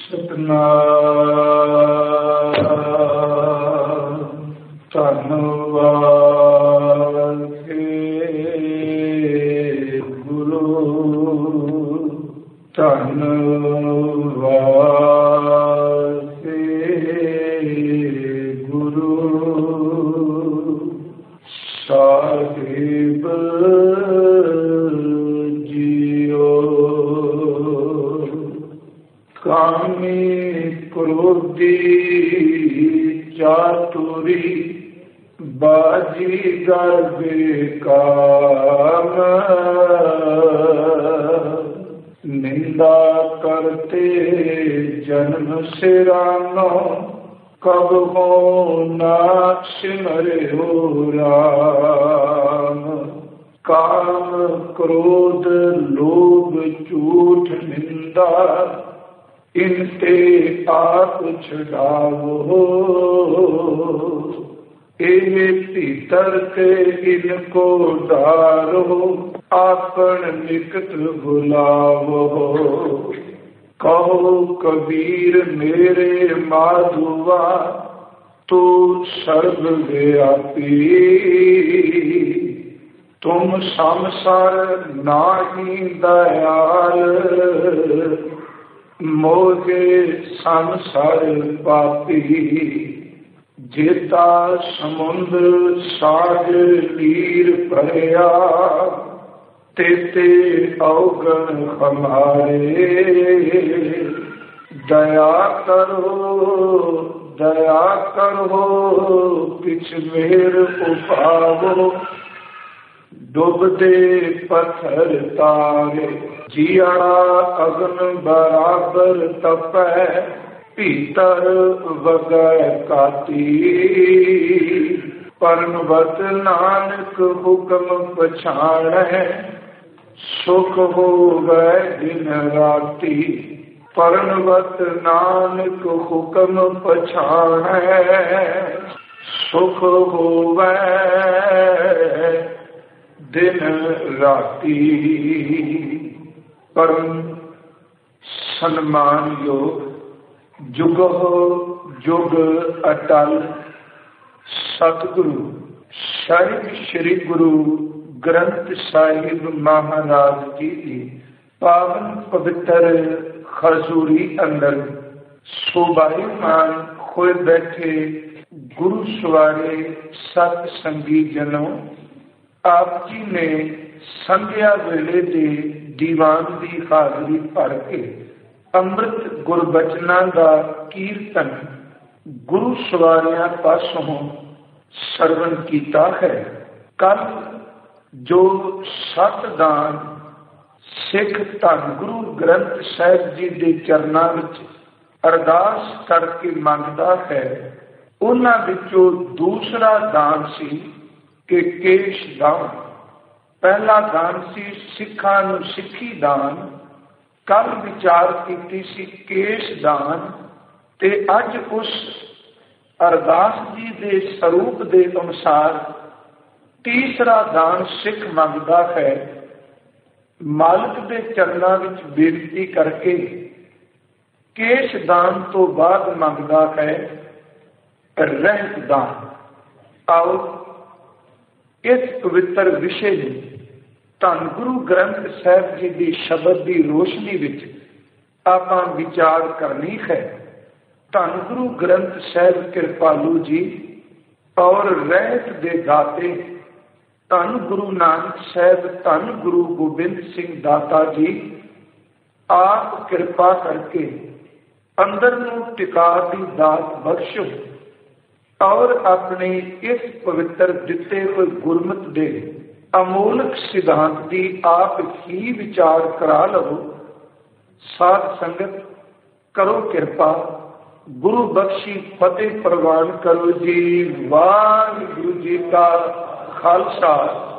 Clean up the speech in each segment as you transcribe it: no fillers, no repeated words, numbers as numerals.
ਸਤਿਨਾਮ ਧੰਨਵਾਦ ਗੁਰੂ ਧੰਨਵਾਦ ਗੁਰੂ ਸਾਹਿਬ ਜੀਓ। ਕਾਮੀ ਕ੍ਰੋਧੀ ਚਾਤੁਰੀ ਬਾਜੀਗਰ ਬੇਕਾਮ ਨਿੰਦਾ ਕਰਤੇ ਜਨਮ ਸਿਰਾਨੋ ਕਬ ਹੋ ਨਾ ਸਿਮਰਿਓ ਰਾਮ। ਕਾਮ ਕ੍ਰੋਧ ਲੋਭ ਝੂਠ ਨਿੰਦਾ ਇਨਤੇ ਆਪ ਛੁਡਾਵੋ। ਇਹ ਭੀਤਰ ਕੇ ਇनको ਡਾਰੋ ਆਪਨ ਨਿਕਟ ਬੁਲਾਵੋ। ਕਹੋ ਕਬੀਰ ਮੇਰੇ ਮਾਧੁਆ ਤੂੰ ਸਰਬ ਵਿਆਪੀ। ਤੁਮ ਸੰਸਾਰ ਨਾਹੀ ਦਇਆਲ ਮੋਗੇ ਸੰਸਾਰ ਪਾਪੀ। ਜੇਤਾ ਸਮੁੰਦ ਸਾਜ ਲੀਰ ਭਰਿਆ ਤੇਤੇ ਔਗਣ ਹਮਾਰੇ। ਦਇਆ ਕਰੋ ਪਿਛ ਮੇਰ ਉਪਾਵੋ। ਡੁੱਬਦੇ ਪੱਥਰ ਤਾਰੇ ਜੀਆ ਅਗਨ ਬਰਾਬਰ ਤਪੈ ਭੀਤਰ ਵਗੈ ਕਾਤੀ। ਪਰਨਵਤ ਨਾਨਕ ਹੁਕਮ ਪਛਾਣੈ ਸੁਖ ਹੋਵੈ ਦਿਨ ਰਾਤੀ। ਪਰਨਵਤ ਨਾਨਕ ਹੁਕਮ ਪਛਾਣੈ ਸੁਖ ਹੋਵੈ ਦਿਨ ਰਾਤੀ। ਪਰਮ ਸਨਮਾਨਯੋਗ ਜੁਗੋ ਜੁਗ ਅਟਲ ਸਤਿਗੁਰੂ ਸਾਹਿਬ ਸ੍ਰੀ ਗੁਰੂ ਗ੍ਰੰਥ ਸਾਹਿਬ ਮਹਾਰਾਜ ਜੀ ਦੀ ਪਾਵਨ ਪਵਿੱਤਰ ਹਜ਼ੂਰੀ ਅੰਦਰ ਸੋਭਾਇਮਾਨ ਹੋਏ ਬੈਠੇ ਗੁਰੂ ਸਵਾਰੇ ਸਤ ਸੰਗੀ ਜਨੋ। ਆਪ ਜੀ ਨੇ ਸੰਧਿਆ ਵੇਲੇ ਦੇ ਦੀਵਾਨ ਦੀ ਹਾਜ਼ਰੀ ਭਰ ਕੇ ਅੰਮ੍ਰਿਤ ਗੁਰਬਚਨਾਂ ਦਾ ਕੀਰਤਨ ਗੁਰੂ ਸਵਾਰਿਆਂ ਪਾਸੋਂ ਸਰਵਣ ਕੀਤਾ ਹੈ। ਕੱਲ ਜੋ ਸਤਿਦਾਨ ਸਿੱਖ ਧੰਨ ਗੁਰੂ ਗ੍ਰੰਥ ਸਾਹਿਬ ਜੀ ਦੇ ਚਰਨਾਂ ਵਿੱਚ ਅਰਦਾਸ ਕਰਕੇ ਮੰਗਦਾ ਹੈ, ਉਹਨਾਂ ਵਿੱਚੋਂ ਦੂਸਰਾ ਦਾਨ ਸੀ ਕਿ ਕੇਸ਼ ਦਾਨ। ਪਹਿਲਾ ਦਾਨ ਸੀ ਸਿੱਖਾਂ ਨੂੰ ਸਿੱਖੀ ਦਾਨ। ਕੱਲ ਵਿਚਾਰ ਕੀਤੀ ਸੀ ਕੇਸ਼ ਦਾਨ, ਤੇ ਅੱਜ ਉਸ ਅਰਦਾਸ ਜੀ ਦੇ ਸਰੂਪ ਦੇ ਅਨੁਸਾਰ ਤੀਸਰਾ ਦਾਨ ਸਿੱਖ ਮੰਗਦਾ ਹੈ। ਮਾਲਕ ਦੇ ਚਰਨਾਂ ਵਿੱਚ ਬੇਨਤੀ ਕਰਕੇ ਕੇਸ਼ ਦਾਨ ਤੋਂ ਬਾਅਦ ਮੰਗਦਾ ਹੈ ਰਹਿਤ ਦਾਨ। ਆਓ ਇਸ ਪਵਿੱਤਰ ਵਿਸ਼ੇ ਨੂੰ ਧੰਨ ਗੁਰੂ ਗ੍ਰੰਥ ਸਾਹਿਬ ਜੀ ਦੀ ਸ਼ਬਦ ਦੀ ਰੋਸ਼ਨੀ ਵਿੱਚ ਆਪਾਂ ਵਿਚਾਰ ਕਰਨੀ ਹੈ। ਧੰਨ ਗੁਰੂ ਗ੍ਰੰਥ ਸਾਹਿਬ ਕਿਰਪਾਲੂ ਜੀ ਔਰ ਰਹਿਤ ਦੇ ਦਾਤੇ ਧੰਨ ਗੁਰੂ ਨਾਨਕ ਸਾਹਿਬ, ਧੰਨ ਗੁਰੂ ਗੋਬਿੰਦ ਸਿੰਘ ਦਾਤਾ ਜੀ ਆਪ ਕਿਰਪਾ ਕਰਕੇ ਅੰਦਰ ਨੂੰ ਟਿਕਾ ਦੀ ਦਾਤ ਬਖਸ਼ੋ ਔਰ ਆਪਣੇ ਇਸ ਪਵਿੱਤਰ ਦਿੱਤੇ ਹੋਏ ਗੁਰਮਤਿ ਦੇ ਅਮੋਲਕ ਸਿਧਾਂਤ ਦੀ ਆਪ ਹੀ ਵਿਚਾਰ ਕਰਾ ਲਵੋ। ਸਾਧ ਸੰਗਤ ਕਰੋ ਕਿਰਪਾ, ਗੁਰੂ ਬਖਸ਼ੀ ਫਤਿਹ ਪ੍ਰਵਾਨ ਕਰੋ ਜੀ। ਵਾਹਿਗੁਰੂ ਜੀ ਕਾ ਖਾਲਸਾ,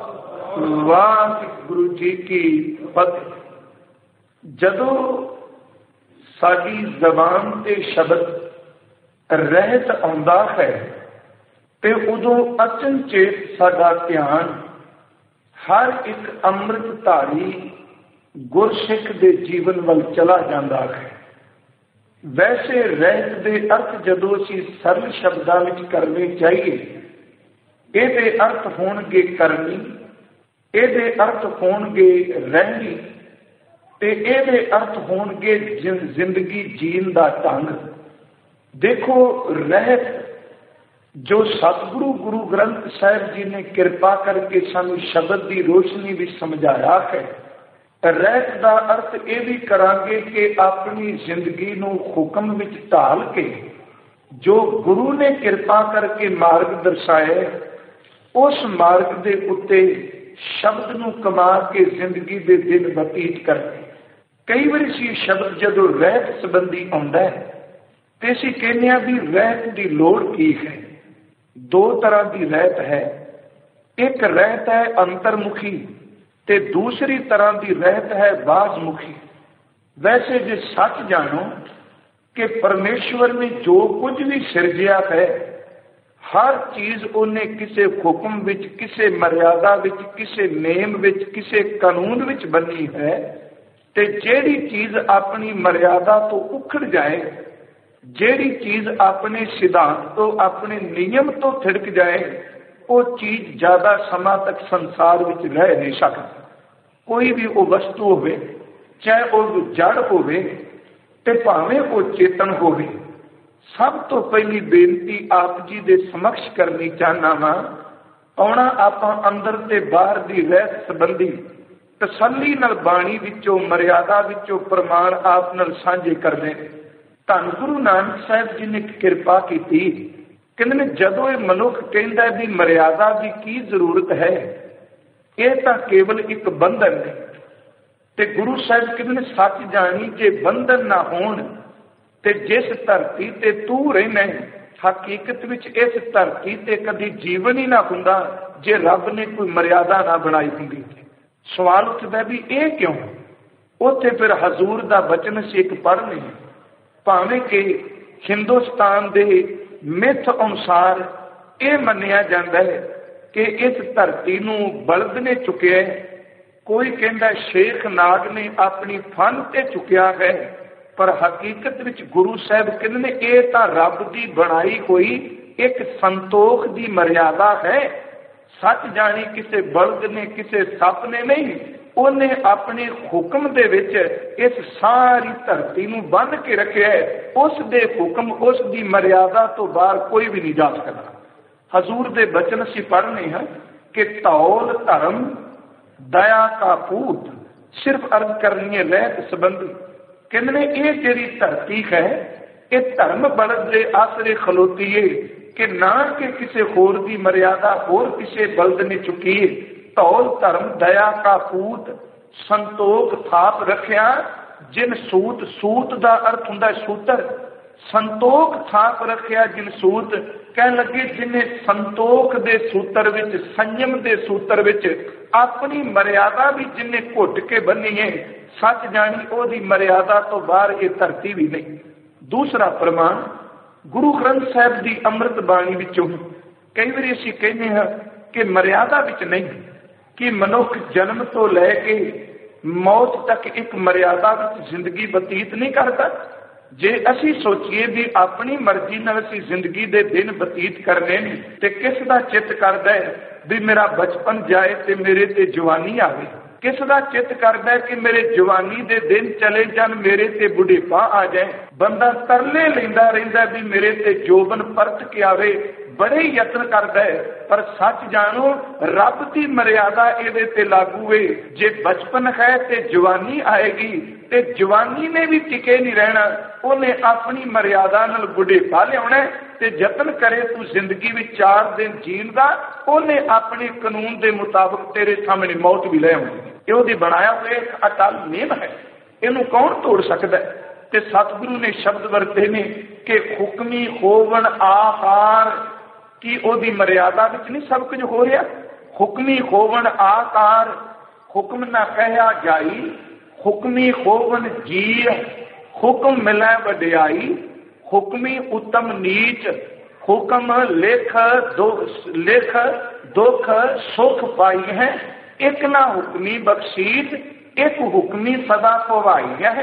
ਵਾਹਿਗੁਰੂ ਜੀ ਕੀ ਫਤਿਹ। ਜਦੋਂ ਸਾਡੀ ਜ਼ਬਾਨ ਤੇ ਸ਼ਬਦ ਰਹਿਤ ਆਉਂਦਾ ਹੈ ਤੇ ਉਦੋਂ ਅਚਨਚੇਤ ਸਾਡਾ ਧਿਆਨ ਹਰ ਇੱਕ ਅੰਮ੍ਰਿਤਧਾਰੀ ਗੁਰਸਿੱਖ ਦੇ ਜੀਵਨ ਵੱਲ ਚਲਾ ਜਾਂਦਾ ਹੈ। वैसे रहत दे अर्थ जदों असीं सरल शब्दां विच करने चाहिए, ਇਹਦੇ अर्थ होणगे करनी, ਇਹਦੇ अर्थ होणगे रहनी, ਤੇ ਇਹਦੇ अर्थ होणगे जिंदगी जीण ਦਾ ढंग। देखो रहत जो सतगुरु गुरु ग्रंथ साहिब जी ने कृपा करके सानू शब्द की रोशनी भी समझाया है। रहत का अर्थ ये भी करांगे कि अपनी जिंदगी नू हुक्म विच ढाल के जो गुरु ने कृपा करके मार्ग दर्शाया, उस मार्ग के उत्ते शब्द नू कमा के जिंदगी के दिन बतीत करके। कई बार सी शब्द जदों रहत संबंधी आउंदा है ते असीं कहने भी रहत की लोड़ की है। दो तरह की रहत है, एक रहत है अंतर्मुखी ते दूसरी तरह की रहत है बाहरमुखी। वैसे जे सच जानो कि परमेश्वर ने जो कुछ भी सिरजिया है, हर चीज उन्हें किसी हुक्म विच, किसी मर्यादा विच, किसी नेम विच, किसी कानून विच बनी है। ते जेड़ी चीज अपनी मर्यादा तो उखड़ जाए, जेड़ी चीज अपने सिद्धांत तो अपने नियम तो थिड़क जाए, वो चीज ज्यादा समा तक संसार विच रह नहीं सकती। कोई भी वो वस्तु होवे, चाहे वो जड़ होवे ते भावें वो चेतन होवे, सब तो पहली बेनती आप जी दे समक्ष करनी चाहना वा, आउणा आपां अंदर ते बाहर दी रहत संबंधी तसल्ली नाल बाणी विचों, मर्यादा विचों प्रमाण आप नाल साझे करने। धन गुरु नानक साहिब जी ने कृपा की, कहते जदों यह मनुख कहता है भी मर्यादा की की जरूरत है, यह तो केवल एक बंधन है। ते गुरु साहिब कहते सच जानी जे बंधन ना होण ते जिस धरती ते तू रहना हकीकत विच इस धरती ते कभी जीवन ही ना हुंदा जे रब ने कोई मर्यादा ना बनाई हुंदी। सवाल उठदा भी यह क्यों? उत्थे फिर हजूर दा वचन से एक पढ़ने, भावें कि हिंदुस्तान दे मिथ अनुसार यह मन्निया जाता है कि इस धरती नू बलद ने चुकिया, कोई कहता शेख नाग ने अपनी फन ते चुकिया है, पर हकीकत विच गुरु साहब कहते ये तो रब की बनाई हुई एक संतोख की मर्यादा है। सच जानी किसी बलद ने, किसी सप ने नहीं, उन्हें अपने हुक्म दे विच इस सारी धरती नू बंध के रखिया है। उस दे हुक्म, उस दी मर्यादा तो बाहर कोई भी नहीं जा सकता। हजूर दे बचन असीं पढ़ने हैं कि तौल धर्म दया का पूत, सिर्फ अर्ज करनी है रहत संबंधी। कहने ये जिहड़ी धरती है, ये धर्म बलद दे आसरे खलोती है कि ना कि किसी होर दी मर्यादा होर किसी बलद ने चुकी है। तौल धर्म दया का पूत, संतोख थाप रखिया जिन सूत, सूत का अर्थ हुंदा सूतर, संतोख थाप रखिया जिन सूत, कह लगे जिन्हें संतोख दे सूत्र विच, संयम दे सूत्र विच अपनी मर्यादा भी जिन्हें घुट के बनी है। सच जानी ओदी मर्यादा तो बाहर ये धरती भी नहीं। दूसरा प्रमाण गुरु ग्रंथ साहिब की अमृत बाणी विचों कई बार असीं कहने हैं कि मर्यादा विच नहीं, कि मनुख जन्म तो लैके मौत तक एक मर्यादा विच जिंदगी बतीत नहीं करता। जे असी सोचिए भी अपनी मर्जी नाल असीं जिंदगी दे दिन बतीत करने ते किस दा चित्त करदा है भी मेरा बचपन जाए ते मेरे ते जवानी आवे, किस दा चित्त करदा है कि मेरे जवानी दे दिन चले जान, मेरे ते बुढ़ेपा आ जाए। बंदा तरले लैंदा रहिंदा भी मेरे ते जोबन परत के आवे, बड़े यत्न करदा है, पर सच जानो रब की मर्यादा इहदे ते लागू है। जे बचपन है ते जवानी आएगी, ते जवानी ने भी टिके नहीं रहना, उन्हें अपनी मर्यादा नाल बुढ़ेपा लियाउणा ते यत्न करे तू जिंदगी में 4 दिन जीण दा, उन्हें अपने कानून के मुताबिक तेरे सामने मौत भी ले आउणी। ये बनाया हुआ एक अटल नियम है, इनू कौन तोड़ सकता है? ते सतगुरु ने शब्द वरते ने कि हुक्मी होवन आकार की ओदी मर्यादा विच नहीं सब कुछ हो रहा। हुक्मी होवन आकार, हुक्म ना कहया जाई, हुक्मी होवन जी, हुक्म मिलै वडियाई, हुक्मी उत्तम नीच, हुक्म लेख दुख सुख पाई है। एक ना हुक्मी बख्शीश, एक हुक्मी सदा पवाई है।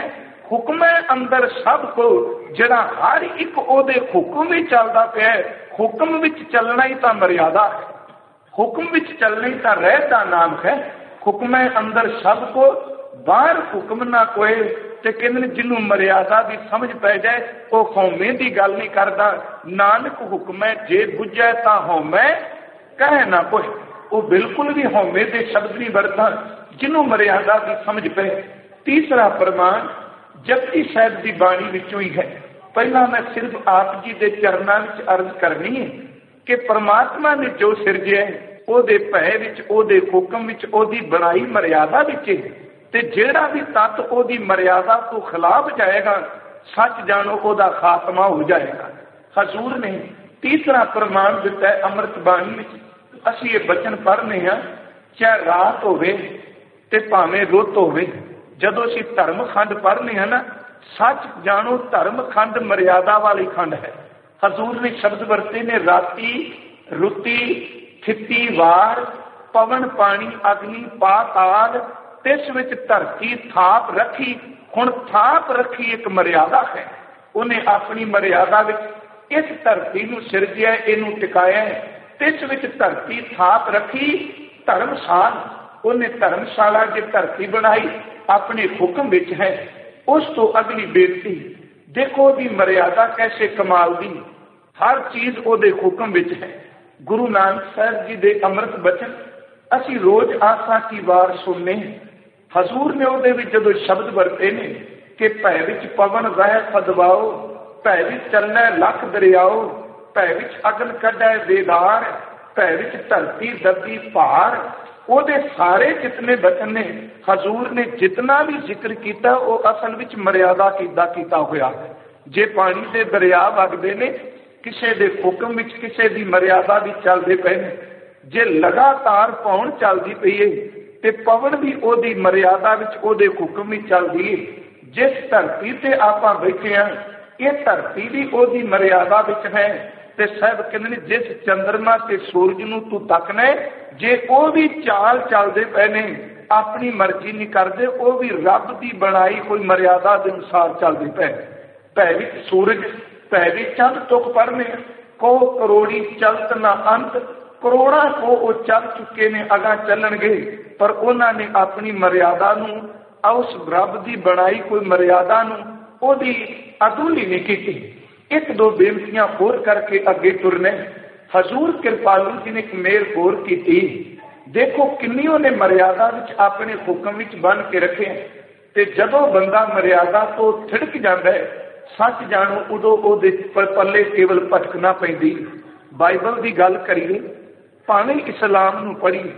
ਹੁਕਮ ਹੈ ਅੰਦਰ ਸਭ ਕੋ, ਜਿਹੜਾ ਹਰ ਇੱਕ ਉਹਦੇ ਹੁਕਮ ਵਿੱਚ ਚੱਲਦਾ ਪਿਆ। ਹੁਕਮ ਵਿੱਚ ਚੱਲਣਾ ਹੀ ਤਾਂ ਮਰਿਆਦਾ ਹੈ, ਹੁਕਮ ਵਿੱਚ ਚੱਲਣਾ ਹੀ ਤਾਂ ਰਹਿਤ ਦਾ ਨਾਮ ਹੈ। ਹੁਕਮ ਹੈ ਅੰਦਰ ਸਭ ਕੋ, ਬਾਹਰ ਹੁਕਮ ਨਾ ਕੋਏ। ਤੇ ਕਹਿੰਦੇ ਜਿਹਨੂੰ ਮਰਿਆਦਾ ਦੀ ਸਮਝ ਪੈ ਜਾਏ ਉਹ ਹਉਮੈ ਦੀ ਗੱਲ ਨਹੀਂ ਕਰਦਾ। ਨਾਨਕ ਹੁਕਮ ਹੈ ਜੇ ਬੁੱਝੈ ਤਾਂ ਹਉਮੈ ਕਹਿ ਨਾ ਕੋਈ। ਉਹ ਬਿਲਕੁਲ ਵੀ ਹਉਮੈ ਦੇ ਸ਼ਬਦ ਨਹੀਂ ਵਰਤਦਾ ਜਿਹਨੂੰ ਮਰਿਆਦਾ ਦੀ ਸਮਝ ਪਏ। ਤੀਸਰਾ ਪ੍ਰਮਾਣ ਜਪਜੀ ਸਾਹਿਬ ਦੀ ਬਾਣੀ ਵਿੱਚੋਂ ਹੀ ਹੈ। ਪਹਿਲਾਂ ਮੈਂ ਸਿਰਫ ਆਪ ਜੀ ਦੇ ਚਰਨਾਂ ਵਿੱਚ ਅਰਜ਼ ਕਰਨੀ ਹੈ ਕਿ ਪਰਮਾਤਮਾ ਨੇ ਜੋ ਸਿਰਜਿਆ ਉਹਦੇ ਭੈ ਵਿੱਚ, ਉਹਦੇ ਹੁਕਮ ਵਿੱਚ, ਉਹਦੀ ਬਣਾਈ ਮਰਿਆਦਾ ਵਿੱਚ ਹੈ। ਤੇ ਜਿਹੜਾ ਵੀ ਤੱਤ ਉਹਦੀ ਮਰਿਆਦਾ ਤੋਂ ਖਿਲਾਫ ਜਾਏਗਾ, ਸੱਚ ਜਾਣੋ ਉਹਦਾ ਖਾਤਮਾ ਹੋ ਜਾਏਗਾ। ਹਜ਼ੂਰ ਨੇ ਤੀਸਰਾ ਪ੍ਰਮਾਣ ਦਿੱਤਾ ਹੈ ਅੰਮ੍ਰਿਤ ਬਾਣੀ ਵਿੱਚ। ਅਸੀਂ ਇਹ ਬਚਨ ਪੜ੍ਹਨੇ ਹਾਂ, ਚਾਹੇ ਰਾਤ ਹੋਵੇ ਤੇ ਭਾਵੇਂ ਰੁੱਤ ਹੋਵੇ। ਜਦੋਂ ਅਸੀਂ ਧਰਮ ਖੰਡ ਪੜ੍ਹਨੇ ਹਾਂ ਨਾ, ਸੱਚ ਜਾਣੋ ਧਰਮ ਖੰਡ ਮਰਿਆਦਾ ਵਾਲੀ ਖੰਡ ਹੈ। ਹਜ਼ੂਰ ਨੇ ਸ਼ਬਦ ਵਰਤੇ ਨੇ ਰਾਤੀ, ਰੁੱਤੀ, ਥਿੱਤੀ, ਵਾਰ, ਪਵਨ, ਪਾਣੀ, ਅਗਨੀ, ਪਾਤਾਲ, ਤਿਸ ਵਿੱਚ ਧਰਤੀ ਥਾਪ ਰੱਖੀ। ਹੁਣ ਥਾਪ ਰੱਖੀ ਇੱਕ ਮਰਿਆਦਾ ਹੈ। ਉਹਨੇ ਆਪਣੀ ਮਰਿਆਦਾ ਵਿੱਚ ਇਸ ਧਰਤੀ ਨੂੰ ਸਿਰਜਿਆ, ਇਹਨੂੰ ਟਿਕਾਇਆ। ਤਿਸ ਵਿੱਚ ਧਰਤੀ ਥਾਪ ਰੱਖੀ ਧਰਮਸ਼ਾਲ। ਉਹਨੇ ਧਰਮਸ਼ਾਲਾ ਜੇ ਧਰਤੀ ਬਣਾਈ ਆਪਣੇ ਹੁਕਮ ਵਿੱਚ ਹੈ। ਉਸ ਤੋਂ ਅਗਲੀ ਬੇਨਤੀ ਦੇਖੋ ਉਹਦੀ ਮਰਿਆਦਾ ਕੈਸੇ ਕਮਾਲ ਦੀ, ਹਰ ਚੀਜ਼ ਉਹਦੇ ਹੁਕਮ ਵਿੱਚ ਹੈ। ਗੁਰੂ ਨਾਨਕ ਸਾਹਿਬ ਜੀ ਦੇ ਅੰਮ੍ਰਿਤ ਬਚਨ ਅਸੀਂ ਰੋਜ਼ ਆਸਾ ਕੀ ਵਾਰ ਸੁਣਨੇ। ਹਜ਼ੂਰ ਨੇ ਉਹਦੇ ਵਿੱਚ ਜਦੋਂ ਸ਼ਬਦ ਵਰਤੇ ਨੇ ਕਿ ਭੈ ਵਿੱਚ ਪਵਨ ਵਹਿ ਫਦਵਾਓ, ਭੈ ਵਿੱਚ ਚੱਲੈ ਲੱਖ ਦਰਿਆਓ, ਭੈ ਵਿੱਚ ਅਗਨ ਕੱਢੈ ਬੇਦਾਰ, ਭੈ ਵਿੱਚ ਧਰਤੀ ਦੱਬੀ ਭਾਰ। ਉਹਦੇ ਸਾਰੇ ਜਿਤਨੇ ਬਚਨ ਨੇ ਹਜ਼ੂਰ ਨੇ ਜਿਤਨਾ ਵੀ ਜ਼ਿਕਰ ਕੀਤਾ ਉਹ ਅਸਲ ਵਿੱਚ ਮਰਿਆਦਾ ਕੀਤਾ ਹੋਇਆ ਹੈ। ਜੇ ਪਾਣੀ ਦੇ ਦਰਿਆ ਵਗਦੇ ਨੇ ਕਿਸੇ ਦੇ ਹੁਕਮ ਵਿੱਚ, ਕਿਸੇ ਦੀ ਮਰਿਆਦਾ ਵਿੱਚ ਚੱਲਦੇ ਪਏ ਨੇ। ਜੇ ਲਗਾਤਾਰ ਪੌਣ ਚੱਲਦੀ ਪਈ ਹੈ ਤੇ ਪਵਨ ਵੀ ਉਹਦੀ ਮਰਿਆਦਾ ਵਿੱਚ, ਉਹਦੇ ਹੁਕਮ ਵਿੱਚ ਚੱਲਦੀ ਹੈ। ਜਿਸ ਧਰਤੀ ਤੇ ਆਪਾਂ ਬੈਠੇ ਹਾਂ ਇਹ ਧਰਤੀ ਵੀ ਉਹਦੀ ਮਰਿਆਦਾ ਵਿੱਚ ਹੈ। ਤੇ ਸਾਹਿਬ ਕਹਿੰਦੇ ਨੇ ਜਿਸ ਚੰਦਰਮਾ ਤੇ ਸੂਰਜ ਨੂੰ ਤੂੰ ਤੱਕਣਾ, ਜੇ ਉਹ ਵੀ ਚਾਲ ਚੱਲਦੇ ਪਏ ਨੇ, ਆਪਣੀ ਮਰਜ਼ੀ ਨਹੀਂ ਕਰਦੇ, ਉਹ ਵੀ ਰੱਬ ਦੀ ਬਣਾਈ ਕੋਈ ਮਰਿਆਦਾ ਦੇ ਅਨੁਸਾਰ ਚੱਲਦੇ ਪਏ। ਭੈ ਵਿੱਚ ਸੂਰਜ, ਭੈ ਵਿੱਚ ਚੰਦ ਤੁਕ ਪੜ੍ਹਨੇ, ਕੋ ਕਰੋੜੀ ਚਲਤ ਨਾ ਅੰਤ। ਕਰੋੜਾਂ ਕੋ ਉਹ ਚੱਲ ਚੁੱਕੇ ਨੇ, ਅਗਾਂ ਚੱਲਣਗੇ, ਪਰ ਉਹਨਾਂ ਨੇ ਆਪਣੀ ਮਰਿਆਦਾ ਨੂੰ, ਉਸ ਰੱਬ ਦੀ ਬਣਾਈ ਕੋਈ ਮਰਿਆਦਾ ਨੂੰ ਉਹਦੀ ਅਦੁੱਲੀ ਨਹੀਂ ਕੀਤੀ। ਇੱਕ ਦੋ ਬੇਨਤੀਆਂ ਹੋਰ ਕਰਕੇ ਅੱਗੇ ਤੁਰਨੇ। ਹਜ਼ੂਰ ਕਿਰਪਾਲੂ ਜੀ ਨੇ ਇੱਕ ਮੇਲ ਹੋਰ ਕੀਤੀ। ਦੇਖੋ ਕਿੰਨੀ ਉਹਨੇ ਮਰਿਆਦਾ ਵਿੱਚ ਆਪਣੇ ਹੁਕਮ ਵਿੱਚ ਬੰਨ ਕੇ ਰੱਖੇ। ਤੇ ਜਦੋਂ ਬੰਦਾ ਮਰਿਆਦਾ ਤੋਂ ਥਿੜਕ ਜਾਂਦਾ ਹੈ, ਸੱਚ ਜਾਣੋ ਉਦੋਂ ਉਹਦੇ ਪੱਲੇ ਕੇਵਲ ਭਟਕਣਾ ਪੈਂਦੀ। ਬਾਈਬਲ ਦੀ ਗੱਲ ਕਰੀਏ, ਭਾਵੇਂ ਇਸਲਾਮ ਨੂੰ ਪੜ੍ਹੀਏ,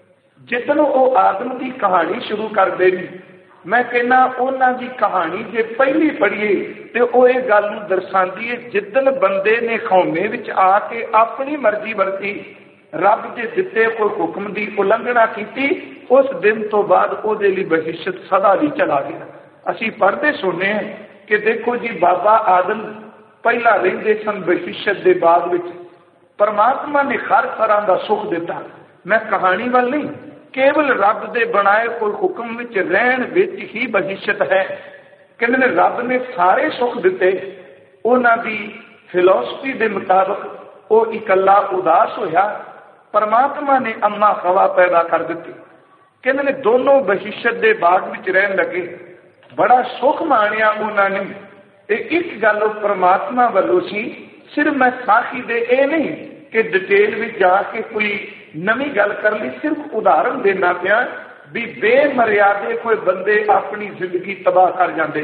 ਜਿੱਦਣ ਉਹ ਆਦਮ ਦੀ ਕਹਾਣੀ ਸ਼ੁਰੂ ਕਰਦੇ ਨੇ, ਮੈਂ ਕਹਿੰਦਾ ਉਹਨਾਂ ਦੀ ਕਹਾਣੀ ਜੇ ਪਹਿਲੀ ਪੜ੍ਹੀਏ ਤੇ ਉਹ ਇਹ ਗੱਲ ਨੂੰ ਦਰਸਾਉਂਦੀ ਹੈ ਜਿੱਦਣ ਬੰਦੇ ਨੇ ਹਉਮੈ ਵਿੱਚ ਆ ਕੇ ਆਪਣੀ ਮਰਜ਼ੀ ਵਰਤੀ, ਰੱਬ ਦੇ ਦਿੱਤੇ ਕੋਈ ਹੁਕਮ ਦੀ ਉਲੰਘਣਾ ਕੀਤੀ, ਉਸ ਦਿਨ ਤੋਂ ਬਾਅਦ ਉਹਦੇ ਲਈ ਬਹਿਸ਼ਤ ਸਦਾ ਲਈ ਚਲਾ ਗਿਆ। ਅਸੀਂ ਪੜ੍ਹਦੇ ਸੁਣਨੇ ਹਾਂ ਕਿ ਦੇਖੋ ਜੀ ਬਾਬਾ ਆਦਮ ਪਹਿਲਾਂ ਰਹਿੰਦੇ ਸਨ ਬਹਿਸ਼ਤ ਦੇ ਬਾਗ ਵਿੱਚ, ਪਰਮਾਤਮਾ ਨੇ ਹਰ ਤਰ੍ਹਾਂ ਦਾ ਸੁੱਖ ਦਿੱਤਾ। ਮੈਂ ਕਹਾਣੀ ਵੱਲ ਨਹੀਂ, ਕੇਵਲ ਰੱਬ ਦੇ ਬਣਾਏ ਕੋਈ ਹੁਕਮ ਵਿੱਚ ਰਹਿਣ ਵਿੱਚ ਹੀ ਬਹਿਸ਼ਤ ਹੈ। ਕਹਿੰਦੇ ਨੇ ਰੱਬ ਨੇ ਸਾਰੇ ਸੁੱਖ ਦਿੱਤੇ, ਉਹਨਾਂ ਦੀ ਫਿਲਾਸਫੀ ਦੇ ਮੁਤਾਬਕ ਉਹ ਇਕੱਲਾ ਉਦਾਸ ਹੋਇਆ। ਪਰਮਾਤਮਾ ਨੇ ਅੰਮਾ ਹਵਾ ਪੈਦਾ ਕਰ ਦਿੱਤੀ। ਕਹਿੰਦੇ ਨੇ ਦੋਨੋਂ ਬਹਿਸ਼ਤ ਦੇ ਬਾਗ ਵਿੱਚ ਰਹਿਣ ਲੱਗੇ, ਬੜਾ ਸੁੱਖ ਮਾਣਿਆ ਉਹਨਾਂ ਨੇ। ਇਹ ਇੱਕ ਗੱਲ ਉਹ ਪਰਮਾਤਮਾ ਵੱਲੋਂ ਸੀ। ਸਿਰਫ ਮੈਂ ਸਾਖੀ ਦੇ ਇਹ ਨਹੀਂ ਕਿ ਡਿਟੇਲ ਵਿੱਚ ਜਾ ਕੇ ਕੋਈ ਨਵੀਂ ਗੱਲ ਕਰਨ ਲਈ ਸਿਰਫ ਉਦਾਹਰਨ ਦੇਣਾ ਪਿਆ ਵੀ ਬੇਮਰਿਆਦੇ ਕੋਈ ਬੰਦੇ ਆਪਣੀ ਜ਼ਿੰਦਗੀ ਤਬਾਹ ਕਰ ਜਾਂਦੇ।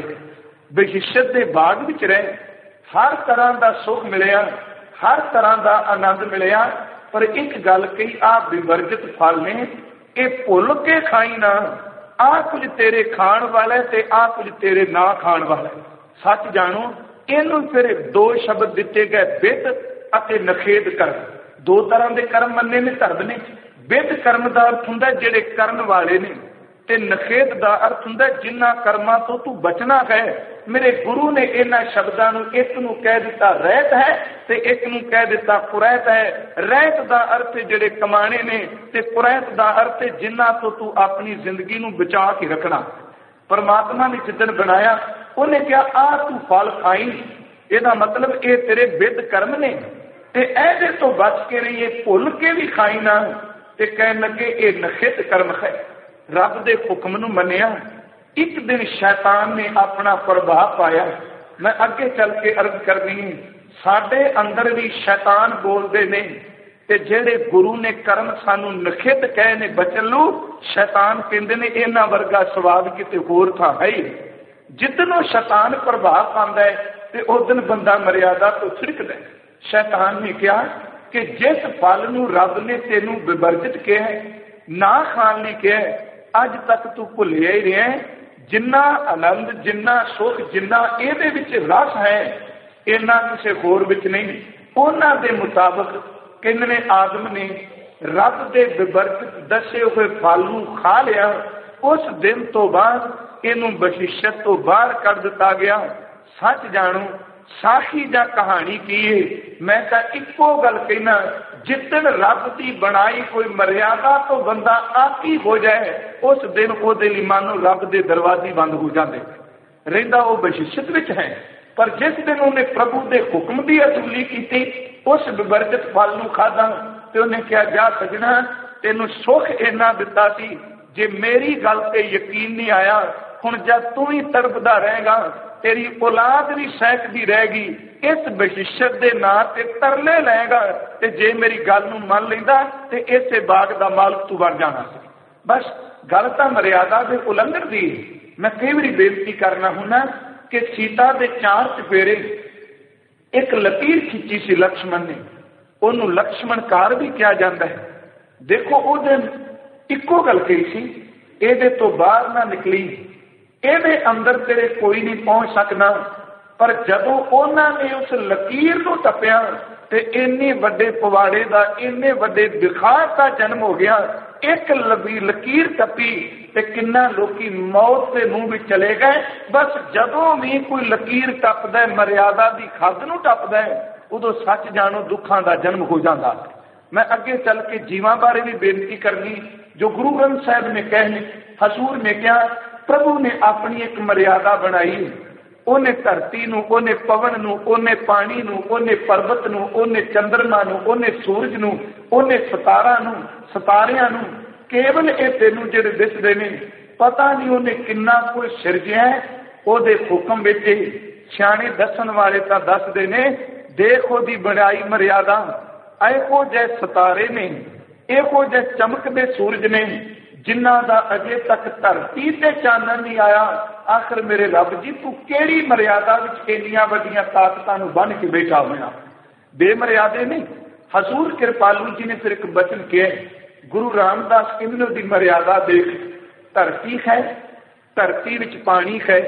ਬਹਿਸ਼ਤ ਦੇ ਬਾਗ ਵਿੱਚ ਰਹੇ, ਹਰ ਤਰ੍ਹਾਂ ਦਾ ਸੁੱਖ ਮਿਲਿਆ, ਹਰ ਤਰ੍ਹਾਂ ਦਾ ਆਨੰਦ ਮਿਲਿਆ, ਪਰ ਇੱਕ ਗੱਲ ਕਹੀ, ਆਹ ਵਿਵਰਜਿਤ ਫਲ ਨੇ, ਇਹ ਭੁੱਲ ਕੇ ਖਾਈ ਨਾ। ਆਹ ਕੁਝ ਤੇਰੇ ਖਾਣ ਵਾਲਾ ਤੇ ਆਹ ਕੁਝ ਤੇਰੇ ਨਾ ਖਾਣ ਵਾਲਾ। ਸੱਚ ਜਾਣੋ ਇਹਨੂੰ ਫਿਰ ਦੋ ਸ਼ਬਦ ਦਿੱਤੇ ਗਏ, ਬਿਦ ਅਤੇ ਨਖੇਦ ਕਰਮ। ਦੋ ਤਰ੍ਹਾਂ ਦੇ ਕਰਮ ਮੰਨੇ ਨੇ ਧਰਮ ਨੇ। ਬਿਦ ਕਰਮ ਦਾ ਅਰਥ ਹੁੰਦਾ ਜਿਹੜੇ ਕਰਨ ਵਾਲੇ ਨੇ, ਤੇ ਨਖੇਦ ਦਾ ਅਰਥ ਹੁੰਦਾ ਜਿਨ੍ਹਾਂ ਕਰਮਾਂ ਤੋਂ ਤੂੰ ਬਚਣਾ ਹੈ। ਮੇਰੇ ਗੁਰੂ ਨੇ ਇਹਨਾਂ ਸ਼ਬਦਾਂ ਨੂੰ, ਇੱਕ ਨੂੰ ਕਹਿ ਦਿੱਤਾ ਰਹਿਤ ਹੈ ਤੇ ਇੱਕ ਨੂੰ ਕਹਿ ਦਿੱਤਾ ਕੁਰੈਤ ਹੈ। ਰਹਿਤ ਦਾ ਅਰਥ ਜਿਹੜੇ ਕਮਾਣੇ ਨੇ ਤੇ ਕੁਰੈਤ ਦਾ ਅਰਥ ਜਿਨ੍ਹਾਂ ਤੋਂ ਤੂੰ ਆਪਣੀ ਜ਼ਿੰਦਗੀ ਨੂੰ ਬਚਾ ਕੇ ਰੱਖਣਾ। ਪਰਮਾਤਮਾ ਨੇ ਜਿੱਦਣ ਬਣਾਇਆ ਉਹਨੇ ਕਿਹਾ ਆ ਤੂੰ ਫਲ ਖਾਈ, ਇਹਦਾ ਮਤਲਬ ਇਹ ਤੇਰੇ ਵਿਦ ਕਰਮ ਨੇ ਤੇ ਇਹਦੇ ਤੋਂ ਬਚ ਕੇ ਰਹੀਏ, ਭੁੱਲ ਕੇ ਵੀ ਖਾਈ ਨਾ। ਤੇ ਕਹਿਣ ਲੱਗੇ ਇਹ ਨਖਿਤ ਕਰਮ ਹੈ। ਰੱਬ ਦੇ ਹੁਕਮ ਨੂੰ ਮੰਨਿਆ। ਇੱਕ ਦਿਨ ਸ਼ੈਤਾਨ ਨੇ ਆਪਣਾ ਪ੍ਰਭਾਵ ਪਾਇਆ। ਮੈਂ ਅੱਗੇ ਚੱਲ ਕੇ ਅਰਜ਼ ਕਰਨੀ ਹੈ, ਸਾਡੇ ਅੰਦਰ ਵੀ ਸ਼ੈਤਾਨ ਬੋਲਦੇ ਨੇ ਤੇ ਜਿਹੜੇ ਗੁਰੂ ਨੇ ਕਰਮ ਸਾਨੂੰ ਨਖਿਤ ਕਹੇ ਨੇ ਬਚਨ ਨੂੰ, ਸ਼ੈਤਾਨ ਕਹਿੰਦੇ ਨੇ ਇਹਨਾਂ ਵਰਗਾ ਸਵਾਦ ਕਿਤੇ ਹੋਰ ਥਾਂ ਹੈ। ਜਿੱਦਨ ਉਹ ਸ਼ੈਤਾਨ ਪ੍ਰਭਾਵ ਪਾਉਂਦਾ ਹੈ ਤੇ ਉਸ ਦਿਨ ਬੰਦਾ ਮਰਿਆਦਾ ਤੋਂ ਛਿੜਕਦਾ। ਸ਼ੈਤਾਨ ਨੇ ਕਿਹਾ ਕਿ ਜਿਸ ਫਲ ਨੂੰ ਰੱਬ ਨੇ ਤੈਨੂੰ ਵਿਵਰਜਿਤ ਕਿਹਾ, ਨਾ ਖਾਣ ਲਈ ਕਿਹਾ, ਅੱਜ ਤੱਕ ਤੂੰ ਭੁੱਲਿਆ ਹੀ ਰਿਹਾ। ਜਿੰਨਾ ਆਨੰਦ, ਜਿੰਨਾ ਸੁਖ, ਜਿੰਨਾ ਇਹਦੇ ਵਿੱਚ ਰਸ ਹੈ, ਇਹਨਾਂ ਕਿਸੇ ਹੋਰ ਵਿੱਚ ਨਹੀਂ। ਉਹਨਾਂ ਦੇ ਮੁਤਾਬਕ ਕਹਿੰਦੇ ਨੇ ਆਦਮ ਨੇ ਰੱਬ ਦੇ ਵਿਵਰਜਿਤ ਦੱਸੇ ਹੋਏ ਫਲ ਨੂੰ ਖਾ ਲਿਆ। ਉਸ ਦਿਨ ਤੋਂ ਬਾਅਦ ਇਹਨੂੰ ਬਖਸ਼ਿਸ਼ਤ ਤੋਂ ਬਾਹਰ ਕੱਢ ਦਿੱਤਾ ਗਿਆ। ਸੱਚ ਜਾਣੋ, ਸਾਖੀ ਜਾਂ ਕਹਾਣੀ ਕੀ ਹੈ? ਮੈਂ ਤਾਂ ਇੱਕੋ ਗੱਲ ਕਹਿਣਾ, ਜਿੱਦਣ ਰੱਬ ਦੀ ਬਣਾਈ ਕੋਈ ਮਰਿਆਦਾ ਤੋਂ ਬੰਦਾ ਆਕੀ ਹੋ ਜਾਏ, ਉਸ ਦਿਨ ਉਹਦੇ ਲਈ ਮਾਨੋ ਰੱਬ ਦੇ ਦਰਵਾਜ਼ੇ ਬੰਦ ਹੋ ਜਾਂਦੇ, ਰਹਿੰਦਾ ਉਹ ਬਖਸ਼ਿਸ਼ਤ ਵਿੱਚ ਹੈ। ਪਰ ਜਿਸ ਦਿਨ ਉਹਨੇ ਪ੍ਰਭੂ ਦੇ ਹੁਕਮ ਦੀ ਅਸੂਲੀ ਕੀਤੀ, ਉਸ ਵਿਵਰਜਿਤ ਫਲ ਨੂੰ ਖਾਧਾ ਤੇ ਉਹਨੇ ਕਿਹਾ ਜਾ ਸਜਣਾ, ਤੈਨੂੰ ਸੁੱਖ ਇੰਨਾ ਦਿੱਤਾ ਸੀ, ਜੇ ਮੇਰੀ ਗੱਲ ਤੇ ਯਕੀਨ ਨਹੀਂ ਆਇਆ, ਹੁਣ ਜਦ ਤੂੰ ਹੀ ਤੜਪਦਾ ਰਹੇਗਾ, ਤੇਰੀ ਔਲਾਦ ਵੀ ਸਹਿਕਦੀ ਰਹੇਗੀ, ਇਸ ਬਖਸ਼ਿਸ਼ਤ ਦੇ ਨਾਂ ਤੇ ਤਰਲੇ ਲਏਗਾ, ਤੇ ਜੇ ਮੇਰੀ ਗੱਲ ਨੂੰ ਮੰਨ ਲੈਂਦਾ ਤੇ ਇਸੇ ਬਾਗ ਦਾ ਮਾਲਕ ਤੂੰ ਬਣ ਜਾਣਾ ਸੀ। ਬਸ ਗੱਲ ਤਾਂ ਮਰਿਆਦਾ ਦੇ ਉਲੰਘਣ ਦੀ। ਮੈਂ ਕਈ ਵਾਰੀ ਬੇਨਤੀ ਕਰਨਾ ਹੁੰਦਾ ਕਿ ਸੀਤਾ ਦੇ 4 ਚਫੇਰੇ ਇੱਕ ਲਕੀਰ ਖਿੱਚੀ ਸੀ ਲਕਸ਼ਮਣ ਨੇ, ਉਹਨੂੰ ਲਕਸ਼ਮਣ ਕਾਰ ਵੀ ਕਿਹਾ ਜਾਂਦਾ ਹੈ। ਦੇਖੋ ਉਹਦੇ ਇੱਕੋ ਗੱਲ ਕਹੀ ਸੀ, ਇਹਦੇ ਤੋਂ ਬਾਹਰ ਨਾ ਨਿਕਲੀ, ਇਹਦੇ ਅੰਦਰ ਤੇਰੇ ਕੋਈ ਨਹੀਂ ਪਹੁੰਚ ਸਕਦਾ। ਪਰ ਜਦੋਂ ਉਹਨਾਂ ਨੇ ਉਸ ਲਕੀਰ ਨੂੰ ਟੱਪਿਆ ਤੇ ਇੰਨੇ ਵੱਡੇ ਪਵਾੜੇ ਦਾ, ਇੰਨੇ ਵੱਡੇ ਵਿਖਾਰ ਦਾ ਜਨਮ ਹੋ ਗਿਆ। ਇੱਕ ਲਕੀਰ ਟੱਪੀ ਤੇ ਕਿੰਨਾ ਲੋਕੀ ਮੌਤ ਦੇ ਮੂੰਹ ਵਿੱਚ ਚਲੇ ਗਏ। ਬਸ ਜਦੋਂ ਵੀ ਕੋਈ ਲਕੀਰ ਟੱਪਦਾ, ਮਰਿਆਦਾ ਦੀ ਹੱਦ ਨੂੰ ਟੱਪਦਾ, ਉਦੋਂ ਸੱਚ ਜਾਣੋ ਦੁੱਖਾਂ ਦਾ ਜਨਮ ਹੋ ਜਾਂਦਾ। ਮੈਂ ਅੱਗੇ ਚੱਲ ਕੇ ਜੀਵਾਂ ਬਾਰੇ ਵੀ ਬੇਨਤੀ ਕਰਨੀ, ਜੋ ਗੁਰੂ ਗ੍ਰੰਥ ਸਾਹਿਬ ਨੇ ਕਹੇ, ਹਜ਼ੂਰ ਨੇ ਕਿਹਾ ਪ੍ਰਭੂ ਨੇ ਆਪਣੀ ਇੱਕ ਮਰਿਆਦਾ ਬਣਾਈ। ਉਹਨੇ ਧਰਤੀ ਨੂੰ, ਉਹਨੇ ਪਵਨ ਨੂੰ, ਉਹਨੇ ਪਾਣੀ ਨੂੰ, ਉਹਨੇ ਪਰਬਤ ਨੂੰ, ਉਹਨੇ ਚੰਦਰਮਾ ਨੂੰ, ਉਹਨੇ ਸੂਰਜ ਨੂੰ, ਉਹਨੇ ਸਿਤਾਰਿਆਂ ਨੂੰ, ਕੇਵਲ ਇਹ ਤੈਨੂੰ ਜਿਹੜੇ ਦਿਸਦੇ ਨੇ, ਪਤਾ ਨਹੀਂ ਉਹਨੇ ਕਿੰਨਾ ਕੁਝ ਸਿਰਜਿਆ। ਉਹਦੇ ਹੁਕਮ ਵਿੱਚ ਸਿਆਣੇ ਦੱਸਣ ਵਾਲੇ ਤਾਂ ਦੱਸਦੇ ਨੇ, ਦੇਖ ਉਹਦੀ ਬਣਾਈ ਮਰਿਆਦਾ, ਇਹੋ ਜਿਹੇ ਸਿਤਾਰੇ ਨੇ, ਇਹੋ ਜਿਹੇ ਚਮਕਦੇ ਸੂਰਜ ਨੇ, ਜਿਨ੍ਹਾਂ ਦਾ ਅਜੇ ਤੱਕ ਧਰਤੀ ਤੇ ਚਾਨਣ ਨਹੀਂ ਆਇਆ। ਆਖਰ ਮੇਰੇ ਰੱਬ ਜੀ, ਤੂੰ ਕਿਹੜੀ ਮਰਿਆਦਾ ਵਿੱਚ ਇੰਨੀਆਂ ਵੱਡੀਆਂ ਤਾਕਤਾਂ ਨੂੰ ਬੰਨ੍ਹ ਕੇ ਬੈਠਾ ਹੋਇਆ? ਬੇਮਰਿਆਦੇ ਨਹੀਂ। ਹਜ਼ੂਰ ਕਿਰਪਾਲੂ ਜੀ ਨੇ ਫਿਰ ਇੱਕ ਬਚਨ ਕਿਹਾ, ਗੁਰੂ ਰਾਮਦਾਸ ਕਹਿੰਦੇ ਉਹਦੀ ਮਰਿਆਦਾ ਦੇਖ, ਧਰਤੀ ਹੈ, ਧਰਤੀ ਵਿੱਚ ਪਾਣੀ ਹੈ,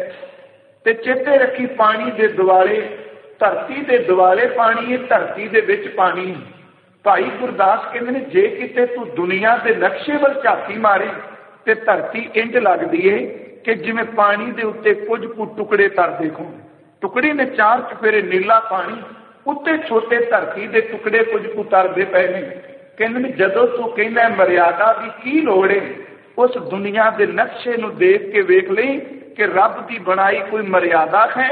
ਤੇ ਚੇਤੇ ਰੱਖੀ ਪਾਣੀ ਦੇ ਦੁਆਲੇ, ਧਰਤੀ ਦੇ ਦੁਆਲੇ ਪਾਣੀ ਹੈ, ਧਰਤੀ ਦੇ ਵਿੱਚ ਪਾਣੀ। ਭਾਈ ਗੁਰਦਾਸ ਕਹਿੰਦੇ ਨੇ, ਜੇ ਕਿਤੇ ਤੂੰ ਦੁਨੀਆ ਦੇ ਨਕਸ਼ੇ ਵੱਲ ਝਾਤੀ ਮਾਰੇ ਤੇ ਧਰਤੀ ਇੰਝ ਲੱਗਦੀ ਏ ਕਿ ਜਿਵੇਂ ਪਾਣੀ ਦੇ ਉੱਤੇ ਕੁਝ ਕੁ ਟੁਕੜੇ ਤਰਦੇ ਹੋਣ। ਟੁਕੜੇ ਨੇ 4 ਚਫੇਰੇ ਨੀਲਾ ਪਾਣੀ, ਉੱਤੇ ਛੋਟੇ ਧਰਤੀ ਦੇ ਟੁਕੜੇ ਕੁਝ ਕੁ ਤਰਦੇ ਪਏ ਨੇ। ਕਹਿੰਦੇ ਨੇ ਜਦੋਂ ਤੂੰ ਕਹਿੰਦਾ ਮਰਿਆਦਾ ਦੀ ਕੀ ਲੋੜ ਏ, ਉਸ ਦੁਨੀਆ ਦੇ ਨਕਸ਼ੇ ਨੂੰ ਦੇਖ ਕੇ ਵੇਖ ਲਈ ਕਿ ਰੱਬ ਦੀ ਬਣਾਈ ਕੋਈ ਮਰਿਆਦਾ ਹੈ।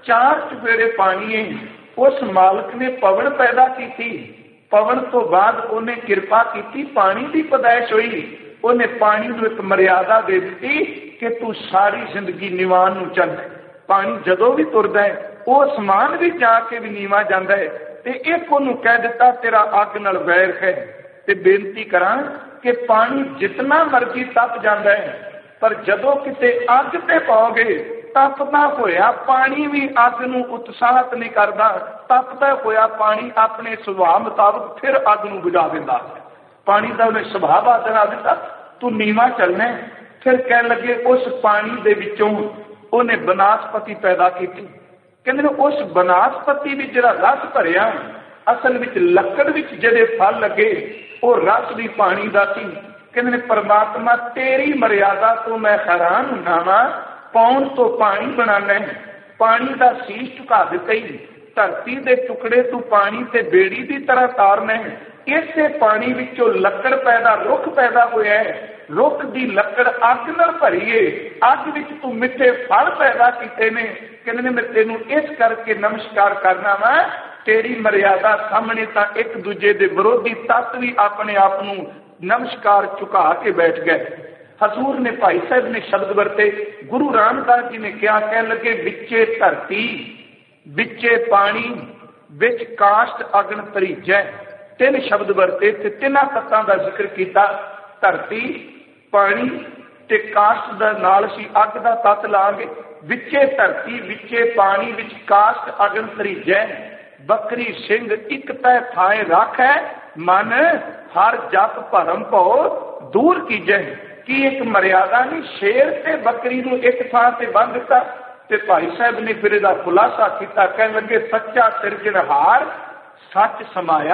4 ਚਫੇਰੇ ਪਾਣੀ ਏ। ਉਸ ਮਾਲਕ ਨੇ ਪਵਨ ਪੈਦਾ ਕੀਤੀ, ਪਵਨ ਤੋਂ ਬਾਅਦ ਉਹਨੇ ਕਿਰਪਾ ਕੀਤੀ, ਪਾਣੀ ਦੀ ਪੈਦਾਇਸ਼ ਹੋਈ। ਉਹਨੇ ਪਾਣੀ ਨੂੰ ਇੱਕ ਮਰਿਆਦਾ ਦੇ ਦਿੱਤੀ ਕਿ ਤੂੰ ਸਾਰੀ ਜ਼ਿੰਦਗੀ ਨਿਵਾਨ ਨੂੰ ਚੱਲ। ਪਾਣੀ ਜਦੋਂ ਵੀ ਤੁਰਦਾ ਹੈ, ਉਹ ਅਸਮਾਨ ਵੀ ਜਾ ਕੇ ਵੀ ਨੀਵਾਂ ਜਾਂਦਾ ਹੈ। ਤੇ ਇੱਕ ਉਹਨੂੰ ਕਹਿ ਦਿੱਤਾ ਤੇਰਾ ਅੱਗ ਨਾਲ ਵੈਰ ਹੈ। ਤੇ ਬੇਨਤੀ ਕਰਾਂ ਕਿ ਪਾਣੀ ਜਿਤਨਾ ਮਰਜ਼ੀ ਤਪ ਜਾਂਦਾ ਹੈ, ਪਰ ਜਦੋਂ ਕਿਤੇ ਅੱਗ ਤੇ ਪਾਓਗੇ, ਤਪਦਾ ਹੋਇਆ ਪਾਣੀ ਵੀ ਅੱਗ ਨੂੰ ਉਤਸ਼ਾਹਿਤ ਨਹੀਂ ਕਰਦਾ। ਤਪਦਾ ਹੋਇਆ ਪਾਣੀ ਆਪਣੇ ਸੁਭਾਅ ਮੁਤਾਬਕ ਫਿਰ ਅੱਗ ਨੂੰ ਬੁਝਾ ਦਿੰਦਾ। ਪਾਣੀ ਦਾ ਉਹਨੇ ਸੁਭਾਅ ਬਣਾ ਦਿੱਤਾ, ਤੂੰ ਨੀਵਾਂ ਚੱਲਣਾ। ਫਿਰ ਕਹਿਣ ਲੱਗੇ ਉਸ ਪਾਣੀ ਦੇ ਵਿੱਚੋਂ ਉਹਨੇ ਬਨਾਸਪਤੀ ਪੈਦਾ ਕੀਤੀ। ਕਹਿੰਦੇ ਨੇ ਉਸ ਬਨਾਸਪਤੀ ਵਿੱਚ ਜਿਹੜਾ ਰਸ ਭਰਿਆ, ਅਸਲ ਵਿੱਚ ਲੱਕੜ ਵਿੱਚ ਜਿਹੜੇ ਫਲ ਲੱਗੇ ਉਹ ਰਸ ਵੀ ਪਾਣੀ ਦਾ ਸੀ। ਕਹਿੰਦੇ ਨੇ ਪਰਮਾਤਮਾ ਤੇਰੀ ਮਰਿਆਦਾ ਤੋਂ ਮੈਂ ਹੈਰਾਨ ਹੁੰਦਾ ਵਾਂ, ਪਾਉਣ ਤੋਂ ਪਾਣੀ ਬਣਾਉਣਾ, ਪਾਣੀ ਦਾ ਸੀਸ ਝੁਕਾ ਦਿੱਤਾ ਹੀ, ਧਰਤੀ ਦੇ ਟੁਕੜੇ ਤੋਂ ਪਾਣੀ ਤੇ ਬੇੜੀ ਦੀ ਤਰ੍ਹਾਂ ਤਾਰਨਾ। ਇਸੇ ਪਾਣੀ ਵਿੱਚੋਂ ਲੱਕੜ ਪੈਦਾ, ਰੁੱਖ ਪੈਦਾ ਹੋਇਆ ਹੈ। रुख की लकड़ अग नाल भरीए, अग विच तू मिठे फल पैदा कीते ने, कहंदे मैं तेनू इस करके नमस्कार करना वा। तेरी मर्यादा सामने तां एक दूजे दे विरोधी तत्त भी अपने आप नू नमस्कार झुका के बैठ गए। हजूर ने, भाई साहब ने शब्द वरते, गुरु रामदास जी ने क्या कह लगे, विचे धरती विचे पानी विच काष्ट अग्न तरीजै। तीन शब्द वरते ते तिन्हां तत्तां दा जिक्र किया, धरती पानी ते काष्ट दा नाल सी अग दा तत्त लांगे। विचे धरती विचे पानी विच काष्ट अग्न तरीजै, बकरी सिंह इक तै थाए राखै, मन हर जप भरम भौ दूर कीजै। कि एक मर्यादा नहीं, शेर ते बकरी नूं एक थां ते बंध दिता। ते भाई साहब ने फिर इहदा खुलासा किया, कहण लगे सच्चा सिरजनहार सच समाया,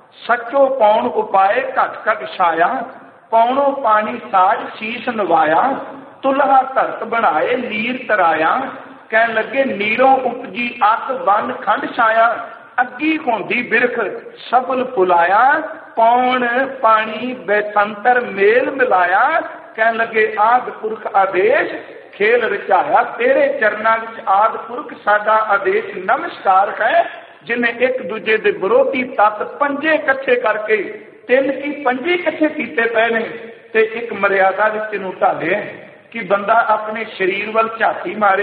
सचो पौण उपाय घट घट छाया, पौणों पानी साज शीश नवाया, तुलहा धरत बनाए नीर तराया। कहण लगे नीरों उपजी अग बन खंड छाया, अगी होंदी बिरख सबल पुलाया, पौण पानी बेसंतर मेल मिलाया। कहण लगे आद पुरख आदेश खेल रचाया, तेरे चरना विच आद पुरख साडा आदेश नमस्कार है, जिन्हें एक दूजे दे विरोधी तत्त पंजे इकट्ठे करके, तीन की पंजे इकट्ठे कीते पे ने ते एक मर्यादा विच नूं ढालिया कि बंदा अपने शरीर वल झाती मारे।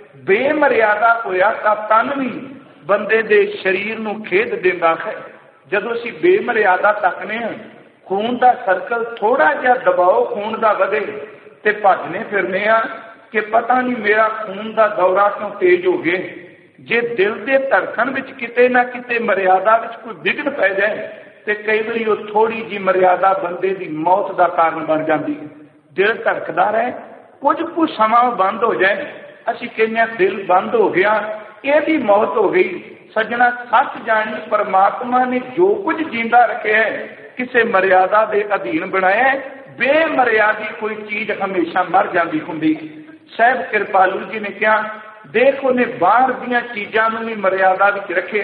बेमर्यादा होया तां तन भी बंदे दे शरीर नूं खेद दिंदा है। जदों असीं बेमर्यादा तकने हां, खून का सर्कल थोड़ा जिहा दबाओ खून का वधे ते भजने फिरने आ कि पता नहीं मेरा खून का दौरा क्यों तेज हो गया। जे दिल के धड़कन विच किते ना किते मर्यादा विच कोई विघन पै जाए तो कई बार वो थोड़ी जी मर्यादा बंदे की मौत का कारण बन जाती है। दिल धड़कदा रहे, कुछ समा बंद हो जाए, असीं कहने दिल बंद हो गया, यही मौत हो गई। सजना सच जानी परमात्मा ने जो कुछ जींदा रखे है किसी मर्यादा के अधीन बनाया। बेमर्यादी कोई चीज हमेशा मर जाती होंगी। साहब कृपालू जी ने कहा, देख उन्हें बाहर दियां चीज़ों भी मर्यादा विच रखे,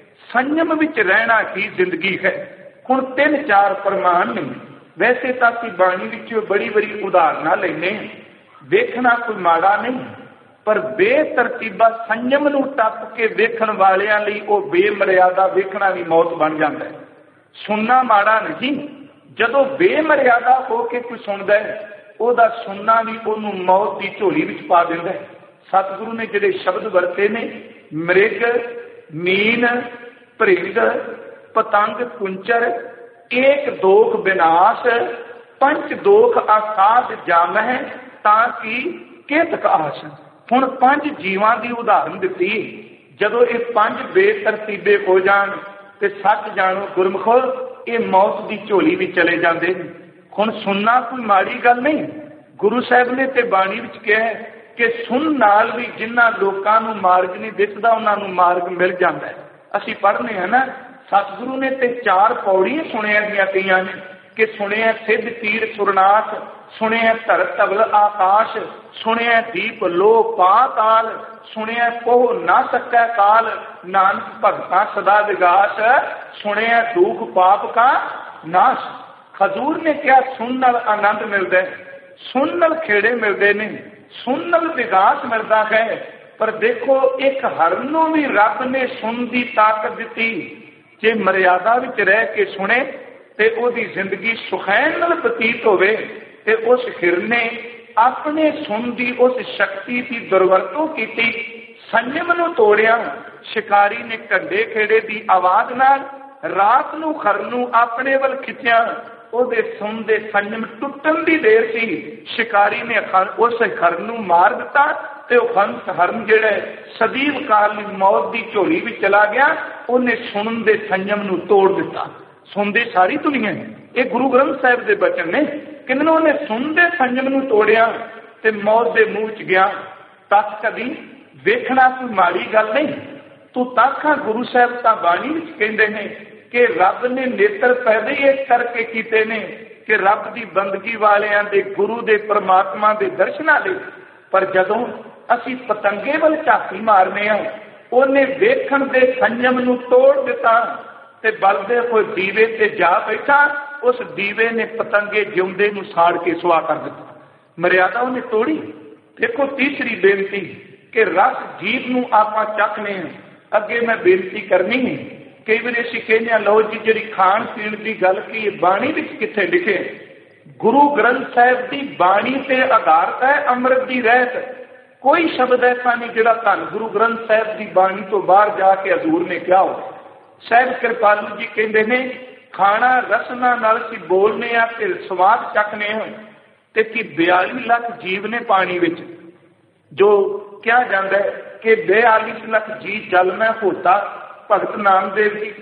संयम विच रहना ही जिंदगी है। हुण 3-4 प्रमाण ने, वैसे तो असीं बाणी विचों बड़ी बड़ी उदाहरण लेने, देखना कोई माड़ा नहीं, पर बेतरतीबा संयम नूं टप के वेखण वालियां लई वो बेमर्यादा वेखना भी मौत बन जाता है। सुनना माड़ा नहीं, जदों बेमर्यादा होके कोई सुनदा है ਉਹਦਾ सुनना भी ਉਹਨੂੰ मौत की झोली विच पा दिंदा है। सतगुरु ने जिहड़े शब्द वरते ने, मृग मीन भृंग पतंग कुंचर एक दोख विनाश, पंच दोख आसाद जाम है ताकि केतक आस। हुण 5 जीवां की उदाहरण दिती। जदों ये 5 बेतरतीबे हो जाण ते सच जाणो गुरमुखो ये मौत की झोली भी चले जाते हैं। हुण सुनना कोई माड़ी गल नहीं। गुरु साहब ने ते बाणी विच कहा कि सुन नाल भी जिन्हां लोकां नूं मार्ग नहीं दिसदा उन्हां नूं मार्ग मिल जाता है। असीं पढ़ने हैं ना, सतगुरु ने ते 4 पौड़ियां सुनिया दियां कईयां ने कि सुनिया सिद्ध तीर सुरनाथ, सुनिया धरत धवल आकाश, सुनिया दीप लो पाताल, सुनिया कोह ना सकै काल, नानक भगता सदा विगास, सुनिया दुख पाप का नाश। हजूर ने क्या सुन नाल आनंद मिलता है, सुन नाल खेड़े मिलते हैं, सुन नाल विकास मिलता है। पर देखो एक हरण नूं भी रब ने सुन की ताकत दी। जे मर्यादा विच रह के सुने ते ओदी जिंदगी सुखैन नाल बतीत होवे ते उस हिरन ने अपने सुन की उस शक्ति की दुरवरतों की, संयम नूं तोड़िया। शिकारी ने घंडे खेड़े की आवाज़ नाल रात नूं खरन नूं अपने वल खिंचिया। ਉਹਦੇ ਸੁਣ ਦੇ ਸੰयम ਟੁੱਟਣ ਦੀ ਦੇਰ ਸੀ, शिकारी ने उस हरण नूं मार दिता ते ਉਹ हरण ਜਿਹੜਾ सदीव काल मौत की झोली में चला गया। उन्हें सुनन दे संयम नूं तोड़ दिता। सुनते सारी दुनिया, ये गुरु ग्रंथ साहिब के बचन ने, किन्होंने उन्हें सुनते संयम नूं तोड़िया ते मौत के मुँह च गया। तक कदी वेखना कोई माड़ी गल नहीं। तू तक गुरु साहब तां बाणी विच कहंदे ने कि रब ने नेत्र पैदा ही इस करके कीते ने कि रब की बंदगी वालियां दे, गुरु दे, परमात्मा के दर्शनां लई। पर जदों असीं पतंगे वल झाती मारने आ, उन्हें वेखण दे संयम नूं तोड़ दिता ਤੇ ਬਲਦੇ ਹੋਏ ਦੀਵੇ ਤੇ ਜਾ ਬੈਠਾ। ਉਸ ਦੀਵੇ ਨੇ ਪਤੰਗੇ ਜਿਉਂਦੇ ਨੂੰ ਸਾੜ ਕੇ ਸੁਆਹ ਕਰ ਦਿੱਤਾ। ਮਰਿਆਦਾ ਉਹਨੇ ਤੋੜੀ। ਦੇਖੋ ਤੀਸਰੀ ਬੇਨਤੀ ਕਿ ਰਸ ਜੀਵ ਨੂੰ ਆਪਾਂ ਚੱਖਨੇ ਹਾਂ। ਅੱਗੇ ਮੈਂ ਬੇਨਤੀ ਕਰਨੀ ਹੈ, ਕਈ ਵਾਰੀ ਅਸੀਂ ਕਹਿੰਦੇ ਹਾਂ ਲਓ ਜੀ ਜਿਹੜੀ ਖਾਣ ਪੀਣ ਦੀ ਗੱਲ ਕੀ ਬਾਣੀ ਵਿੱਚ ਕਿੱਥੇ ਲਿਖੇ? ਗੁਰੂ ਗ੍ਰੰਥ ਸਾਹਿਬ ਦੀ ਬਾਣੀ ਤੇ ਆਧਾਰਿਤ ਹੈ ਅੰਮ੍ਰਿਤ ਦੀ ਰਹਿਤ। ਕੋਈ ਸ਼ਬਦ ਐਸਾ ਨਹੀਂ ਜਿਹੜਾ ਧੰਨ ਗੁਰੂ ਗ੍ਰੰਥ ਸਾਹਿਬ ਦੀ ਬਾਣੀ ਤੋਂ ਬਾਹਰ ਜਾ ਕੇ ਹਜ਼ੂਰ ਨੇ ਕਿਹਾ ਹੋ। ਸਾਹਿਬ ਕਿਰਪਾਲੂ ਜੀ ਕਹਿੰਦੇ ਨੇ ਖਾਣਾ ਰਸਨਾ ਨਾਲ ਅਸੀਂ ਬੋਲਨੇ ਆ ਤੇ ਸਵਾਦ ਚੱਖਨੇ ਹਾਂ। ਤੇ ਕਿ 42 ਲੱਖ ਜੀਵ ਨੇ ਪਾਣੀ ਵਿੱਚ, ਜੋ ਕਿਹਾ ਜਾਂਦਾ ਹੈ ਕਿ 42 ਲੱਖ ਜੀ ਜਲ ਮੈਂ ਹੋਤਾ। ਭਗਤ ਨਾਮਦੇਵ ਜੀ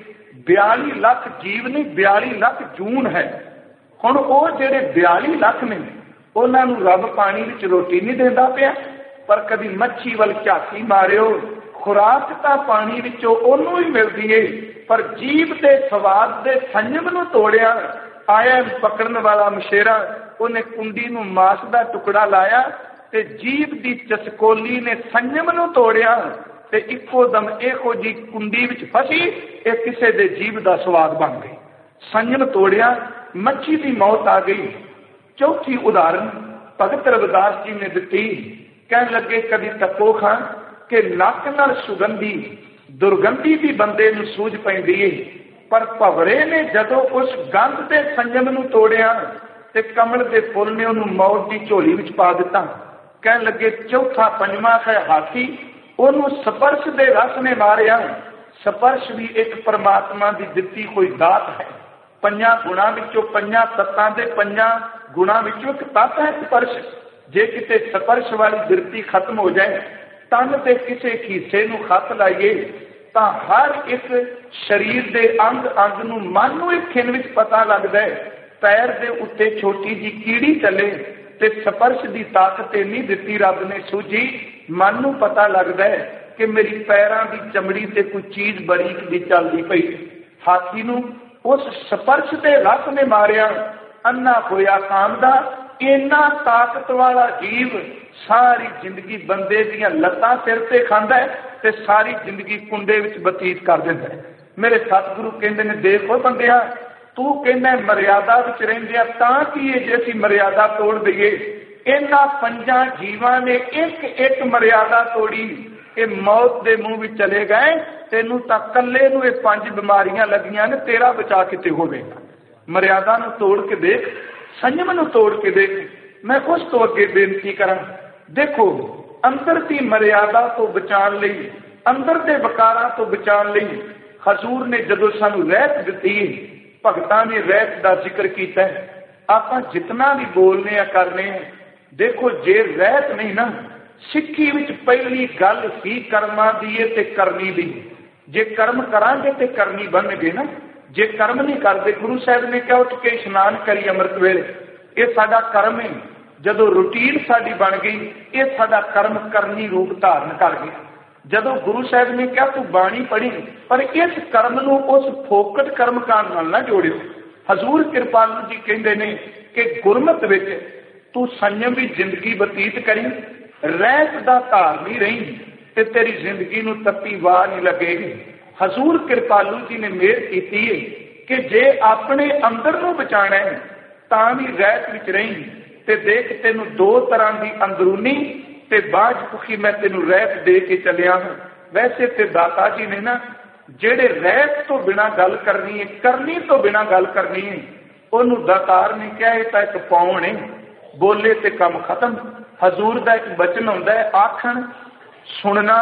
42 ਲੱਖ ਜੀਵ ਨੇ, 42 ਲੱਖ ਜੂਨ ਹੈ। ਹੁਣ ਉਹ ਜਿਹੜੇ 42 ਲੱਖ ਨੇ ਉਹਨਾਂ ਨੂੰ ਰੱਬ ਪਾਣੀ ਵਿੱਚ ਰੋਟੀ ਨਹੀਂ ਦਿੰਦਾ ਪਿਆ, ਪਰ ਕਦੀ ਮੱਛੀ ਵੱਲ ਝਾਤੀ ਮਾਰਿਓ, ਖੁਰਾਕ ਤਾਂ ਪਾਣੀ ਵਿੱਚੋਂ ਉਹਨੂੰ ਹੀ ਮਿਲਦੀ ਏ, ਪਰ ਜੀਵ ਦੇ ਸਵਾਦ ਦੇ ਸੰਯਮ ਨੂੰ ਤੋੜਿਆ। ਆਇਆ ਪਕੜਨ ਵਾਲਾ ਮਸ਼ੇਰਾ, ਉਹਨੇ ਕੁੰਡੀ ਨੂੰ ਮਾਸ ਦਾ ਟੁਕੜਾ ਲਾਇਆ ਤੇ ਜੀਵ ਦੀ ਚਸਕੋਲੀ ਨੇ ਸੰਯਮ ਨੂੰ ਤੋੜਿਆ ਤੇ ਇੱਕੋ ਦਮ ਇਹੋ ਜੀ ਕੁੰਡੀ ਵਿੱਚ ਫਸੀ, ਇਹ ਕਿਸੇ ਦੇ ਜੀਵ ਦਾ ਸਵਾਦ ਬਣ ਗਈ। ਸੰਯਮ ਤੋੜਿਆ, ਮੱਛੀ ਦੀ ਮੌਤ ਆ ਗਈ। ਚੌਥੀ ਉਦਾਹਰਨ ਭਗਤ ਰਵਿਦਾਸ ਜੀ ਨੇ ਦਿੱਤੀ। ਕਹਿਣ ਲੱਗੇ ਕਦੀ ਤੱਕੋ ਖਾਂ ਕਿ ਨੱਕ ਨਾਲ ਸੁਗੰਧੀ ਦੁਰਗੰਧੀ ਦੀ ਬੰਦੇ ਨੂੰ ਸੂਝ ਪੈਂਦੀ ਏ, ਪਰ ਭਵਰੇ ਨੇ ਜਦੋਂ ਉਸ ਗੰਧ ਦੇ ਸੰਯਮ ਨੂੰ ਤੋੜਿਆ ਤੇ ਕਮਲ ਦੇ ਫੁੱਲ ਨੇ ਉਹਨੂੰ ਮੌਤ ਦੀ ਝੋਲੀ ਵਿੱਚ ਪਾ ਦਿੱਤਾ। ਕਹਿਣ ਲੱਗੇ ਚੌਥਾ ਪੰਜਵਾਂ ਹੈ ਹਾਥੀ, ਉਹਨੂੰ ਸਪਰਸ਼ ਦੇ ਰਸ ਨੇ ਮਾਰਿਆ। ਸਪਰਸ਼ ਵੀ ਇੱਕ ਪਰਮਾਤਮਾ ਦੀ ਦਿੱਤੀ ਕੋਈ ਦਾਤ ਹੈ। ਪੰਜਾਂ ਗੁਣਾਂ ਵਿੱਚੋਂ, ਪੰਜਾਂ ਤੱਤਾਂ ਦੇ ਪੰਜਾਂ ਗੁਣਾਂ ਵਿੱਚੋਂ ਇੱਕ ਤੱਤ ਹੈ ਸਪਰਸ਼। ਜੇ ਕਿਤੇ ਸਪਰਸ਼ ਵਾਲੀ ਬਿਰਤੀ ਖਤਮ ਹੋ ਜਾਏ, ਤਨ ਤੇ ਕਿਸੇ ਹਿੱਸੇ ਨੂੰ ਖੱਤ ਲਾਈਏ ਤਾਂ ਹਰ ਇੱਕ ਸਰੀਰ ਦੇ ਅੰਗ ਅੰਗ ਨੂੰ, ਮਨ ਨੂੰ ਇੱਕ ਖਿੰਨ ਵਿੱਚ ਪਤਾ ਲੱਗਦਾ ਹੈ। ਪੈਰ ਦੇ ਉੱਤੇ ਛੋਟੀ ਜਿਹੀ ਕੀੜੀ ਚੱਲੇ ਤੇ ਸਪਰਸ਼ ਦੀ ਤਾਕਤ ਇੰਨੀ ਦਿੱਤੀ ਰੱਬ ਨੇ ਸੂਝੀ, ਮਨ ਨੂੰ ਪਤਾ ਲੱਗਦਾ ਹੈ ਕਿ ਮੇਰੀ ਪੈਰਾਂ ਦੀ ਚਮੜੀ ਤੇ ਕੋਈ ਚੀਜ਼ ਬਰੀਕ ਦੀ ਚੱਲਦੀ ਪਈ। ਹਾਥੀ ਨੂੰ ਉਸ ਸਪਰਸ਼ ਦੇ ਰਸ ਨੇ ਮਾਰਿਆ। ਅੰਨਾ ਹੋਇਆ ਕਾਮ ਦਾ, ਇੰਨਾ ਤਾਕਤ ਵਾਲਾ ਜੀਵ ਸਾਰੀ ਜ਼ਿੰਦਗੀ ਬੰਦੇ ਦੀਆਂ ਲੱਤਾਂ ਸਿਰ ਤੇ ਖਾਂਦਾ ਹੈ ਤੇ ਸਾਰੀ ਜ਼ਿੰਦਗੀ ਕੁੰਡੇ ਵਿੱਚ ਬਤੀਤ ਕਰ ਦਿੰਦਾ ਹੈ। ਮੇਰੇ ਸਤਿਗੁਰੂ ਕਹਿੰਦੇ ਨੇ ਦੇਖੋ ਬੰਦਿਆ, ਤੂੰ ਕਹਿੰਦਾ ਮਰਿਆਦਾ ਵਿੱਚ ਰਹਿੰਦੇ ਆ ਤਾਂ ਕੀ ਹੈ ਜੇ ਅਸੀਂ ਮਰਿਆਦਾ ਤੋੜ ਦਈਏ? ਇਹਨਾਂ ਪੰਜਾਂ ਜੀਵਾਂ ਨੇ ਇੱਕ ਇੱਕ ਮਰਿਆਦਾ ਤੋੜੀ। ਇਹ ਮੌਤ ਦੇ ਮੂੰਹ ਵਿੱਚ ਚਲੇ ਗਏ। ਤੈਨੂੰ ਤਾਂ ਇਕੱਲੇ ਨੂੰ ਇਹ 5 ਬਿਮਾਰੀਆਂ ਲੱਗੀਆਂ ਨੇ, ਤੇਰਾ ਬਚਾ ਕਿਤੇ ਹੋਵੇਗਾ। ਮਰਿਆਦਾ ਨੂੰ ਤੋੜ ਕੇ ਦੇਖ, ਸੰਯਮ ਨੂੰ ਤੋੜ ਕੇ ਦੇਖ। ਮੈਂ ਉਸ ਤੋਂ ਅੱਗੇ ਬੇਨਤੀ ਕਰਾਂ, ਦੇਖੋ ਅੰਦਰ ਦੀ ਮਰਿਆਦਾ ਤੋਂ ਬਚਾਉਣ ਲਈ, ਅੰਦਰ ਦੇ ਵਿਕਾਰਾਂ ਤੋਂ ਬਚਾਉਣ ਲਈ ਹਜ਼ੂਰ ਨੇ ਜਦੋਂ ਸਾਨੂੰ ਰਹਿਤ ਦਿੱਤੀ, ਭਗਤਾਂ ਨੇ ਰਹਿਤ ਦਾ ਜ਼ਿਕਰ ਕੀਤਾ ਹੈ। ਆਪਾਂ ਜਿਤਨਾ ਵੀ ਬੋਲਨੇ ਆ ਕਰਨੇ ਆ, ਦੇਖੋ ਜੇ ਰਹਿਤ ਨਹੀਂ ਨਾ, ਸਿੱਖੀ ਵਿੱਚ ਪਹਿਲੀ ਗੱਲ ਹੀ ਕਰਮਾਂ ਦੀ ਹੈ ਤੇ ਕਰਨੀ ਦੀ। ਜੇ ਕਰਮ ਕਰਾਂਗੇ ਤੇ ਕਰਨੀ ਬਣਨਗੇ ਨਾ। ਜੇ ਕਰਮ ਨਹੀਂ ਕਰਦੇ, ਗੁਰੂ ਸਾਹਿਬ ਨੇ ਕਿਹਾ ਉੱਠ ਕੇ ਇਸ਼ਨਾਨ ਕਰੀ ਅੰਮ੍ਰਿਤ ਵੇਲੇ, ਇਹ ਸਾਡਾ ਕਰਮ ਹੈ। ਜਦੋਂ ਰੂਟੀਨ ਸਾਡੀ ਬਣ ਗਈ, ਇਹ ਸਾਡਾ ਕਰਮ ਕਰਨੀ ਰੂਪ ਧਾਰਨ ਕਰ ਗਿਆ। ਜਦੋਂ ਗੁਰੂ ਸਾਹਿਬ ਨੇ ਕਿਹਾ ਤੂੰ ਬਾਣੀ ਪੜ੍ਹੀ, ਪਰ ਇਸ ਕਰਮ ਨੂੰ ਉਸ ਫੋਕਟ ਕਰਮ ਕਾਂਡ ਨਾਲ ਨਾ ਜੋੜਿਓ। ਹਜ਼ੂਰ ਕਿਰਪਾਲੂ ਜੀ ਕਹਿੰਦੇ ਨੇ ਕਿ ਗੁਰਮਤਿ ਵਿੱਚ ਤੂੰ ਸੰਯਮੀ ਜ਼ਿੰਦਗੀ ਬਤੀਤ ਕਰੀ, ਰਹਿਤ ਦਾ ਧਾਰਨੀ ਰਹੀ ਤੇ ਤੇਰੀ ਜ਼ਿੰਦਗੀ ਨੂੰ ਤੱਤੀ ਵਾਹ ਨਹੀਂ ਲੱਗੇਗੀ। ਹਜ਼ੂਰ ਕਿਰਪਾਲੂ ਜੀ ਨੇ ਮਿਹਰ ਕੀਤੀ ਹੈ ਕਿ ਜੇ ਆਪਣੇ ਅੰਦਰ ਨੂੰ ਬਚਾਉਣਾ ਹੈ ਤਾਂ ਵੀ ਰਹਿਤ ਵਿੱਚ ਰਹੀ। ਤੇ ਦੇਖ ਤੈਨੂੰ 2 ਤਰ੍ਹਾਂ ਦੀ ਅੰਦਰੂਨੀ ਤੇ ਬਾਝ ਭੁੱਖੀ ਮੈਂ ਤੈਨੂੰ ਰਹਿਤ ਦੇ ਕੇ ਚੱਲਿਆ ਹਾਂ। ਵੈਸੇ ਤੇ ਦਾਤਾ ਜੀ ਨੇ ਨਾ ਜਿਹੜੇ ਰਹਿਤ ਤੋਂ ਬਿਨਾਂ ਗੱਲ ਕਰਨੀ ਹੈ, ਕਰਨੀ ਤੋਂ ਬਿਨਾਂ ਗੱਲ ਕਰਨੀ ਹੈ, ਉਹਨੂੰ ਦਾਤਾਰ ਨੇ ਕਿਹਾ ਇਹ ਤਾਂ ਇੱਕ ਪੌਣ ਹੈ, ਬੋਲੇ ਤੇ ਕੰਮ ਖਤਮ। ਹਜ਼ੂਰ ਦਾ ਇੱਕ ਬਚਨ ਹੁੰਦਾ ਹੈ, ਆਖਣ ਸੁਣਨਾ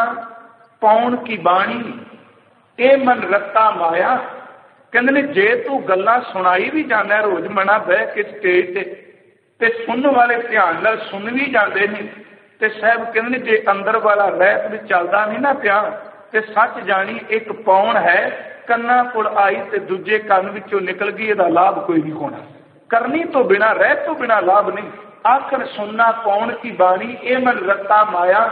ਪੌਣ ਕੀ ਬਾਣੀ, ਇਹ ਮਨ ਰੱਤਾ ਮਾਇਆ। ਕਹਿੰਦੇ ਨੇ ਜੇ ਤੂੰ ਗੱਲਾਂ ਸੁਣਾਈ ਵੀ ਜਾਂਦਾ ਰੋਜ਼ ਮਨਾ ਬਹਿ ਕੇ ਸਟੇਜ ਤੇ ਸੁਣਨ ਵਾਲੇ ਧਿਆਨ ਨਾਲ ਸੁਣ ਵੀ ਜਾਂਦੇ ਨੇ, ਤੇ ਸਾਹਿਬ ਕਹਿੰਦੇ ਨੇ ਜੇ ਅੰਦਰ ਵਾਲਾ ਰਹਿਤ ਵਿੱਚ ਚੱਲਦਾ ਨਹੀਂ ਨਾ ਪਿਆ ਤੇ ਸੱਚ ਜਾਣੀ ਇੱਕ ਪੌਣ ਹੈ, ਕੰਨਾਂ ਕੋਲ ਆਈ ਤੇ ਦੂਜੇ ਕੰਨ ਵਿੱਚੋਂ ਨਿਕਲ ਗਈ, ਇਹਦਾ ਲਾਭ ਕੋਈ ਨਹੀਂ ਹੋਣਾ। ਕਰਨੀ ਤੋਂ ਬਿਨਾਂ, ਰਹਿਤ ਤੋਂ ਬਿਨਾਂ ਲਾਭ ਨਹੀਂ। ਆਖਰ ਸੁਣਨਾ ਪੌਣ ਕੀ ਬਾਣੀ, ਇਹ ਮਨ ਰੱਤਾ ਮਾਇਆ,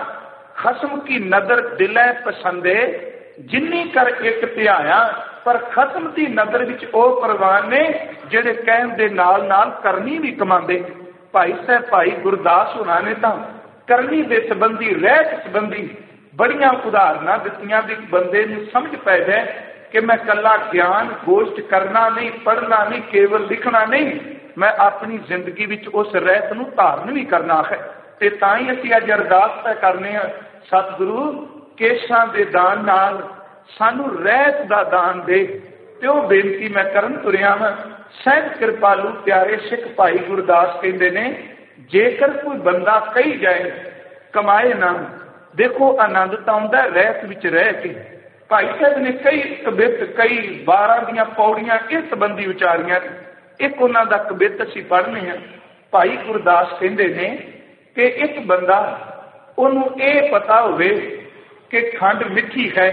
ਖਸਮ ਕੀ ਨਦਰ ਦਿਲੇ ਪਸੰਦੇ, ਜਿੰਨੀ ਕਰ ਇੱਕ ਧਿਆਇਆ। ਪਰ ਖਸਮ ਦੀ ਨਜ਼ਰ ਵਿੱਚ ਉਹ ਪ੍ਰਵਾਨ ਨੇ ਜਿਹੜੇ ਕਹਿਣ ਦੇ ਨਾਲ ਨਾਲ ਕਰਨੀ ਵੀ ਕਮਾਉਂਦੇ। ਭਾਈ ਸਾਹਿਬ ਭਾਈ ਗੁਰਦਾਸ ਹੋਣਾ ਨੇ ਤਾਂ ਕਰਨੀ ਦੇ ਸੰਬੰਧੀ, ਰਹਿਤ ਸੰਬੰਧੀ ਬੜੀਆਂ ਉਦਾਹਰਨਾਂ ਦਿੱਤੀਆਂ ਵੀ ਬੰਦੇ ਨੂੰ ਸਮਝ ਪੈ ਜਾਏ कि मैं कला ज्ञान गोष्ठ करना नहीं, पढ़ना नहीं, केवल लिखना नहीं, मैं अपनी जिंदगी विच उस रहत नूं धारण भी करना है। ते तां ही असीं अज अरदास तय करने आ, सतगुरु केशां दे दान नाल सानू रहत दा दान दे। ते ओह बेनती मैं करन तुरिया हां। सहज कृपालू प्यारे सिख भाई गुरदास कहंदे ने, जेकर कोई बंदा कही जाए कमाए ना, देखो आनंद तां आउंदा रहत विच रह के। भाई साहब ने कई कबित, कई 12 ਦੀਆਂ पौड़ियां इस संबंधी उचारियां। एक उन्हां दा कबित असीं पढ़ने हैं। भाई गुरदास कहंदे ने कि एक बंदा उन्होंने ये पता होवे कि खंड मिठी है,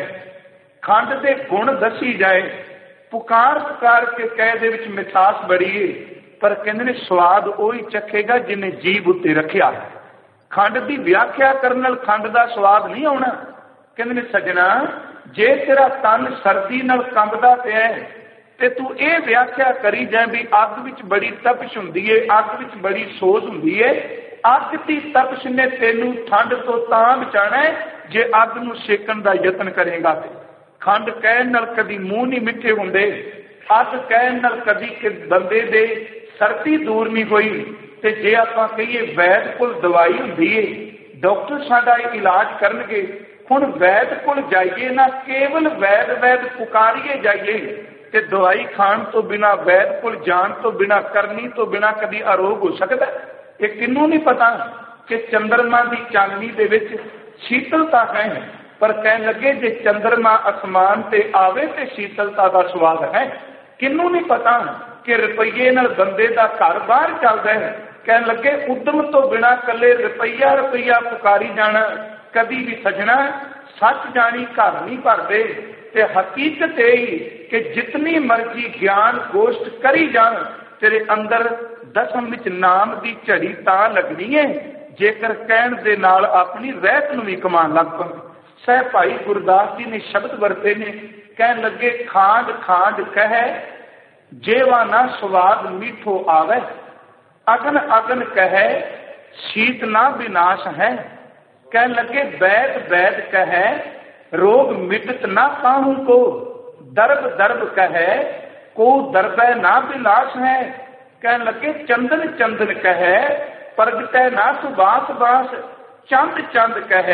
खंड के गुण दसी जाए, पुकार पुकार के कह दे विच मिठास बड़ी है, पर कहंदे ने स्वाद वही चखेगा जिन्हें जीभ उत्ते रखिया। खंड की व्याख्या करने नाल खंड का स्वाद नहीं आना। कहंदे ने सजना, जे तेरा तन सर्दी नाल कंबदा पिया ते तू ये व्याख्या करी जाए भी अग विच बड़ी तपश हुंदी है, अग विच बड़ी सोज हुंदी है, अग की तपश ने तेनू ठंड तो तां बचाना है जे अग नूं सेकण दा यतन करेगा। ते खंड कहण नाल कदी मूँह नहीं मिठे हुंदे, अग कहण नाल कदी कि बंदे दे सर्दी दूर नहीं होई। ते जे आपां कहिए वैद कोल दवाई हुंदी है, डॉक्टर साडा इलाज करनगे, हुण वैद कोल जाइए ना, केवल वैद वैद पुकारिए जाइए, ते दवाई खाण तो बिना, वैद कोल जाण तो बिना, करनी तो बिना कदी आरोग हो सकदा? ये किन्नू नहीं पता कि चंद्रमा की चांदनी दे विच शीतलता है, पर कह लगे जे चंद्रमा आसमान ते आवे ते शीतलता का स्वाद है। किन्नू नहीं पता कि रुपये नाल बंदे का घर बाहर चलदा है, कह लगे उद्यम तो बिना कले रुपया रुपया पुकारी जाना। कदी भी सजना सच जानी घर नहीं भरदे। ते हकीकत यही कि जितनी मर्जी ज्ञान गोष्ठ करी जान, तेरे अंदर दसम विच नाम की झड़ी तां लगनी है जेकर कहण दे नाल अपनी रहत नूं भी कमान लग पवे। सह भाई गुरदास जी ने शब्द वरते ने, कहण लगे खांड खांड कह जेवा ना स्वाद मीठो आवे, अगन अगन कह शीत ना विनाश है। कहण लगे वैद वैद कह रोग मिटत ना पाहू को, दर्ब दर्ब कह को दर्बै ना विलास है। कहण लगे चंदन चंदन कह प्रगटै ना सुबास बास, चंद चंद कह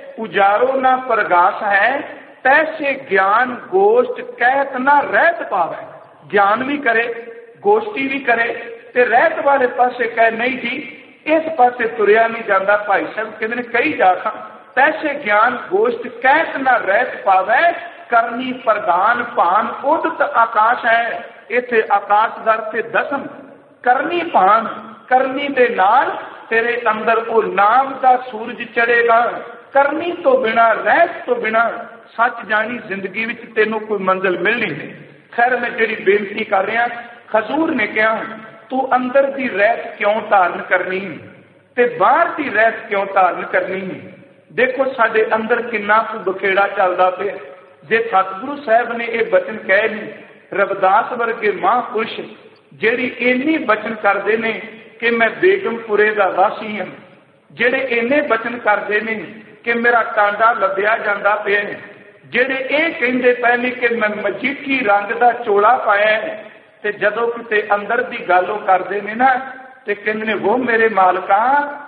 उजारो ना प्रगास है। तैसे ज्ञान गोष्ठ कहत ना रहत पावे। ज्ञान भी करे, गोष्ठी भी करे, ते रहत वाले पासे कह नहीं जी इस पासे तुरिया नहीं जाता। भाई साहब कहते ने कई जाखा तैसे ज्ञान गोष्ठ कहत ना रहत पावे, करनी प्रधान भान उदत आकाश है। इथे आकाश दर से दसम करनी भान, करनी दे नाल तेरे अंदर वो नाम का सूरज चढ़ेगा। करनी तो बिना, रहत तो बिना सच जानी जिंदगी विच तेनों कोई मंजिल मिलनी नहीं। खैर मैं जी बेनती कर रहा, खजूर ने कहा तू अंदर की रहत क्यों धारण करनी ते बाहर की रहत क्यों धारण करनी। देखो साडे अंदर कितना कुछ बखेड़ा चलता पे। जे सतगुरु साहब ने यह बचन कहे ने, रविदास वर्गे महापुरुष जेड़ी इन्नी बचन करते ने कि मैं बेगमपुरे का वासी हाँ, जेड़े इन्ने बचन करते ने कि मेरा टांडा लद्या जाता पे, जेड़े ये कहते पे ने कि मैं मजीठी रंग का चोला पाया है, ते जदों किते अंदर की गल करते ने ना ते कहते ने वो मेरे मालका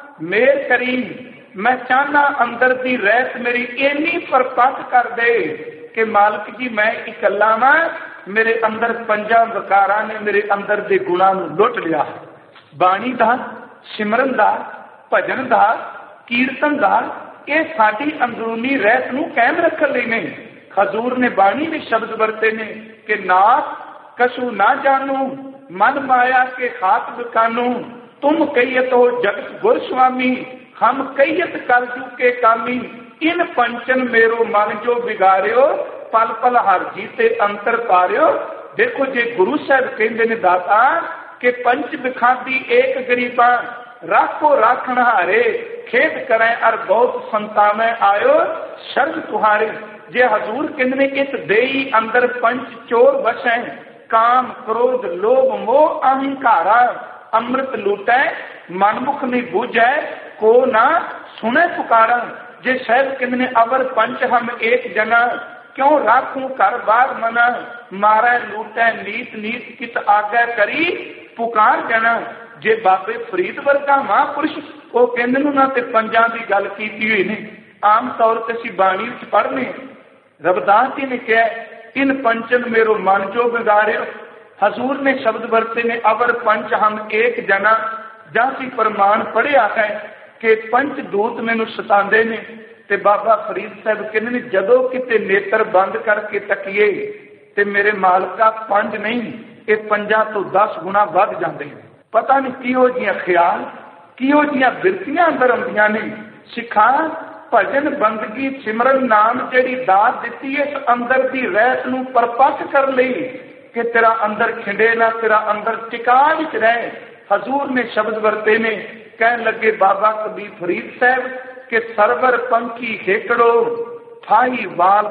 मेर करी, मैं चाहना अंदर की रहत मेरी इन्नी परपट कर दे कि मालक जी मैं इकल्ला वा, मेरे अंदर पंजा वकारा ने मेरे अंदर के गुणा लुट लिया। बाणी का, सिमरन का, भजन का, कीर्तन का, ये साडी अंदरूनी रहत नूं कायम रखण लई ने। हजूर ने बाणी में शब्द वरते ने कि नाथ कसू ना जानू मन माया के हाथ बिकानू, तुम कहियत हो जगत गुर स्वामी, हम कहियत कर चुके कामी, इन पंचन मेरो मन जो बिगाड़ियो, पल पल हर जीते अंतर पारियो। देखो जे गुरु साहब कहते ने दाता कि पंच बिखाती एक गरीबा, राखो राखण हारे, खेद करें अर बहुत संतावें आयो शर्त तुहारे। जे हजूर कहते ने इत देई अंदर पंच चोर बसै, काम क्रोध लोभ मोह अहंकारा, अमृत लूटै मनमुख नहीं बूझै, को ना सुने पुकारा। जे साहब कहते ने अवर पंच हम एक जना, क्यों राखूं घर बार मना, मारै लूटै नीत नीत कित आगै करी पुकार जाना। जे बाबे फरीद वर्गा महापुरुष वो कहंदे ने ते पंजां दी गल कीती हुई ने, आम तौर ते असीं बाणी विच पढ़ने रविदास जी ने कहा इन पंचन मेरो मन जो बिगाड़ियो। हजूर ने शब्द वरते ने अवर पंच हम एक जना, जासी प्रमाण पढ़िया है कि पंच दूत मैनू सतांदे ने। ते बाबा फरीद साहब कहते ने जदों किते नेत्र बंद करके तकीए ते मेरे मालका पंज नहीं ये 5 तो 10 गुना वध जाते हैं। पता नहीं किहो जिहियां ख्याल किहो जिहियां बिरतियां अंदर आउंदियां ने। सिखा भजन बंदगी सिमरन नाम जिहड़ी दात दिती इस अंदर दी रहत नूं परपक्ष कर लई कि तेरा अंदर खिंडे ना, तेरा अंदर टिका विच रहे। हजूर ने शब्द वरते ने, कहन लगे बाबा कबीर फरीद साहब कि सरवर पंखी हेकड़ो ठाई वाल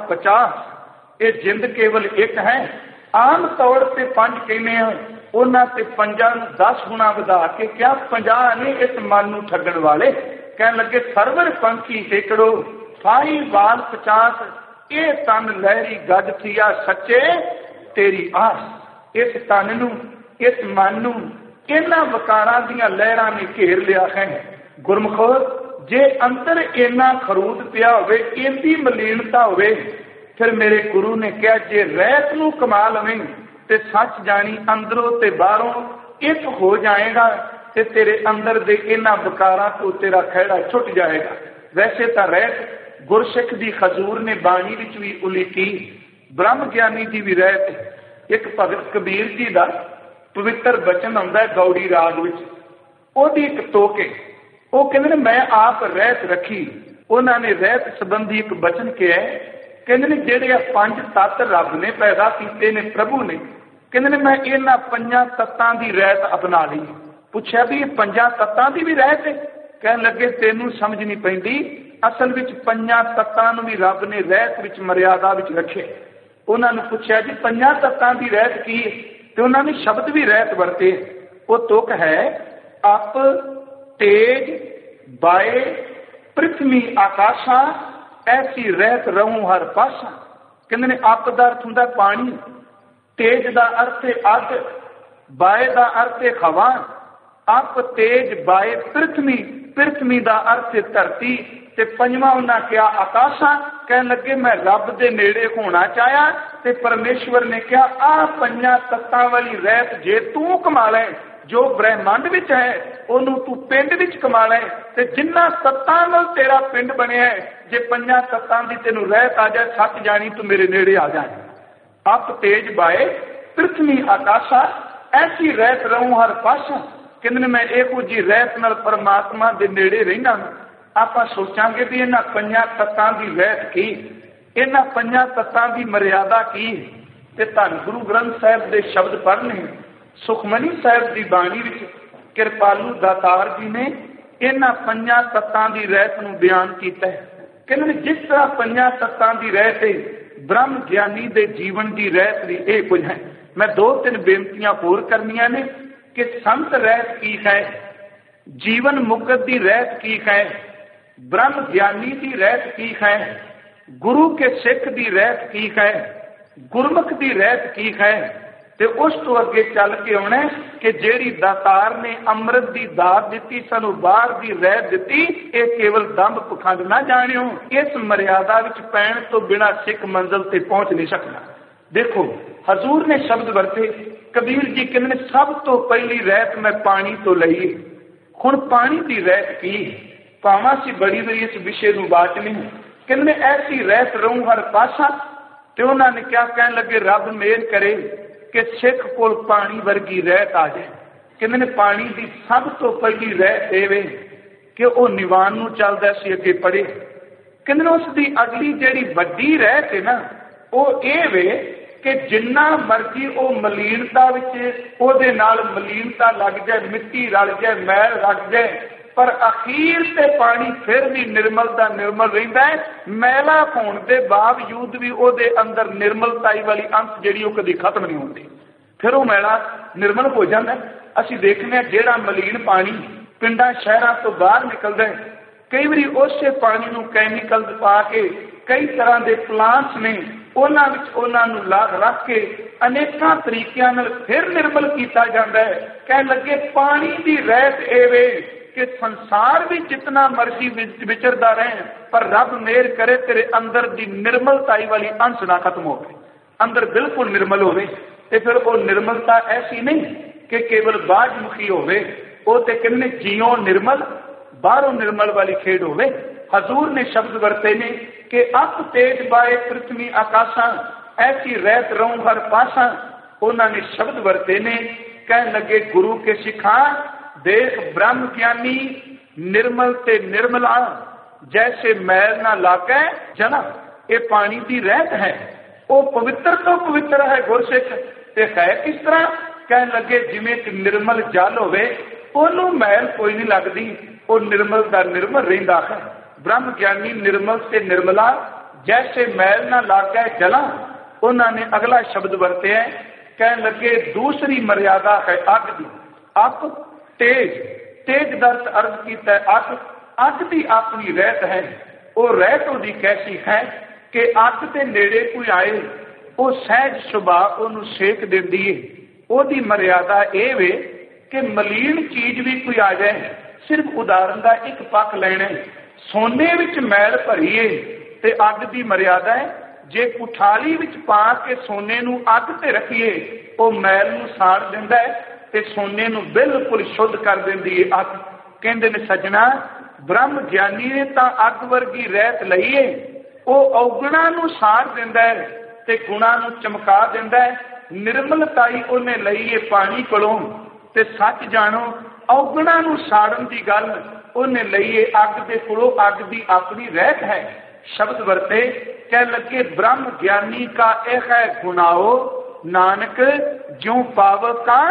50। ये जिंद केवल एक है, आम तौर से 5 कहने हैं, उन्होंने 5 10 गुना वधा के क्या 50 ने इस मन नूं ठगण वाले। कहन लगे सरवर पंखी हेकड़ो ठाई वाल 50, ये तन लहरी गज थिया सच्चे तेरी आस। इस तन नूं इस मन नूं इन्हां वकारां दीयां लहरां ने घेर लिया है। गुरमुखो जे अंदर इन्ना खरूद पिया होवे, इन्दी मलीनता होवे, फिर मेरे गुरु ने कहा जे रहत नूं कमा लवें ते सच जानी अंदरों ते बाहरों एक हो जाएगा ते तेरे अंदर दे इन्हां वकारां तो तेरा खैड़ा छुट जाएगा। वैसे तो रहत गुरसिख दी हजूर ने बाणी विच भी उलीकी, ब्रह्म ज्ञानी दी भी रहत। एक भगत कबीर जी का पवित्र बचन आउंदा है गौड़ी राग विच, ओहदी एक तोके वो कहते मैं आप रहत रखी। उन्होंने रहत संबंधी एक बचन किया है, कहते जेड़े 5 तत्त रब ने पैदा किए ने प्रभु ने, कहते मैं इन्हां 5 तत्तां की रहत अपना ली। पूछा भी 5 तत्तां की भी रहत है? कहन लगे तेनू समझ नहीं पैंदी, असल विच 5 तत्तां नूं भी रब ने रहत विच मर्यादा विच रखे। उन्होंने पूछा जी 5 तत्तां की रहत की है? तो उन्होंने शब्द भी रहत वरते। वो तुक है अप तेज बाए पृथ्वी आकाशा, ऐसी रहत रहूं हर पासा। कहते अप का अर्थ हुंदा पानी, तेज का अर्थ है अग, बाए का अर्थ है हवा, अप तेज बाए पृथ्वी, पृथ्वी का अर्थ है धरती, ते 5वां उन्हें क्या आकाशा। कह लगे मैं रब दे नेड़े होना चाहया ते परमेश्वर ने कहा आ 5 तत्तां वाली रहत जे तू कमा लै, जो ब्रह्मांड विच है ओनू तू पिंड विच कमा लै, ते जिन्ना तत्तां नाल तेरा पिंड बनिया है जे 5 तत्तां दी तेनू रहत आ जाए सच जानी तू मेरे नेड़े आ जाए। अप तेज बाए पृथ्वी आकाशा, ऐसी रहत रहूं हर पासा। कहंदे मैं इहो जी रहत नाल परमात्मा दे नेड़े रहिंदा। आपां सोचांगे भी इन्हां 5 तत्तां दी रहत की, इन्हां 5 तत्तां दी मर्यादा की, ते धन गुरु ग्रंथ साहिब दे शब्द पढ़ने सुखमनी साहिब की बाणी विच कृपालू दातार जी ने इन्हां 5 तत्तां की रहत नूं बयान किया है। कहते जिस तरह 5 तत्तां की रहत है ब्रह्म ज्ञानी दे जीवन की रहत भी यह कुछ है। मैं 2-3 बेनतियां होर करनियां ने कि संत रहत की है, जीवन मुक्त की रहत की है, ब्रह्म ज्ञानी की रहत की है, गुरु के सिख की रहत की है, गुरमुख की रहत की है। ते उस तो अगे चल के आना कि जेड़ी दातार ने अमृत की दात दी सानू बाहर की रहत दी, ये केवल दंभ पखंड ना जानियो, इस मर्यादा विच पैण तो बिना सिख मंजिल ते पहुंच नहीं सकता। देखो हजूर ने शब्द वरते, कबीर जी कहते सब तो पहली रहत मैं पानी तो लई, हुण पानी की रहत की भावां सी बड़ी बड़ी इस विषय नूं बाचनी। कहते ऐसी रहत रहूं हर पासा। ते उन्होंने क्या कहन लगे रब मेहर करे कि सिख कोल पानी वर्गी रहत आ जाए। कहते पानी की सब तो पहली रहत ये कि वह निवान नूं चलदा सी अगे पढ़े। कहते उसकी अगली जिहड़ी वड्डी रहत है ना वो ये वे कि जिन्ना मर्जी वो मलीनता विच उहदे नाल मलीनता लग जाए, मिट्टी रल जाए, मैल लग जाए, पर अखीर से पानी फिर भी निर्मल का निर्मल रहिंदा है। मैला होने के बावजूद भी उहदे अंदर निर्मलताई वाली अंश जिहड़ी वो कभी खत्म नहीं होती, फिर वो मैला निर्मल हो जाता है। असीं देखने जिहड़ा मलीन पानी पिंडां शहरां तो बाहर निकलदा है, कई बार उस पानी नूं कैमिकल पा के कई तरह के प्लांट्स ने, उन्होंने रख के अनेकों तरीकों फिर निर्मल किया जाता है। कह लगे पानी की रहत एवे कि संसार भी जितना मर्जी विचरदा रहे, पर रब मेहर करे तेरे अंदर की निर्मलताई वाली अंश ना खत्म हो गए, अंदर बिल्कुल निर्मल हो। फिर वो निर्मलता ऐसी नहीं कि केवल बाजमुखी होवे, वो तो कहने जियो निर्मल बाहरों निर्मल वाली खेड होवे। हजूर ने शब्द वरते ने कि अप तेज बाए पृथ्वी आकाशा, ऐसी रहत रहूं हर पासा। उन्होंने शब्द वरते ने, कह लगे गुरु के सिखा देख ब्रह्म ज्ञानी निर्मल ते निर्मला, जैसे मैल ना लाके जना। ये पानी की रहत है, वो पवित्र तो पवित्र है गुरसिख, ते है किस तरह? कह लगे जिमें कि निर्मल जल होवे, ओनू मैल कोई नहीं लगती, वो निर्मल का निर्मल रहिंदा है। ब्रह्म ज्ञानी निर्मल से निर्मला, जैसे मैल ना लागे जला। उन्होंने अगला शब्द वरते हैं, कह लगे दूसरी मर्यादा है अग की। अग तेज, तेज दर्द अर्ज किया अग, अग की अपनी रहत है। वो रहत उसकी कैसी है कि अग के नेड़े कोई आए, वो सहज सुभाव उन्होंने सेक देती है। ਉਹਦੀ मर्यादा ਇਹ ਵੇ कि मलीन चीज भी कोई आ जाए, सिर्फ उदाहरण का एक पक्ष लेना, सोने विच मैल भरीए ते अग की मर्यादा है, जे कुठाली विच पा के सोने नूं अग ते रखीए, वो मैल नूं साड़ दिंदा है ते सोने नूं बिल्कुल शुद्ध कर दिंदी है अग। कहंदे ने सजना ब्रह्म ज्ञानी ने तां अग वर्गी रहत लई है, वो औगणा नूं साड़ दिंदा है ते गुणा नूं चमका दिंदा है। निर्मलताई उन्हें लई है पानी कोलों, ते सच जानो औगणा नूं साड़न की गल उन्हें लई है अग दे कोलों, अग की अपनी रहत है। शब्द वरते, कह लगे ब्रह्म ज्ञानी का एक है गुनाओ नानक, ज्यों पावक का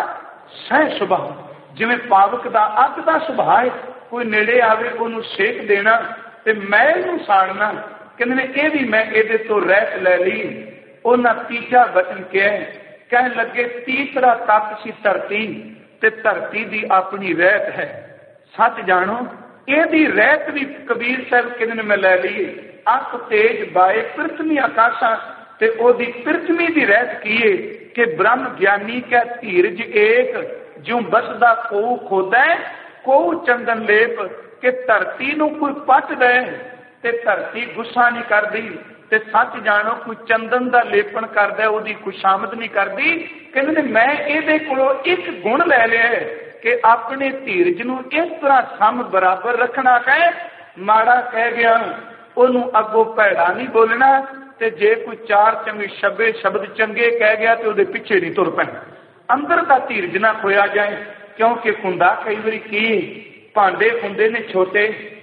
सह सुभाव। जिवें पावक का अग का सुभाव है, कोई नेड़े आवे उन्होंने सेक देना ते मैल नूं साड़ना। कहंदे ये भी मैं इहदे तो रहत लै ली। उन्हां तीजा वचन क्या है, कह लगे तीसरा तत्व सी धरती, ते धरती की अपनी रहत है। सच जानो यदी रहत भी कबीर साहब कहने मैं लै ली। अख तेज बाए पृथ्वी आकाशा, ते ओदी पृथ्वी की रहत की है कि ब्रह्म ज्ञानी कै धीरज एक, ज्यों बसदा कोऊ खोदै कोऊ चंदन लेप। कि धरती नूं कोई पट दे ते धरती गुस्सा नहीं करती, ते सच जानो कोई चंदन का लेपन करदा उसकी खुशामद नहीं करती। कहते मैं ये कोलों एक गुण लै लिया कि अपने धीरज नूं इस तरह सम बराबर रखना है। माड़ा कह गया उन्होंने अगों भैड़ा नहीं बोलना, ते जे कोई चार चंगे शब्द चंगे कह गया तो उसदे पिछे नहीं तुर पैना। अंदर का धीरज ना खोया जाए, क्योंकि हुंदा कई बारी की भांडे हुंदे ने छोटे,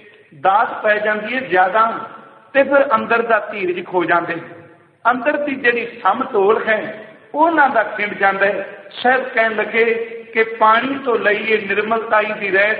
दात पै जाती है ज्यादा, ते फिर अंदर का धीरज खो जाते, अंदर की जिहड़ी सम तोल है उन्हां दा खिंड जाता है। शायद कह लगे कि पानी तो लईए निर्मलताई की रहत,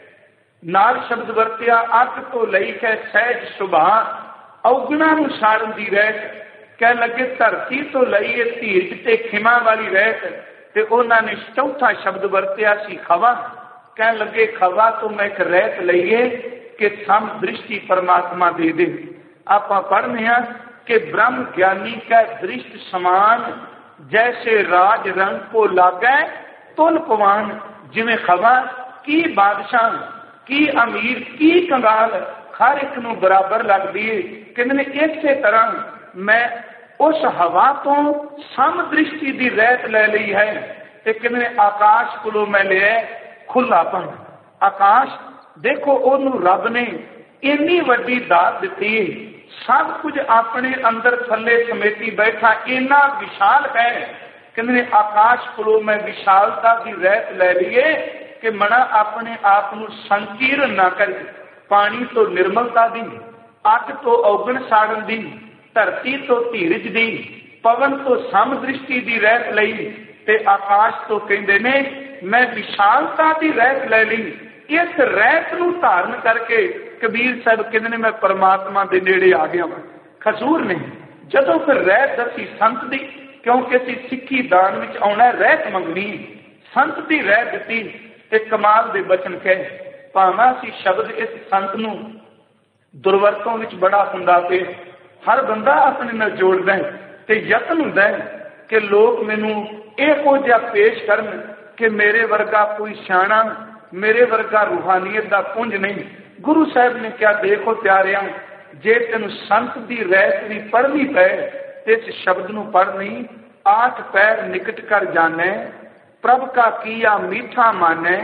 नाल शब्द वरतिया अग तो लई है सहज सुभाव, औगणा नूं साड़न की रहत। कह लगे धरती तो लईए धीरज ते खिमा वाली रहत, ते उन्होंने चौथा शब्द वरतिया सी खवा। कह लगे खवा तो मैं एक रहत लईए कि सम दृष्टि परमात्मा दे दे। आप पढ़ने हैं कि ब्रह्म ज्ञानी का दृष्टि समान, जैसे राज रंग को लागे तुल पवान। जिमें खबा की बादशाह की अमीर की कंगाल हर एक नूं बराबर लगती है। कहते इसे तरह मैं उस हवा तो सम दृष्टि की रहत ले ली है। ते कहते आकाश को मैं लिया खुलापन। आकाश देखो उन्होंने रब ने इन्नी वड्डी दात दी है, सब कुछ अपने अंदर थले समेटी बैठा, इन्ना विशाल है। कहते आकाश को मैं विशालता की रहत ले लिए कि मना अपने आप को संकीर्ण ना करे। पानी तो निर्मलता दी, अग तो औगण साड़न दी, धरती तो धीरज दी, पवन तो सम दृष्टि की रहत लई, ते आकाश तो कहते ने मैं विशालता की रहत ले ली। इस रहत नूं धारण करके कबीर साहब कहते ने मैं परमात्मा के नेड़े आ गया वा। खजूर ने जदों फिर रहत दसी संत दी, क्योंकि असीं सिੱਖੀ दान विच आउणा रहत मंगनी, संत की रहत दित्ती ते कमाल दे बचन कहे। भावां असीं शब्द इस संत नूं दुर्वरतों विच बड़ा हुंदा पे, हर बंदा अपने नाल जोड़दा है ते यतन हुंदा है कि लोग मैनू इहो जिहा पेश करन कि मेरे वर्गा कोई सियाणा, मेरे वर्गा रूहानीयत का पुंज नहीं। गुरु साहब ने क्या, देखो प्यारिया, जे तेन संत की रहत भी पढ़नी पे ते इस शब्द नू पढ़ नहीं, 8 पैर निकट कर जाने, प्रभ का किया मीठा माने,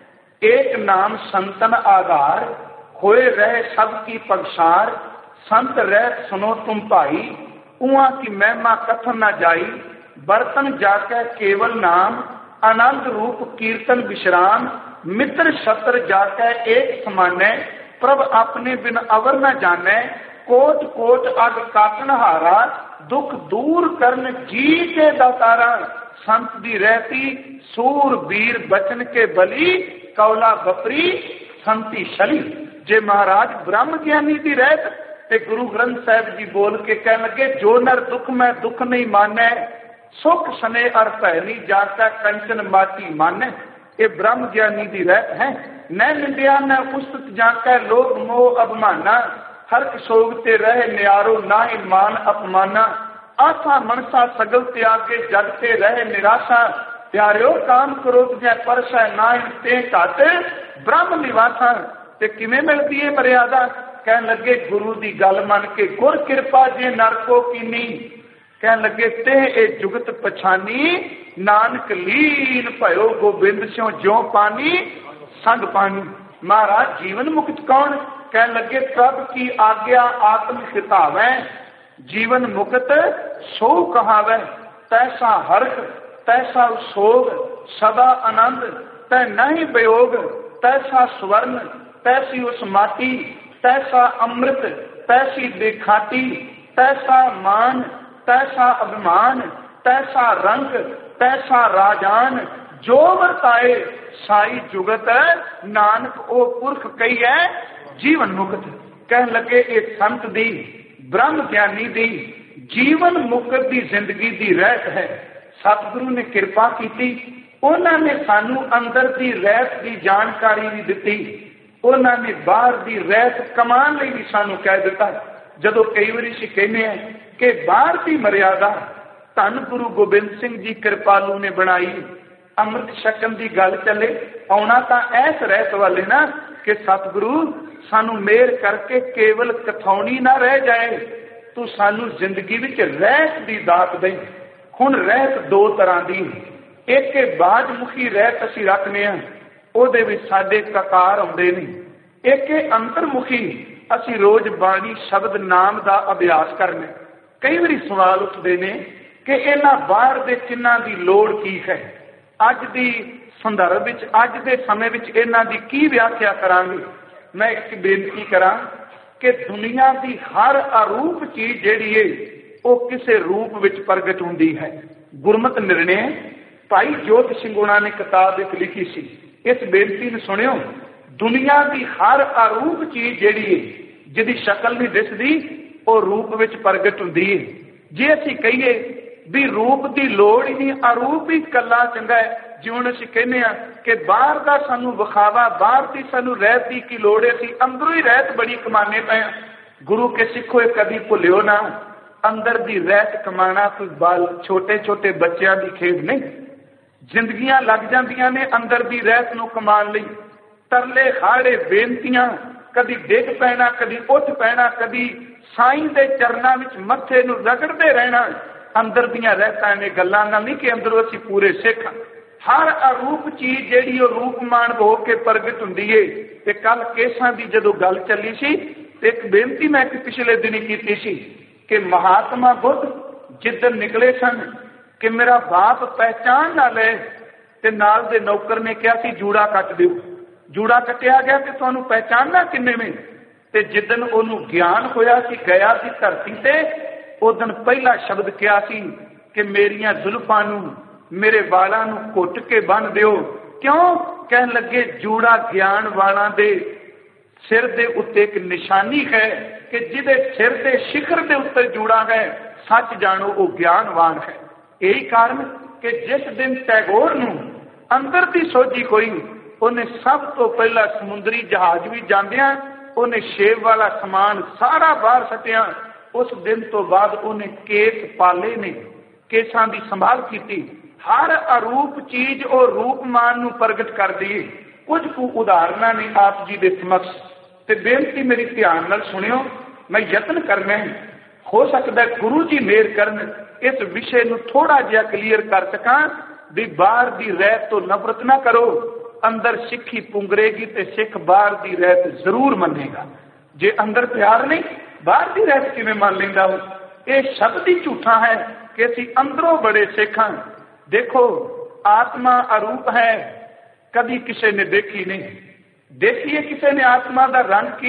एक नाम संतन आधार, होए रहे सबकी पगसार, संत रहत सुनो तुम भाई, उहाँ की महिमा कथन न जाई, बर्तन जाके केवल नाम, आनंद रूप कीर्तन विश्राम, मित्र शत्र जाके एक समाने, प्रभ अपने बिन अवर न जाने, कोट कोट अग काटन हारा, दुख दूर करन जी के दातारा, संत दी रहती सूर वीर बचन के बली, कौला बपरी संती शली। जे महाराज ब्रह्म ज्ञानी दी रहत ते गुरु ग्रंथ साहिब जी बोल के कह लगे, जो नर दुख में दुख नहीं माने, सुख सने अर भय नहीं जाता, कंचन माटी माने। ये ब्रह्म ज्ञानी दी रहत है। न निंदिया न उस्तत जाके लोग मोह अभिमाना, हर सोग ते रहे न्यारो ना ही मान अपमाना, आशा मनसा सगल त्यागे जगते रहे निराशा, प्यारियो काम क्रोध जै परसै ना ते घट, ब्रह्म निवासा। ते किवें मिलदी है मर्यादा, कह लगे गुरु दी गल मन के, गुर कृपा जे नर को कीनी, कह लगे ते ए जुगत पछानी, नानक लीन भयो गोबिंद स्यों ज्यों पानी संग पानी। महाराज जीवन मुक्त कौन, कह लगे प्रभ की आज्ञा आत्म हितावै, जीवन मुक्त सो कहावै, तैसा हर्ष तैसा सोग, सदा आनंद तै नहीं वियोग, तैसा स्वर्ण तैसी उस माटी, तैसा अमृत तैसी दिखाटी, तैसा मान तैसा अभिमान, तैसा रंग तैसा राजान, जो वर्ताए साई जुगत, नानक ओ पुरख कही है जीवन मुक्त। कह लगे एक संत दी ब्रह्म ज्ञानी दी जीवन मुक्त दी जिंदगी दी रहत है। सतगुरु ने कृपा की, उन्होंने सानू अंदर दी रहत की जानकारी भी दी, उन्होंने बाहर दी रहत कमान लई भी सानू कह दिता। जदों कई बार असीं कहने हैं कि बाहर की मर्यादा धन गुरु गोबिंद सिंह जी कृपालू ने बनाई, अमृत छकन की गल चले, आना तो ऐस रहत वाले ना कि सतगुरु सानू मेहर करके केवल कथौनी ना रह जाए, तू सानू जिंदगी विच रहत की दात दे। हुण रहत दो तरह की, एक बाजमुखी रहत असीं रखने हैं, ਉਹਦੇ ਵਿੱਚ ਸਾਡੇ ਕਕਾਰ ਆਉਂਦੇ ਨੇ, ਇੱਕ ਅੰਤਰਮੁਖੀ ਅਸੀਂ ਰੋਜ਼ ਬਾਣੀ ਸ਼ਬਦ ਨਾਮ ਦਾ ਅਭਿਆਸ ਕਰਨਾ। ਕਈ ਵਾਰੀ ਸਵਾਲ ਉੱਠਦੇ ਨੇ ਕਿ ਇਹਨਾਂ ਬਾਹਰ ਦੇ ਚਿੰਨ੍ਹਾਂ ਦੀ ਲੋੜ ਕੀ ਹੈ। ਅੱਜ ਦੀ ਸੰਦਰਭ ਵਿੱਚ, ਅੱਜ ਦੇ ਸਮੇਂ ਵਿੱਚ ਇਹਨਾਂ ਦੀ ਕੀ ਵਿਆਖਿਆ ਕਰਾਂਗੇ। ਮੈਂ ਇੱਕ ਬੇਨਤੀ ਕਰਾਂ ਕਿ ਦੁਨੀਆ ਦੀ ਹਰ ਅਰੂਪ ਚੀਜ਼ ਜਿਹੜੀ ਹੈ ਉਹ ਕਿਸੇ ਰੂਪ ਵਿੱਚ ਪ੍ਰਗਟ ਹੁੰਦੀ ਹੈ। ਗੁਰਮਤਿ ਨਿਰਣੇ ਭਾਈ ਜੋਤ ਸਿੰਘ ਉਹਨਾਂ ਨੇ ਕਿਤਾਬ ਇੱਕ ਲਿਖੀ ਸੀ, इस बेनती ने सुनियो, दुनिया की हर अरूप चीज जिहड़ी है जिहदी शक्ल नहीं दिसदी वो रूप विच प्रगट हुंदी है। जे असीं कहिए भी रूप की लोड़ ही नहीं, अरूप ही कला चंगा है, जिवें असीं कहने आ कि बाहर का सानू विखावा, बाहर की सानू रहत की लोड़ है, असीं अंदरों ही रहत बड़ी कमाने पे। गुरु के सिखो कभी भुलियो ना, अंदर की रहत कमाना कोई बाल छोटे छोटे बच्चों की खेड नहीं। जिंदगियां लग जांदियां ने अंदर दी रहत नूं कमान लई, तरले खाड़े बेनतियां, कदी डिग पैना, कदी उठ पैना, कदी साईं दे चरनां विच मत्थे नूं रगड़दे रहना। अंदर दियां रहतां ने गल्लां नाल नहीं कि अंदरों असीं पूरे सिख। हर अरूप चीज जिहड़ी ओ रूपमान हो के प्रगट हुंदी है। ते कल केसां दी जदों गल चली सी ते एक बेनती मैं पिछले दिनी कीती सी कि महात्मा बुद्ध जिद्दन निकले सन कि मेरा बाप पहचान ना ले, ते नाल दे नौकर ने कहा सी जूड़ा कट दिओ। जूड़ा कटिया गया कि तुहानू पहचानना किन्ने में। ते जिद्दन ओनू ज्ञान होया सी, गया सी धरती ते, उदन पहला शब्द कहा सी कि मेरियां जुल्फां नू, मेरे वालां नू घुट के बन दिओ। क्यों? कहन लगे जूड़ा ज्ञान वालां दे सिर दे उत्ते एक निशानी है कि जिहदे सिर दे शिखर दे उत्ते जूड़ा है, सच जानो वो ज्ञानवान है। यही कारण कि जिस दिन टैगोर नूं अंदर की सोझी कोई, उन्हें सब तो पहला समुद्री जहाज भी जांदियां उन्हें शेव वाला समान सारा बाहर सटिया। उस दिन तो बाद उन्हें केस पाले ने, केसां दी संभाल की। हर अरूप चीज और रूपमान नूं प्रगट कर दी। कुछ कु उदाहरणा ने आप जी दे समक्ष, ते बेनती मेरी ध्यान नाल सुनियो, मैं यत्न करना है, हो सकता है गुरु जी मेहर करन इस विषय नूं थोड़ा जिहा क्लीयर कर सकां भी बाहर दी रहत तो नफरत ना करो, अंदर सिक्खी पुंगरेगी ते सिख बाहर दी रहत जरूर मनेगा। जे अंदर प्यार नहीं बाहर दी रहत किवें मान लैंदा हो? यह शब्द ही झूठा है कि असीं अंदरों बड़े सिख हां। देखो आत्मा अरूप है, कभी किसी ने देखी नहीं। देखिए किसी ने आत्मा का रंग की,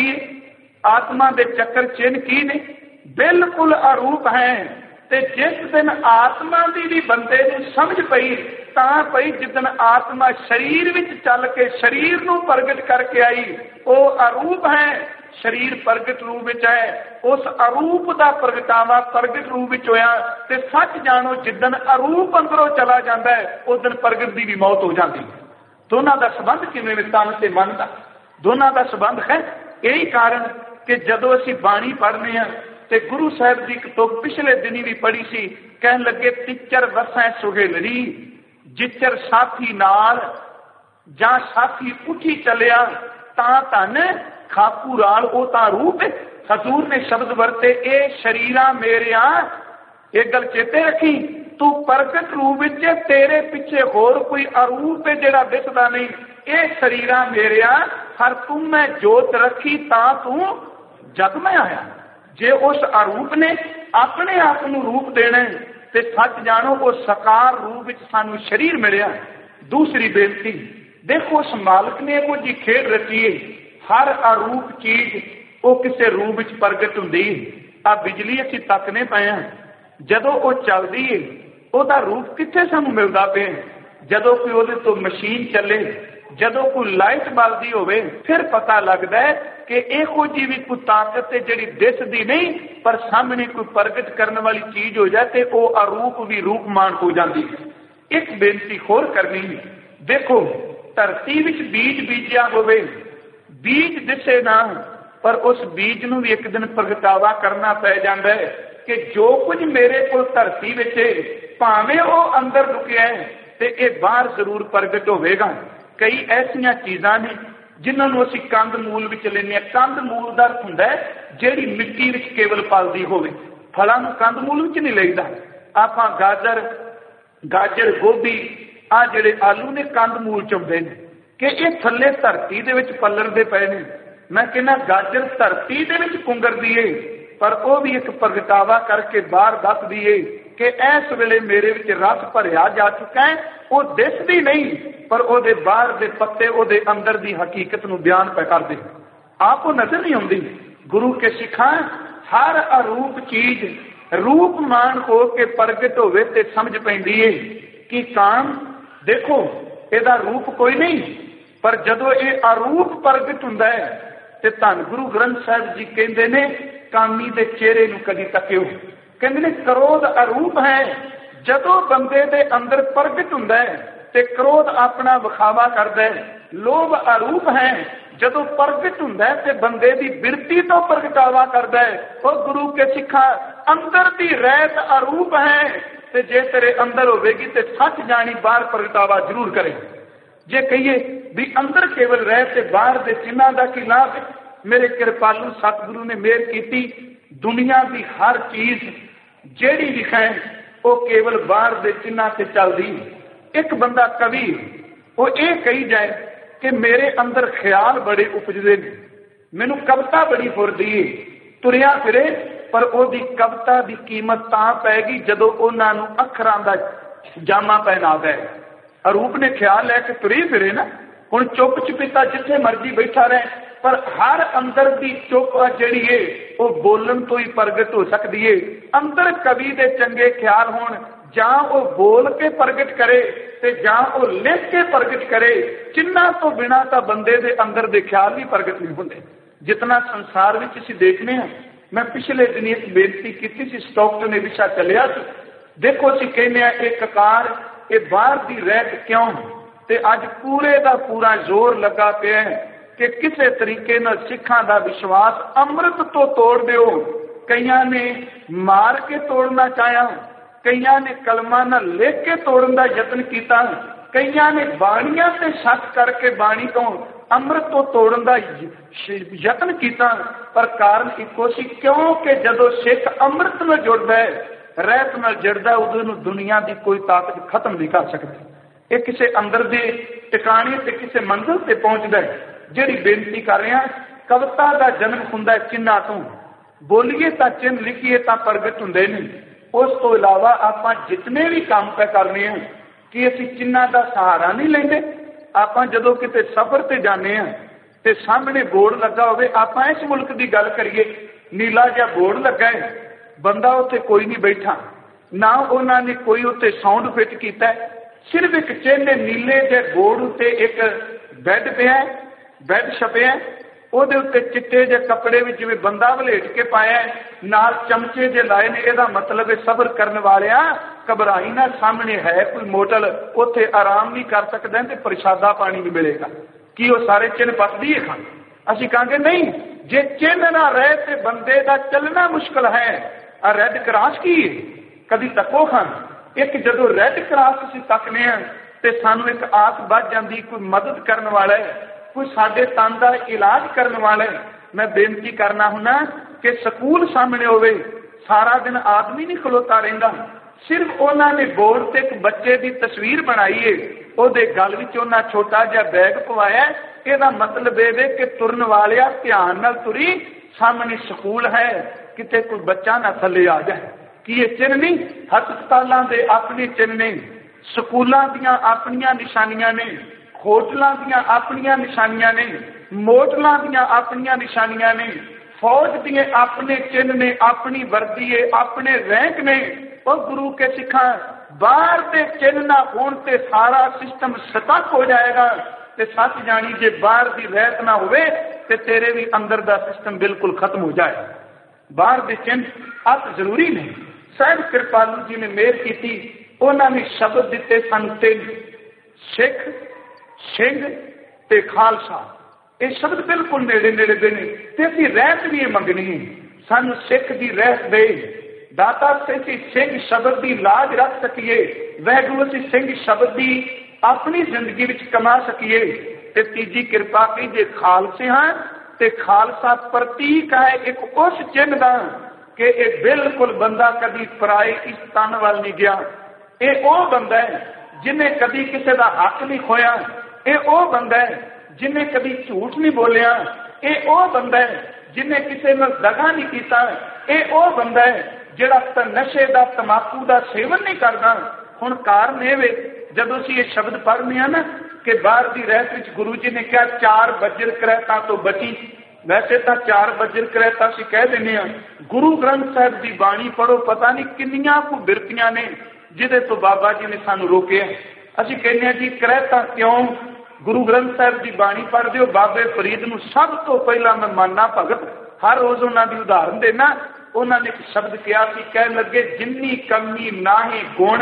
आत्मा के चक्कर चिन्ह की ने, बिल्कुल अरूप है। ते जिस दिन आत्मा की भी बंदे नूं समझ पई तां पई जिदन आत्मा शरीर विच चल के शरीर नूं प्रगट करके आई, वो अरूप है, शरीर प्रगट रूप विच है। उस अरूप का प्रगटावा प्रगट रूप विच होया। ते सच जानो जिदन अरूप अंदरों चला जाता है उस दिन प्रगट की भी मौत हो जाती है। दोनों का संबंध किवें तन ते मन का दोनों का संबंध है। यही कारण कि जदों असीं बाणी पढ़ने हैं ते गुरु साहब की एक तुक पिछले दिनी भी पढ़ी सी, कहन लगे तिचर वसै सुहेलरी, जिचर साथी नाल जां साथी उठी चलिया तां धन खाकूराल, वो तां रूप। हजूर ने शब्द वरते ए शरीरा मेरिया, एक गल चेते रखी, तू प्रगट रूप विच तेरे पिछे होर कोई अरूप है जिहड़ा दिसदा नहीं। ए शरीरा मेरिया हर तुम मैं जोत रखी तां तू जग में आया। जे उस अरूप ने अपने आप नूं रूप देना ते सच जानो वो सकार रूप विच सानू शरीर मिलिया। दूसरी बेनती देखो, उस मालिक ने वो जी खेड रची है, हर अरूप चीज वो किसी रूप विच प्रगट हुंदी है। आ बिजली असीं तकने पए हां, जदों वो चलदी है ਉਹਦਾ रूप कित्थे सानू मिलदा पिया? जदों कोई ਉਹਦੇ ਤੋਂ मशीन चले, जदों कोई लाइट बलदी होवे, फिर पता लगता है कि ਇਹੋ जी भी कोई ताकत है जिहड़ी दिसदी नहीं पर सामने कोई प्रगट करने वाली चीज हो जाए तो वह अरूप भी रूपमान हो जाती है। एक बेनती होर करनी है, देखो धरती विच बीज बीजिया होवे, बीज दिसे ना पर उस बीज नूं भी एक दिन प्रगटावा करना पै जाता है कि जो कुछ मेरे को धरती विच भावें वो अंदर लुकिया है तो यह बाहर जरूर प्रगट होगा। कई ऐसिया चीज़ां ने जिन्होंने असीं कंद मूल विच लैंदे। कंद मूल का अर्थ हुंदा है जिहड़ी मिट्टी विच केवल पलदी होवे। फलां नूं कंद मूल विच नहीं लईदा। आपां गाजर गोभी आ जिहड़े आलू ने कंद मूल च आउंदे ने कि ये थल्ले धरती दे विच पलरदे पए ने। मैं कहना गाजर धरती दे विच पुंगरदी है पर वह भी एक प्रगटावा करके बाहर दस दिए कि इस वेले मेरे विच रस भरिया जा चुका है। वो दिसदी नहीं पर ਉਹਦੇ बाहर के पत्ते ਉਹਦੇ अंदर की हकीकत नूं बयान पे कर दे। आप वो नजर नहीं आती। गुरु के सिखा हर अरूप चीज रूपमान हो के प्रगट होवे ते समझ पैंदी है कि काम देखो ਇਹਦਾ रूप कोई नहीं पर जदों ये अरूप प्रगट हुंदा है ते धन गुरु ग्रंथ साहिब जी कहंदे ने कामी दे चेहरे नूं कदी तकियो। कहंदे ने क्रोध अरूप है, जदों बंदे दे अंदर प्रगट हुंदा है ते क्रोध अपना विखावा करदा है। लोभ अरूप है, जदों प्रगट हुंदा है ते बंदे दी बिरती तो प्रगटावा करदा है। और गुरु के सिखा अंदर दी रहत अरूप है ते जे तेरे अंदर होवेगी ते सच जानी बाहर प्रगटावा जरूर करे। जे कहिए भी अंदर केवल रह ते बाहर दे चिन्हां दा की लाभ है? मेरे कृपालू सतगुरु ने मेहर की, दुनिया की हर चीज जेड़ी लिखा है वो केवल बाहर दे चिन्हां से चलदी। एक बंदा कवि वो ये कही जाए कि मेरे अंदर ख्याल बड़े उपजदे ने, मैनू कविता बड़ी फुरदी है, तुरिया फिरे पर ओदी कविता की कीमत तां पैगी जदों उन्हां नूं अखरां दा जामा पहना दे। अरूप ने ख्याल लैके तुरी फिरे ना, हुण चुप चुपीता जिथे मर्जी बैठा रहे पर हर अंदर की चुप जिहड़ी है वो बोलन तो ही प्रगट हो सकती है। अंदर कवि दे चंगे ख्याल होण जां वो बोल के प्रगट करे ते जां वो लिख के प्रगट करे। चिन्हां तो बिना तो बंदे दे अंदर दे ख्याल भी प्रगट नहीं होंदे। जितना संसार विच असीं देखने हैं, मैं पिछले दिन एक बेनती की सी, स्टॉकटन ने विषा चलिया सी। देखो असीं कहने एक कार ये बाहर की रहत क्यों ते अज पूरे का पूरा जोर लगा पिया है कि किसी तरीके नाल सिखां दा विश्वास अमृत तो तोड़ दिओ। कईयां ने मार के तोड़ना चाहा, कईयां ने कलमा ना लिख के तोड़न का यत्न किया, कईयां ने बाणियां ते शक करके बाणी तो अमृत तो तोड़न का यत्न किया। पर कारण इको सी, क्योंकि जदों सिख अमृत में जुड़ता है, रहत में जुड़ता, उदों दुनिया की कोई ताकत खत्म नहीं कर सकती। ये किसी अंदर के टिकाने से किसी मंजिल से पहुंचता है। जिहड़ी बेनती कर रहे हैं, कविता का जन्म हुंदा है चिन्हां तो, बोलीए तो चिन्ह, लिखीए तो प्रगट हुंदे नहीं। उस तो इलावा आप जितने भी काम पे करने हैं कि असी चिन्हां का सहारा नहीं लेंगे। आप जदों किते सफर से जाने हैं तो सामने बोर्ड लगा होवे, आप इस मुल्क की गल करिए, नीला जिहा बोर्ड लगा है, बंदा उत्ते कोई नहीं बैठा, ना उन्होंने कोई उत्ते साउंड फिट किया, सिर्फ एक चिन्ह नीले जे बोर्ड उत्ते एक बैड पिया, बैड छपिया, ਉਹਦੇ ਉੱਤੇ चिट्टे जे कपड़े में जिवें बंदा वलेट के पाया, नाल चमचे जे लाए ने। ਇਹਦਾ मतलब है सबर करने वालिया घबराई ना, सामने है कोई मोटल, उत्थे आराम नहीं कर सकदा ते प्रशादा पानी भी मिलेगा। कि वो सारे चिन्ह पसदी है खान? असीं कहांगे नहीं, जे चिन्ह ना रहे तो बंदे का चलना मुश्किल है। आ रैड क्रॉस की है, कभी तको खान। एक जदों रैड क्रॉस असीं तकने हैं तो सानू एक आस बच जाती, कोई मदद करने वाला है, कोई साडे तन का इलाज करने वाला है। मैं बेनती करना हुना कि स्कूल सामने होवे, सारा दिन आदमी नहीं खलोता रहिंदा, सिर्फ उन्होंने बोर्ड से एक बच्चे की तस्वीर बनाई है, ਉਹਦੇ गल विच उन्हां छोटा जिहा बैग पवाया। ਇਹਦਾ मतलब ये कि तुरन वालिया ध्यान नाल तुरी, सामने स्कूल है, किते कोई बच्चा ना थले आ जाए। कि ये चिन्ह नहीं, हस्पतालों के अपने चिन्ह ने, स्कूलों दियां अपनियां निशानियां ने, होटलों दियां अपनियां निशानियां ने, मोटलों दियां अपनियां निशानियां ने, फौज दिए अपने चिन्ह ने, अपनी वर्दी है, अपने रैंक ने। और गुरु के सिखा बाहर के चिन्ह ना होने से सारा सिस्टम सतर्क हो जाएगा। ते सच जानी जे बाहर की रहत ना होवे ते तेरे भी अंदर का सिस्टम बिल्कुल खत्म हो जाए। बाहर के चिन्ह अत जरूरी नहीं। साहिब कृपालू जी ने मेहर की, उन्होंने शब्द दिते सन तीन, सिख, सिंह ते खालसा। ये शब्द बिल्कुल नेड़े नेड़े दे ने ते असीं रहत भी ये मंगनी है। सानू सिख की रहत दे दाता, से सिंह शब्द की लाज रख सकीए, वैगुरू असीं सिंह शब्द की अपनी जिंदगी विच कमा सकीए। ते तीजी कृपा की जे खालसे हाँ ते खालसा प्रतीक है एक उस चिन्ह का कि यह बिल्कुल बंदा कभी पराए इस तन वाल नहीं गया। ये वो बंदा है जिन्हें कभी किसी का हक नहीं खोया। ये वो बंदा है जिन्हें कभी झूठ नहीं बोलिया। ये वो बंदा है जिन्हें किसी ने दगा नहीं किया। ये वो बंदा है जिहड़ा नशे का तंबाकू का सेवन नहीं करता। हुण कारण ये जब असीं ये शब्द पढ़ने हैं ना कि बाहर की रहत विच गुरु जी ने कहा 4 वज्र करैता तो बची। वैसे तो 4 वज्र करैता असीं कह देने हैं। गुरु ग्रंथ साहिब की बाणी पढ़ो, पता नहीं किन्नियां कुछ बिरतियां ने जिहदे तो बाबा जी ने सानू रोके। असीं कहने हैं जी करैता क्यों? गुरु ग्रंथ साहिब की बाणी पढ़ दो। बाबे फरीद नूं सब तो पहला मैं मानना भगत, हर रोज उन्होंने उदाहरण देना। उन्होंने एक शब्द किया कि कह लगे जिन्नी कमी नाहे गुण,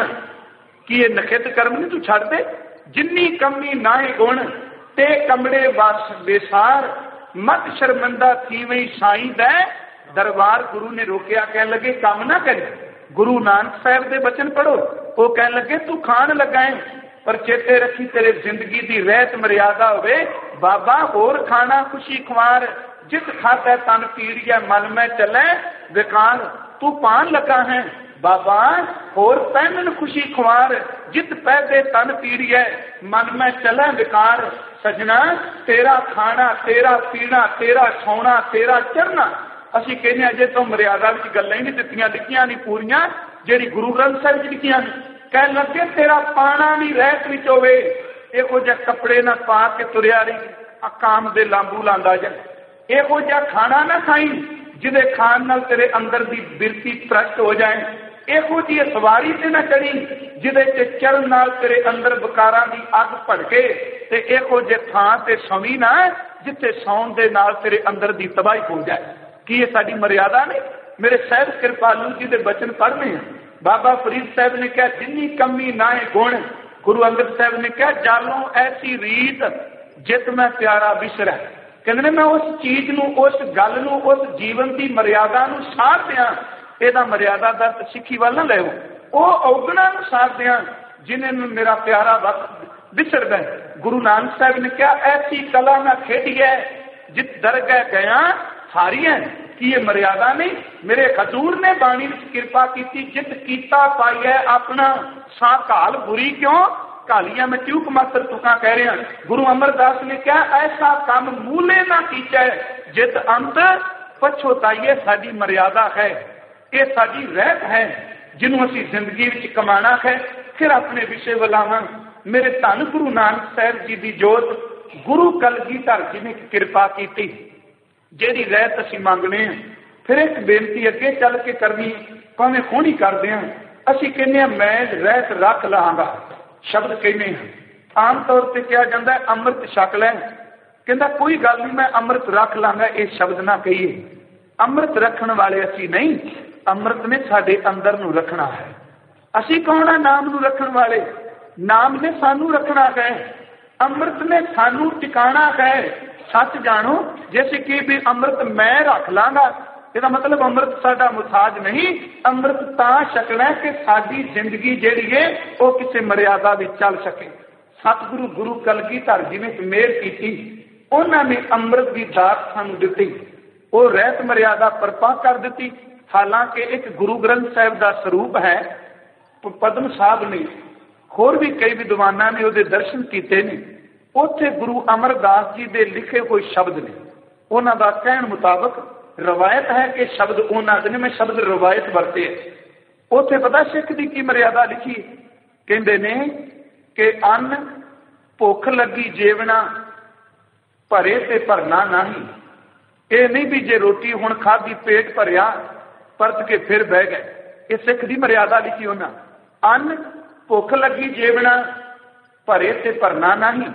कि ये नखित कर्म नहीं तू छड़ दे, जिन्नी कमी नाहे गुण ते कमड़े वास बेसार, मत शर्मंदा थीवई साईं दै दरबार। गुरु ने रोकया, कह लगे काम ना करे। गुरु नानक साहब के बचन पढ़ो। वो कह लगे तू खान लगा है, पर चेते रखी तेरे जिंदगी की रहत मर्यादा होवे। बाबा होर खाना खुशी खुआर, जित खाता तन पीड़िया मन में चले बेकार। तू पान लगा है बाबा होर पहनन खुशी खुआर, जित पैदे तन पीड़िया मन में चले बेकार। सजना तेरा खाना, तेरा पीना, तेरा सोना, तेरा चढ़ना। असीं कहने अजे तो मर्यादा विच गल्लां ही नहीं दित्तियां, लिखियां नहीं पूरियां जिहड़ी गुरु ग्रंथ साहिब विच लिखियां। कह लगे तेरा पाना भी रहत विच होवे, इहो जिहा कपड़े ना पा के तुरिया रही काम दे लांबू लांदा जा। इहो जिहा खाना ना खाई जिहदे खाण नाल तेरे अंदर दी बिरती भ्रष्ट हो जाए। इहो जी सवारी ते ना चढ़ी जिहदे ते चढ़न नाल तेरे अंदर विकारां दी अग भड़के। ते इहो जे थां ते सौवी ना जिथे सौण दे नाल तेरे अंदर दी तबाही हो जाए। कि ये साडी मर्यादा ने? मेरे साहिब कृपालू जी दे बचन पढ़ने हैं। बाबा फरीद साहब ने कहा जिन्नी कमी नाए गुण। गुरु अंगद साहब ने कहा जालों ऐसी रीत जित में प्यारा बिसरै। कहते ने मैं उस चीज नूं, उस गल नूं, उस जीवन की मर्यादा नूं साध दियां। ਇਹਦਾ ਮਰਿਆਦਾ ਦਾ ਸਿੱਖੀ ਵੱਲ ਨਾ ਲਿਓ, ਉਹ ਔਗਣਾ ਨੂੰ ਸਾਧ ਦਿਆਂ ਜਿਨ੍ਹਾਂ ਨੂੰ ਮੇਰਾ ਪਿਆਰਾ ਵਕਤ ਵਿਸਰਦਾ। ਗੁਰੂ ਨਾਨਕ ਸਾਹਿਬ ਨੇ ਕਿਹਾ ਐਸੀ ਕਲਾ ਨਾ ਖੇਡੀਏ ਜਿਤ ਦਰਗਹਿ ਗਿਆ ਹਾਰੀਐ। ਕੀ ਇਹ ਮਰਿਆਦਾ ਨਹੀਂ? ਮੇਰੇ ਹਜ਼ੂਰ ਨੇ ਬਾਣੀ ਵਿੱਚ ਕਿਰਪਾ ਕੀਤੀ, ਜਿਤ ਕੀਤਾ ਪਾਈਐ ਆਪਣਾ ਸਾ ਘਾਲ ਬੁਰੀ ਕਿਉਂ ਕਾਲੀਆਂ। ਮੈਂ ਚੂਕ ਮਾਤਰ ਤੁਕਾਂ ਕਹਿ ਰਿਹਾ। ਗੁਰੂ ਅਮਰਦਾਸ ਨੇ ਕਿਹਾ ਐਸਾ ਕੰਮ ਮੂਲੇ ਨਾ ਕੀਚੈ ਜਿਤ ਅੰਤ ਪਛੋਤਾਈਏ। ਸਾਡੀ ਮਰਿਆਦਾ ਹੈ, ਇਹ ਸਾਡੀ ਰਹਿਤ ਹੈ ਜਿਹਨੂੰ ਅਸੀਂ ਜ਼ਿੰਦਗੀ ਵਿੱਚ ਕਮਾਣਾ ਹੈ। ਫਿਰ ਆਪਣੇ ਵਿਸ਼ੇ ਵਲਾਵਾਂ ਮੇਰੇ ਧੰਨ ਗੁਰੂ ਨਾਨਕ ਸਾਹਿਬ ਜੀ ਦੀ ਜੋਤ ਗੁਰੂ ਕਲਗੀਧਰ ਜੀ ਨੇ ਕਿਰਪਾ ਕੀਤੀ, ਜਿਹੜੀ ਰਹਿਤ ਅਸੀਂ ਮੰਗਦੇ ਹਾਂ। ਫਿਰ ਇੱਕ ਬੇਨਤੀ ਅੱਗੇ ਚੱਲ ਕੇ ਕਰਨੀ, ਭਾਵੇਂ ਹੁਣ ਹੀ ਕਰਦੇ ਹਾਂ। ਅਸੀਂ ਕਹਿੰਦੇ ਹਾਂ ਮੈਂ ਰਹਿਤ ਰੱਖ ਲਵਾਂਗਾ, ਸ਼ਬਦ ਕਹਿੰਦੇ ਹਾਂ। ਆਮ ਤੌਰ ਤੇ ਕਿਹਾ ਜਾਂਦਾ ਅੰਮ੍ਰਿਤ ਛਕ ਲੈ, ਕਹਿੰਦਾ ਕੋਈ ਗੱਲ ਨਹੀਂ ਮੈਂ ਅੰਮ੍ਰਿਤ ਰੱਖ ਲਾਂਗਾ, ਇਹ ਸ਼ਬਦ ਨਾ ਕਹੀਏ। ਅੰਮ੍ਰਿਤ ਰੱਖਣ ਵਾਲੇ ਅਸੀਂ ਨਹੀਂ, ਅੰਮ੍ਰਿਤ ਨੇ ਸਾਡੇ ਅੰਦਰ ਨੂੰ ਰੱਖਣਾ ਹੈ। ਅਸੀਂ ਕੌਣ ਆ ਨਾਮ ਨੂੰ ਰੱਖਣ ਵਾਲੇ? ਨਾਮ ਨੇ ਸਾਨੂੰ ਰੱਖਣਾ ਹੈ, ਅੰਮ੍ਰਿਤ ਨੇ ਸਾਨੂੰ ਟਿਕਾਣਾ ਹੈ। ਸੱਚ ਜਾਣੋ, ਜੇ ਅਸੀਂ ਕੀ ਵੀ ਅੰਮ੍ਰਿਤ ਮੈਂ ਰੱਖ ਲਾਂਗਾ, ਇਹਦਾ ਮਤਲਬ ਅੰਮ੍ਰਿਤ ਸਾਡਾ ਮੁਤਾਜ ਨਹੀਂ। ਅੰਮ੍ਰਿਤ ਤਾਂ ਛਕਣਾ ਕਿ ਸਾਡੀ ਜ਼ਿੰਦਗੀ ਜਿਹੜੀ ਹੈ ਉਹ ਕਿਸੇ ਮਰਿਆਦਾ ਵਿੱਚ ਚੱਲ ਸਕੇ। ਸਤਿਗੁਰੂ ਗੁਰੂ ਕਲਗੀਧਰ ਜੀ ਨੇ ਮਿਹਰ ਕੀਤੀ, ਉਹਨਾਂ ਨੇ ਅੰਮ੍ਰਿਤ ਦੀ ਦਾਤ ਸਾਨੂੰ ਦਿੱਤੀ, ਉਹ ਰਹਿਤ ਮਰਿਆਦਾ ਪਰਪਾ ਕਰ ਦਿੱਤੀ। ਹਾਲਾਂਕਿ ਇੱਕ ਗੁਰੂ ਗ੍ਰੰਥ ਸਾਹਿਬ ਦਾ ਸਰੂਪ ਹੈ, ਪਦਮ ਸਾਹਿਬ ਨੇ ਹੋਰ ਵੀ ਕਈ ਵਿਦਵਾਨਾਂ ਨੇ ਉਹਦੇ ਦਰਸ਼ਨ ਕੀਤੇ ਨੇ। ਉੱਥੇ ਗੁਰੂ ਅਮਰਦਾਸ ਜੀ ਦੇ ਲਿਖੇ ਹੋਏ ਸ਼ਬਦ ਨੇ, ਉਹਨਾਂ ਦਾ ਕਹਿਣ ਮੁਤਾਬਕ ਰਵਾਇਤ ਹੈ ਕਿ ਸ਼ਬਦ ਉਹਨਾਂ ਦੇ ਨੇ, ਮੈਂ ਸ਼ਬਦ ਰਵਾਇਤ ਵਰਤੇ। ਉੱਥੇ ਪਤਾ ਸਿੱਖ ਦੀ ਕੀ ਮਰਿਆਦਾ ਲਿਖੀ? ਕਹਿੰਦੇ ਨੇ ਕਿ ਅੰਨ ਭੁੱਖ ਲੱਗੀ ਜੇਵਣਾ ਭਰੇ ਤੇ ਭਰਨਾ ਨਹੀਂ। ਇਹ ਨਹੀਂ ਵੀ ਜੇ ਰੋਟੀ ਹੁਣ ਖਾਧੀ ਪੇਟ ਭਰਿਆ ਪਰਤ ਕੇ ਫਿਰ ਬਹਿ ਗਏ। ਇਹ ਸਿੱਖ ਦੀ ਮਰਿਆਦਾ ਲਿਖੀ ਉਹਨਾਂ। ਅੰਨ ਭੁੱਖ ਲੱਗੀ ਜੇਵਣਾ ਭਰੇ ਤੇ ਭਰਨਾ ਨਹੀਂ।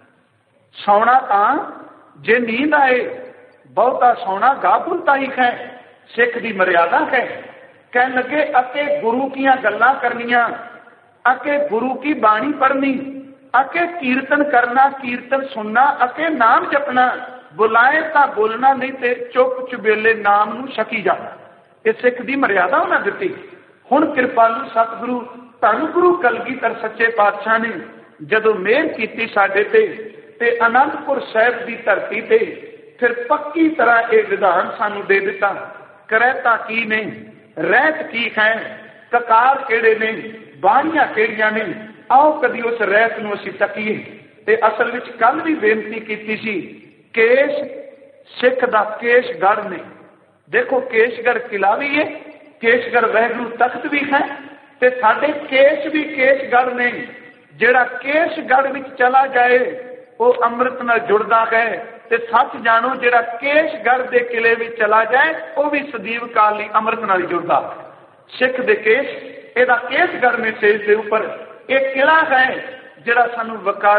ਸੌਣਾ ਤਾਂ ਜੇ ਨੀਂਦ ਆਏ, ਬਹੁਤਾ ਸੌਣਾ ਗਾਫਲਤਾ ਹੀ ਹੈ। ਸਿੱਖ ਦੀ ਮਰਿਆਦਾ ਹੈ। ਕਹਿਣ ਲੱਗੇ ਅਤੇ ਗੁਰੂ ਦੀਆਂ ਗੱਲਾਂ ਕਰਨੀਆਂ, ਅਤੇ ਗੁਰੂ ਕੀ ਬਾਣੀ ਪੜ੍ਹਨੀ, ਅਤੇ ਕੀਰਤਨ ਕਰਨਾ, ਕੀਰਤਨ ਸੁਣਨਾ, ਅਤੇ ਨਾਮ ਜਪਣਾ। ਬੁਲਾਏ ਤਾਂ ਬੋਲਣਾ, ਨਹੀਂ ਤੇ ਚੁੱਪ ਚੁਬੇਲੇ ਨਾਮ ਨੂੰ ਛਕੀ ਜਾਣਾ। ਇਹ ਸਿੱਖ ਦੀ ਮਰਿਆਦਾ ਉਹਨਾਂ ਦਿੱਤੀ। ਹੁਣ ਕਿਰਪਾਲੂ ਸਤਿਗੁਰੂ ਧੰਨ ਗੁਰੂ ਕਲਗੀਧਰ ਸੱਚੇ ਪਾਤਸ਼ਾਹ ਨੇ ਜਦੋਂ ਮਿਹਰ ਕੀਤੀ ਸਾਡੇ ਤੇ ਅਨੰਦਪੁਰ ਸਾਹਿਬ ਦੀ ਧਰਤੀ ਤੇ ਫਿਰ ਪੱਕੀ ਤਰ੍ਹਾਂ ਇਹ ਵਿਧਾਨ ਸਾਨੂੰ ਦੇ ਦਿੱਤਾ। ਕਰੈਤਾ ਕੀ ਨੇ, ਰਹਿਤ ਕੀ ਹੈ, ਕਕਾਰ ਕਿਹੜੇ ਨੇ, ਬਾਣੀਆਂ ਕਿਹੜੀਆਂ ਨੇ। ਆਓ ਕਦੀ ਉਸ ਰਹਿਤ ਨੂੰ ਅਸੀਂ ਤੱਕੀਏ। ਤੇ ਅਸਲ ਵਿੱਚ ਕੱਲ ਵੀ ਬੇਨਤੀ ਕੀਤੀ ਸੀ, ਕੇਸ਼ ਸਿੱਖ ਦਾ ਕੇਸ਼ਗੜ੍ਹ ਨੇ। ਦੇਖੋ ਕੇਸ਼ਗੜ੍ਹ ਕਿਲਾ ਵੀ ਹੈ, ਕੇਸ਼ਗੜ੍ਹ ਵਾਹਿਗੁਰੂ ਤਖਤ ਵੀ ਹੈ, ਤੇ ਸਾਡੇ ਕੇਸ਼ ਵੀ ਕੇਸ਼ਗੜ੍ਹ ਨੇ। ਜਿਹੜਾ ਕੇਸ਼ਗੜ੍ਹ ਵਿੱਚ ਚਲਾ ਜਾਏ ਉਹ ਅੰਮ੍ਰਿਤ ਨਾਲ ਜੁੜਦਾ ਹੈ। ਤੇ ਸੱਚ ਜਾਣੋ, ਜਿਹੜਾ ਕੇਸ਼ਗੜ੍ਹ ਦੇ ਕਿਲੇ ਵਿੱਚ ਚਲਾ ਜਾਏ ਉਹ ਵੀ ਸਦੀਵ ਕਾਲ ਲਈ ਅੰਮ੍ਰਿਤ ਨਾਲ ਜੁੜਦਾ। ਸਿੱਖ ਦੇ ਕੇਸ਼, ਇਹਦਾ ਕੇਸ਼ਗੜ੍ਹ ਨੇ ਸੇਜ ਦੇ ਉੱਪਰ ਇਹ ਕਿਲਾ ਹੈ ਜਿਹੜਾ ਸਾਨੂੰ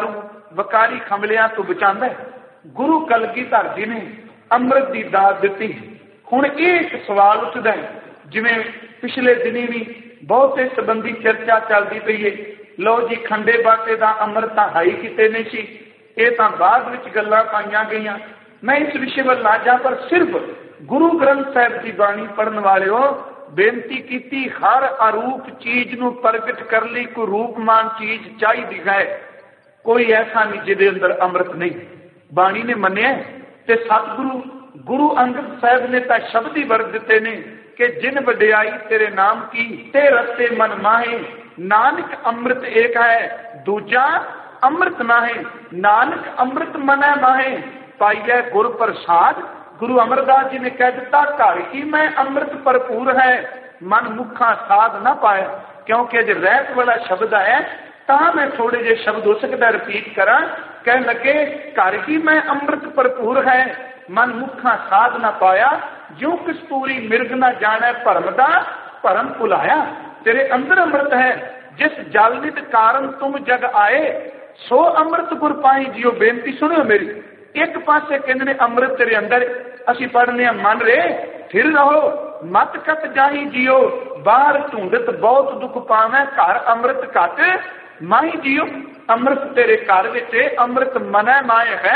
ਵਕਾਰੀ ਖਮਲਿਆਂ ਤੋਂ ਬਚਾਉਂਦਾ ਹੈ। ਗੁਰੂ ਕਲਗੀਧਰ ਜੀ ਨੇ ਅੰਮ੍ਰਿਤ ਦੀ ਦਾਤ ਦਿੱਤੀ। ਹੁਣ ਇਹ ਇੱਕ ਸਵਾਲ ਉੱਠਦਾ ਹੈ, ਜਿਵੇਂ ਪਿਛਲੇ ਦਿਨੀ ਵੀ ਬਹੁਤੇ ਸੰਬੰਧੀ ਚਰਚਾ ਚੱਲਦੀ ਪਈ ਹੈ। ਲਓ ਜੀ ਖੰਡੇ ਬਾਟੇ ਦਾ ਅੰਮ੍ਰਿਤ ਤਾਂ ਹਾਈ ਕਿਤੇ ਨਹੀਂ ਸੀ, ਇਹ ਤਾਂ ਬਾਅਦ ਵਿੱਚ ਗੱਲਾਂ ਪਾਈਆਂ ਗਈਆਂ। ਮੈਂ ਇਸ ਵਿਸ਼ੇ ਵੱਲ ਨਾ ਜਾ, ਪਰ ਸਿਰਫ ਗੁਰੂ ਗ੍ਰੰਥ ਸਾਹਿਬ ਦੀ ਬਾਣੀ ਪੜ੍ਹਨ ਵਾਲਿਓ ਬੇਨਤੀ ਕੀਤੀ, ਹਰ ਅਰੂਪ ਚੀਜ਼ ਨੂੰ ਪ੍ਰਗਟ ਕਰ ਲਈ ਕੋਈ ਰੂਪਮਾਨ ਚੀਜ਼ ਚਾਹੀਦੀ ਹੈ। ਕੋਈ ਐਸਾ ਨਹੀਂ ਜਿਹਦੇ ਅੰਦਰ ਅੰਮ੍ਰਿਤ ਨਹੀਂ। ਬਾਣੀ ਨੇ ਮੰਨਿਆ। ਤੇ ਸਤਿਗੁਰੂ ਗੁਰੂ ਅੰਗਦ ਸਾਹਿਬ ਨੇ ਤਾਂ ਸ਼ਬਦ ਹੀ ਵਰਤ ਦਿੱਤੇ ਨੇ ਕਿ ਜਿਨ ਵਡਿਆਈ ਤੇਰੇ ਨਾਮ ਕੀ ਤੇ ਰਸਤੇ ਮਨ ਮਾਹੇ। ਨਾਨਕ ਅੰਮ੍ਰਿਤ ਏਕ ਹੈ ਦੂਜਾ ਅੰਮ੍ਰਿਤ ਨਾਹੇ। ਨਾਨਕ ਅੰਮ੍ਰਿਤ ਮਨੈ ਮਾਹੇ ਪਾਈਐ ਗੁਰ ਪ੍ਰਸਾਦ। ਗੁਰੂ ਅਮਰਦਾਸ ਜੀ ਨੇ ਕਹਿ ਦਿੱਤਾ, ਘਰ ਹੀ ਮੈਂ ਅੰਮ੍ਰਿਤ ਭਰਪੂਰ ਹੈ, ਮਨ ਮੁੱਖਾਂ ਸਾਧ ਨਾ ਪਾਇਆ। ਕਿਉਂਕਿ ਅਜ ਰਹਿਤ ਵਾਲਾ ਸ਼ਬਦ ਹੈ ਤਾਂ ਮੈਂ ਥੋੜੇ ਜਿਹੇ ਸ਼ਬਦ ਹੋ ਸਕਦਾ ਰਿਪੀਟ ਕਰਾਂ। ਕਹਿਣ ਲੱਗੇ ਘਰ ਹੀ ਮੈਂ ਅੰਮ੍ਰਿਤ ਭਰਪੂਰ ਹੈ, ਮਨ ਮੁੱਖਾਂ ਸਾਧ ਨਾ ਪਾਇਆ। ਜਿਉ ਕਸਤੂਰੀ ਮਿਰਗ ਨਾ ਜਾਣੈ ਭਰਮ ਦਾ ਭਰਮ ਭੁਲਾਇਆ। ਤੇਰੇ ਅੰਦਰ ਅੰਮ੍ਰਿਤ ਹੈ, ਜਿਸ ਜਲ ਨਿਤ ਕਾਰਨ ਤੁਮ ਜਗ ਆਏ, ਸੋ ਅੰਮ੍ਰਿਤ ਗੁਰ ਪਾਈ ਜੀਓ। ਬੇਨਤੀ ਸੁਣਿਓ ਮੇਰੀ। ਇੱਕ ਪਾਸੇ ਕਹਿੰਦੇ ਨੇ ਅੰਮ੍ਰਿਤ ਤੇਰੇ ਅੰਦਰ, ਅਸੀਂ ਪੜ੍ਹਨੇ ਆ ਮਨ ਰੇ ਫਿਰ ਰਹੋ ਮਤ ਕਤ ਜਾਈ ਜੀਓ। ਬਾਹਰ ਢੂੰਡਤ ਬਹੁਤ ਦੁੱਖ ਪਾਵੈ, ਘਰ ਅੰਮ੍ਰਿਤ ਘਟ ਮਾਈ ਜੀਓ। ਅੰਮ੍ਰਿਤ ਤੇਰੇ ਘਰ ਵਿੱਚ ਅੰਮ੍ਰਿਤ ਮਨੈ ਮਾਏ ਹੈ।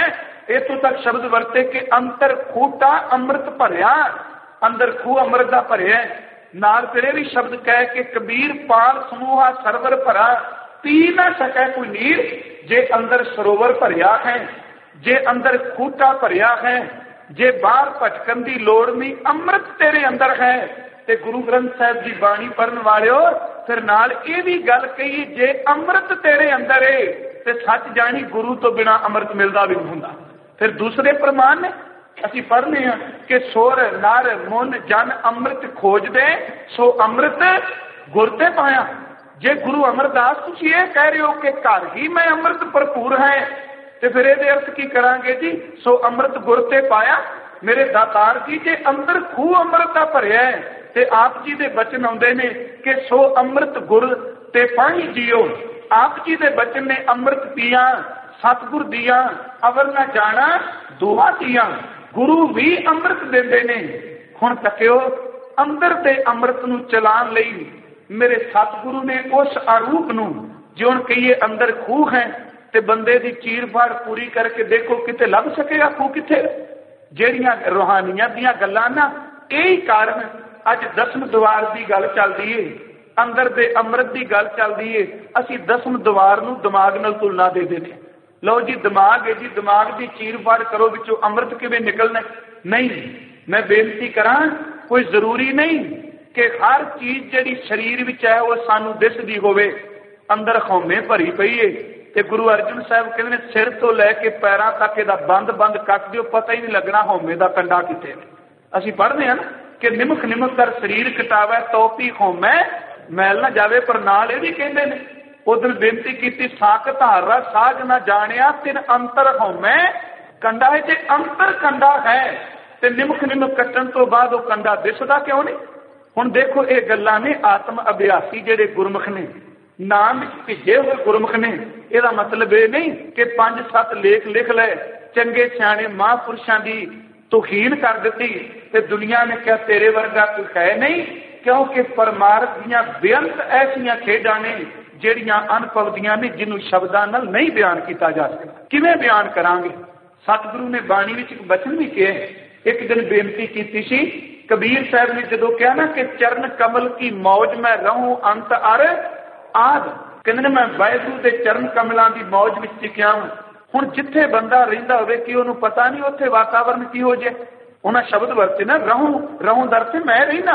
इतों तक शब्द वरते कि अंतर खूटा अमृत भरिया, अंदर खूह अमृत का भरिया। नाल फिर भी शब्द कह के कबीर पाल समूहा सरवर भरा, पी ना सके कोई नीर जे अंदर सरोवर भरिया है, जे अंदर खूटा भरिया है, जे बाहर भटकन की लोड़ नहीं, अमृत तेरे अंदर है। ते गुरु ग्रंथ साहिब की बाणी पढ़न वालिओ फिर नाल ये भी गल कही, जे अमृत तेरे अंदर है ते सच जानी गुरु तो बिना अमृत मिलता भी नहीं हुंदा। फिर दूसरे प्रमाण ने असीं पढ़ने हैं कि सुर नर मुन जन अमृत खोज दे, सो अमृत गुर ते पाया। जे गुरु अमरदास तुसीं ये कह रहे हो कि घर ही में अमृत भरपूर है, तो फिर ये अर्थ की करांगे जी, सो अमृत गुर ते पाया। मेरे दातार जी जे अंदर खूह अमृत का भरिया है, ते आप जी दे बचन आउंदे ने कि सो अमृत गुर ते पाई जियो। आप जी दे बचन ने अमृत पिया सतगुर दिया, अवर न जाना दुआ दिया। गुरु भी अमृत देंदे ने। हुण तकियो अंदर दे अमृत नूं चलाण लई मेरे सतगुरु ने उस आरूप नूं जिउं कहिए अंदर खूह है ते बंदे दी चीर फाड़ पूरी करके देखो किते लभ सकेगा खूह किथे। ਜਿਹੜੀਆਂ रूहानियत ਦੀਆਂ ਗੱਲਾਂ ना यही कारण अज दसम द्वार की गल चलती है, अंदर दे अमृत की गल चलती है। असी दसम द्वार नूं दिमाग नाल तुलना दे देने, लो जी दिमाग है जी, दिमाग की चीर फाड़ करो विचों अमृत किवें निकलना। नहीं, मैं बेनती करा कोई जरूरी नहीं कि हर चीज जिहड़ी शरीर विच है वो सानू दिसदी होवे। अंदर खौमे भरी पई है ते गुरु अर्जन साहब कहते सिर तो लैके पैरों तक इहदा बंद बंद कट दिओ, पता ही नहीं लगना हौमे का कंडा किते। असीं पढ़ते हैं ना कि निमक निमक कर शरीर कटावे तो भी हौमे मैल ना जावे, पर नाल ये भी कहते हैं उधर बेनती की साक धारा साज ना जानिया तिन अंतर हौमे कंडा है। जे अंतर कंडा है तो निमक निमक कट्टन तो बाद वो कंडा दिसदा क्यों नहीं। हुण देखो ये गल्लां ने आत्म अभ्यासी जिहड़े गुरमुख ने नाम भिजे हुए गुरमुख ने, यदा मतलब ये नहीं कि 5-7 लेख लिख ले चंगे सियाणे महापुरुषों की तौहीन कर दी ते दुनिया ने क्या तेरे वर्गा कोई है नहीं, क्योंकि परमार्थ दियां बेअंत ऐसियां खेडां ने जिहड़ियां अनुभव दियां ने जिन्हों शब्दां नाल नहीं बयान किया जा सकता। किवें बयान करांगे। सतगुरु ने बाणी विच एक बचन भी कहे, एक दिन बेनती की सी कबीर साहब ने जदों कहा ना कि चरण कमल की मौज में रहूं अंत अर आद, कहते मैं वाहिगुरू के चरण कमलों की मौज में टिकिया हूँ। हुण जिथे बंदा रहिंदा होवे कि उन्होंने पता नहीं उत्थे वातावरण की हो जाए। उन्हें शब्द वरते ना रहूं रहूं दर से मैं रहीना,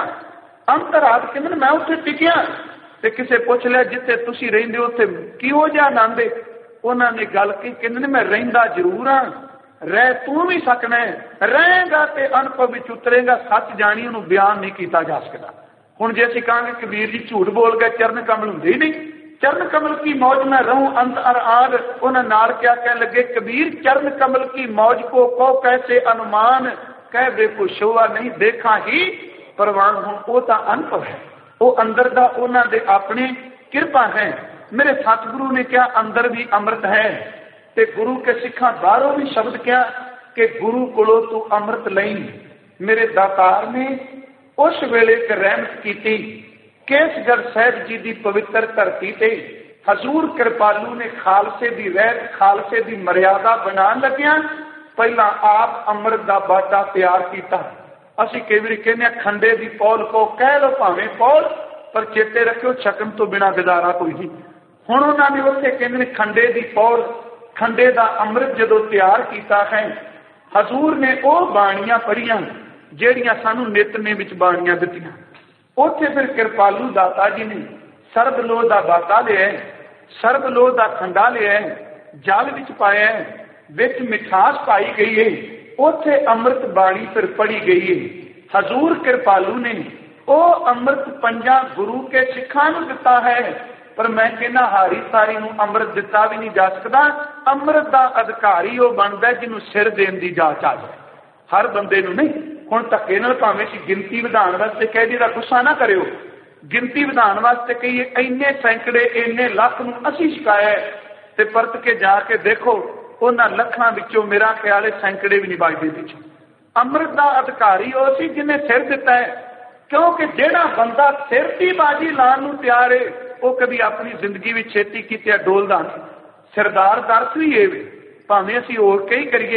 अंतरात कहते मैं उत्थे टिकिया। ते किसे पूछ लिया जिथे तुसी रहिंदे उत्थे की हो जा आनंद, उन्होंने गल की कहते मैं रहिंदा जरूर हाँ, रह तू भी सकना है, रहेगा ते अनुभव विच उतरेगा, सच जानी उन्होंने बयान नहीं किया जा सकता। हुण जे असीं कहांगे कबीर जी झूठ बोल गए चरण कमल हुंदे ही नहीं, चरण कमल की मौज में रहूं अंत अर आद। उन्हें नाल क्या कह लगे कबीर चरण कमल की मौज को कहो कैसे अनुमान, कह देखो शोभा नहीं देखा ही परवान। हुण वो तां अनुभव है, वो अंदर दा उन्हां दे अपने किरपा है। मेरे सतगुरु ने क्या अंदर भी अमृत है, ते गुरु के सिखा बाहरों भी शब्द क्या कि गुरु कोलों तू अमृत लई। मेरे दातार ने उस वेले एक रहमत की केसगढ़ साहिब जी की पवित्र धरती से हजूर कृपालू ने खालसे की रहत खालसे की मर्यादा बना लग्या पहला आप अमृत का बाटा तैयार किया। असी कई बार कहने खंडे की पौल को कह लो भावें पौल, पर चेते रखियो छकन तो बिना गुजारा कोई नहीं। हुण उन्होंने उत्थे कहते खंडे की पौल खंडे का अमृत जो तैयार किया है, हजूर ने वह बाणियां पढ़ियां ਜਿਹੜੀਆਂ ਸਾਨੂੰ ਨਿਤ ਨੇ ਵਿੱਚ ਬਾਣੀਆਂ ਦਿੱਤੀਆਂ। ਉੱਥੇ ਫਿਰ ਕਿਰਪਾਲੂ ਦਾਤਾ ਜੀ ਨੇ ਸਰਬ ਲੋਹ ਦਾ ਬਾਟਾ ਲਿਆ, ਸਰਬ ਲੋਹ ਦਾ ਖੰਡਾ ਲਿਆ, ਜਲ ਵਿੱਚ ਪਾਇਆ, ਵਿੱਚ ਮਿਠਾਸ ਪਾਈ ਗਈ ਹੈ, ਉੱਥੇ ਅੰਮ੍ਰਿਤ ਬਾਣੀ ਫਿਰ ਪੜੀ ਗਈ ਹੈ। ਹਜ਼ੂਰ ਕਿਰਪਾਲੂ ਨੇ ਉਹ ਅੰਮ੍ਰਿਤ ਪੰਜਾਂ ਗੁਰੂ ਕੇ ਸਿੱਖਾਂ ਨੂੰ ਦਿੱਤਾ ਹੈ, ਪਰ ਮੈਂ ਕਹਿੰਦਾ ਹਾਰੀ ਸਾਰੀ ਨੂੰ ਅੰਮ੍ਰਿਤ ਦਿੱਤਾ ਵੀ ਨਹੀਂ ਜਾ ਸਕਦਾ। ਅੰਮ੍ਰਿਤ ਦਾ ਅਧਿਕਾਰੀ ਉਹ ਬਣਦਾ ਜਿਹਨੂੰ ਸਿਰ ਦੇਣ ਦੀ ਜਾਚ ਆ ਜਾਏ, ਹਰ ਬੰਦੇ ਨੂੰ ਨਹੀਂ। ਹੁਣ ਧੱਕੇ ਨਾਲ ਭਾਵੇਂ ਅਸੀਂ ਗਿਣਤੀ ਵਧਾਉਣ ਵਾਸਤੇ ਕਹਿ ਦੀ ਦਾ ਗੁੱਸਾ ਨਾ ਕਰਿਓ, ਗਿਣਤੀ ਵਧਾਉਣ ਵਾਸਤੇ ਕਹੀਏ ਇੰਨੇ ਸੈਂਕੜੇ ਇੰਨੇ ਲੱਖ ਨੂੰ ਅਸੀਂ ਛਕਾਇਆ ਤੇ ਪਰਤ ਕੇ ਜਾ ਕੇ ਦੇਖੋ ਉਹਨਾਂ ਲੱਖਾਂ ਵਿੱਚੋਂ ਮੇਰਾ ਖਿਆਲ ਹੈ ਸੈਂਕੜੇ ਵੀ ਨਹੀਂ ਬਚਦੇ ਪਿੱਛੇ। ਅੰਮ੍ਰਿਤ ਦਾ ਅਧਿਕਾਰੀ ਉਹ ਸੀ ਜਿਹਨੇ ਸਿਰ ਦਿੱਤਾ ਹੈ, ਕਿਉਂਕਿ ਜਿਹੜਾ ਬੰਦਾ ਸਿਰ ਦੀ ਬਾਜੀ ਲਾਉਣ ਨੂੰ ਤਿਆਰ ਹੈ ਉਹ ਕਦੀ ਆਪਣੀ ਜ਼ਿੰਦਗੀ ਵਿੱਚ ਛੇਤੀ ਕੀਤੇ ਡੋਲਦਾ ਨਹੀਂ। ਸਰਦਾਰ ਦਰਸ ਵੀ ਇਹ ਭਾਵੇਂ ਅਸੀਂ ਹੋਰ ਕਈ ਕਰੀਏ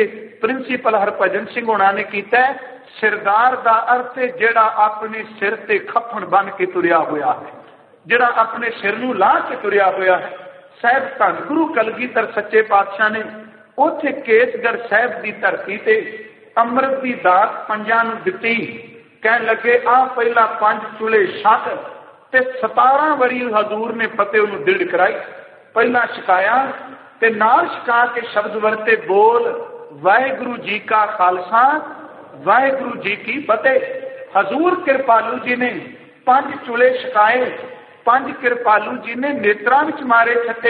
प्रिंसीपल हरभजन सिंह होना ने किया सिरदार का अर्थ है जिहड़ा अपने सिर ते खफन बन के तुरिया होया है, जिहड़ा अपने सिर नूं ला के तुरिया होया है। साहब धन गुरु कलगीधर सच्चे पातशाह ने उत्थे केसगढ़ साहब की धरती ते अमृत की दात पंजां नूं दित्ती। कहन लगे आ पहला 5 चूल्हे छक ते 17 वरी हजूर ने फतेह नूं दिड़ कराई। पहला छकाया ते नाल छका के शब्द वरते बोल वाहिगुरु जी का खालसा वाहिगुरु जी की फतेह। हजूर कृपालू जी ने 5 चूल्हे छकाए, 5 कृपालू जी ने नेत्रां विच मारे छटे,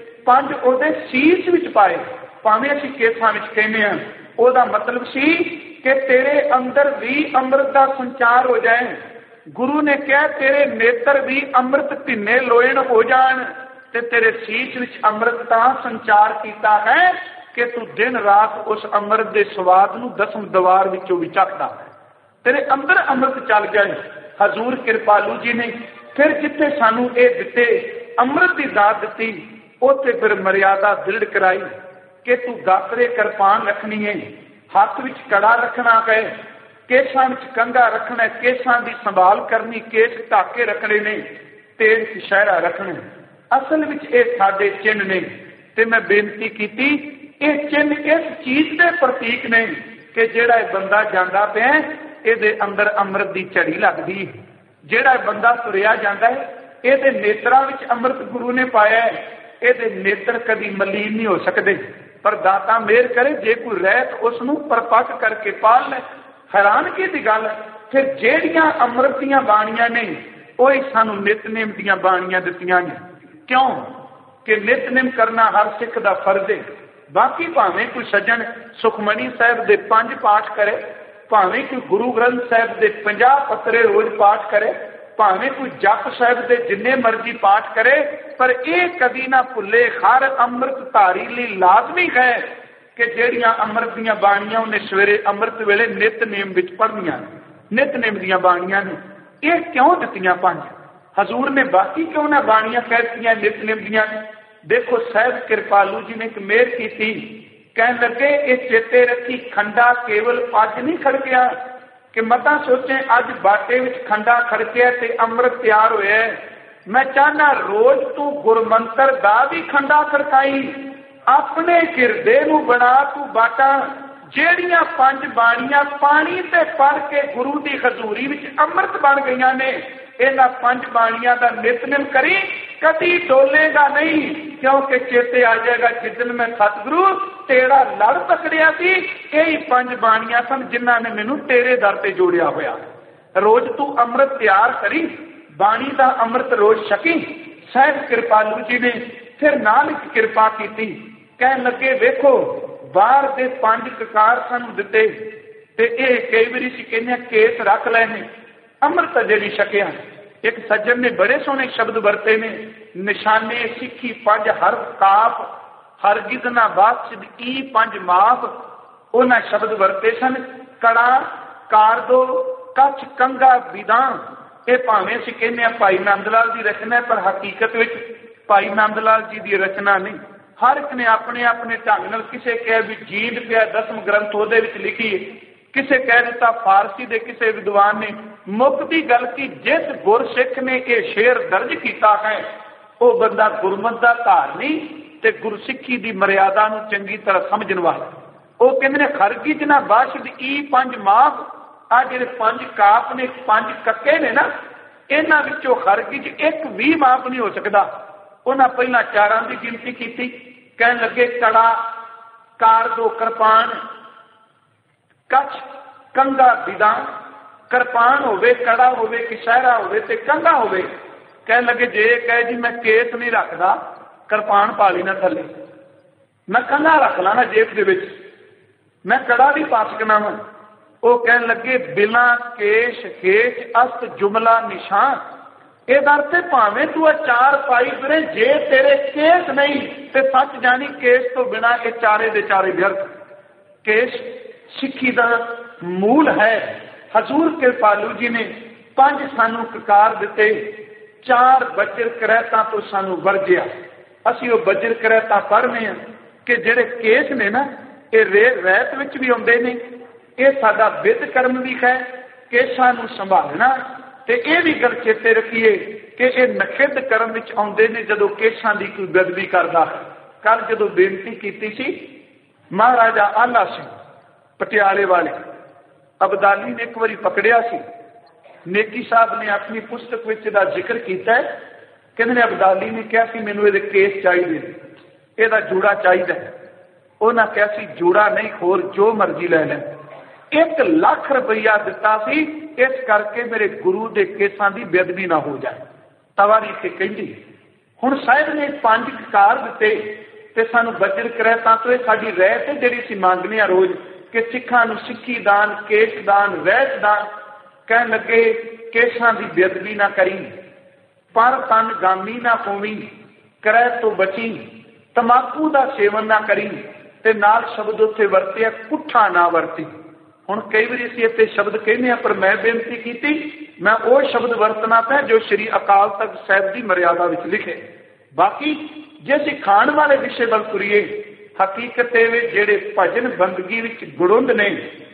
5 ओहदे सीस विच पाए। भावें असीं केसां विच कहने हां, ओहदा मतलब सी कि तेरे अंदर भी अमृत का संचार हो जाए। गुरु ने कहा तेरे नेत्र भी अमृत भिन्ने लोयण हो जान ते तेरे सीस विच अमृत का संचार किया है कि तू दिन रात उस अमृत के स्वाद नूं 10वें दवार विचों भी चखदा है, तेरे अंदर अमृत चल जाए। हजूर कृपालू जी ने फिर जिथे सानू ये दिते अमृत की दात दिती, उत्थे फिर मर्यादा दृढ़ कराई कि तू दातरे किरपान रखनी है, हाथ विच कड़ा रखना है, केसां विच कंघा रखना है, केसां की संभाल करनी, केस ढाके रखने ने, तेज कशहरा रखना। असल विच ये साडे चिन्ह ने ते मैं बेनती की ये चिन्ह इस चीज के प्रतीक ने कि जिहड़ा बंदा जांदा पिया इहदे अंदर अमृत की झड़ी लगदी है, जिहड़ा बंदा तुरिया जांदा है इहदे नेत्रां विच अमृत गुरु ने पाया है, इहदे नेत्र कदी मलीन नहीं हो सकते। पर दाता मेहर करे जे कोई रहत उसनूं परपक्क करके पाल ले। हैरानगी की गल फिर जिहड़ियां अमृत दीयां बाणियां ने ओही सानूं नितनेम दीयां बाणियां दित्तियां ने। क्यों कि नितनेम करना हर सिख का फर्ज है। बाकी भावें कोई सज्जन सुखमनी साहब के 5 पाठ करे, भावें कोई गुरु ग्रंथ साहब के 50 पत्रे रोज पाठ करे, भावें कोई जप साहब के जिन्ने मर्जी पाठ करे, पर यह कभी ना भुले हर अमृत धारी ली लाजमी है कि जिहड़ियां अमृत दीयां बाणियां उन्हें सवेरे अमृत वेले नितनेम विच पढ़नियां, नितनेम दीयां बाणियां ने। ये क्यों दित्तियां 5? हजूर ने बाकी क्यों ना बाणियां कहतियां नितनेम दीयां? देखो साहब कृपालू जी ने एक मेहर की थी, कहन लगे ये चेते रखी खंडा केवल अज नहीं खड़किया कि मता सोचे अज बाटे विच खंडा खड़किया ते अमृत तैयार होया। मैं चाहना रोज तू गुरमंत्र दा भी खंडा खड़काई, अपने हिरदे नूं बना तू बाटा। जेड़ियां 5 बाणियां पानी ते पढ़ के गुरु की हजूरी विच अमृत बन गईयां ने, इन्हां 5 बाणियां दा नितनेम करी, कदी डोलेगा नहीं, क्योंकि चेते आ जाएगा जिदन मैं सतगुरु तेरा लड़ पकड़िया सी, यही 5 बाणियां सन जिन्हां ने मैनू तेरे दर ते जोड़िया होया। रोज तू अमृत तैयार करी, बाणी का अमृत रोज छकी। साहब कृपालू जी ने फिर नाल एक कृपा की, कहन लगे वेखो बाहर के 5 ककार सानू दिते ते कई बारी सी कहने केस रख लेने, अमृत अजे नहीं छकिया। एक सज्जन ने बड़े सोहने शब्द वरते ने, निशाने सिखी 5 हर काप हरगिज ना बादशिद ई 5 माफ। उन्हें शब्द वरते सन कड़ा कारदो कच्छ कंघा विधान। ये भावें असीं कहने भाई नंदलाल की रचना है, पर हकीकत विच भाई नंदलाल जी की रचना नहीं। हर एक ने अपने अपने ढंग नाल, किसे कह भी जींद पिया 10वें ग्रंथ उहदे विच लिखी है, किसे कह दिता फारसी दे किसे विद्वान ने। मुक्ति गल की जिस गुरसिख ने यह शेर दर्ज किया है वह बंदा गुरमत का धारनी ते गुरसिखी की मर्यादा नूं चंगी तरह समझण वाला। वह कहते हैं खरगिज ना बाशिद ई 5 माफ। आ जिहड़े 5 काप ने 5 कक्के ने ना, इन्हां विचों खरगिज एक भी माफ नहीं हो सकता। उन्हां पहिलां 4 की गिनती की, कहन लगे कड़ा कारदो कृपान कच्छ कंघा विधान। कृपान होवे, कड़ा होवे, कशहरा होवे ते कंघा होवे। कहन लगे जे कहे जी मैं केस नहीं रखदा, कृपान पा ली ना थले, मैं कंघा रख ला ना जेब दे विच, मैं कड़ा भी पा सकना वा। वो कहन लगे बिना केश हेच अस्त जुमला निशान। ये दरते भावें तू 4 पाई फिरे, जे तेरे केस नहीं ते सच जानी केस तो बिना ये चारे दे चारे व्यर्थ। केस सिक्खी का मूल है। हजूर कृपालू जी ने 5 सानू ककार दिते, 4 बजर करैता तो सानू वर्जिया। असी वो बजर करैता पढ़ने कि जेड़े केस ने ना, ये रहत विच भी आउंदे ने। ये साडा विद कर्म भी है केसां नूं संभालना, ते ये भी गल चेते रखिए कि ये नखिद कर्म विच आउंदे ने जदों केसां दी कोई बेदबी करदा है। कल जदों बेनती कीती सी महाराजा आला सिंह पटियाले वाले अबदाली ने एक बारी पकड़िया सी। नेकी साहब ने अपनी पुस्तक विच दा जिक्र किया है। कहते अबदाली ने कहा कि मैनूं इहदे केस चाहिए, इहदा जूड़ा चाहिए। उन्हें कहा सी जूड़ा नहीं, होर जो मर्जी लै लें। 1 लाख रुपया दिता सी इस करके मेरे गुरु के केसां की बेदबी ना हो जाए। तवारी से कहती हुण साहिब ने 5 कार दिते ते सानू बजर करैतां तो साडी रहत जिहड़ी सी मंगने आ रोज कि सिखां नूं सिक्खी दान, केस दान, रहत दान। कहण लगे केसां की बेदबी ना करी, पर तन गामी ना होवी, करੈ तो बची, तमाकू का सेवन ना करी, ते नाल शब्द उत्थे वरतिया पुठा ना वरती। हुण कई बार असीं इत्थे शब्द कहने आ, पर मैं बेनती कीती मैं वो शब्द वरतना पिया जो श्री अकाल तख्त साहिब की मर्यादा विच लिखे। बाकी जे असीं खाण वाले विषय वल तुरीए, हकीकत इह वे जिहड़े भजन बंदगी विच गुरुंद ने,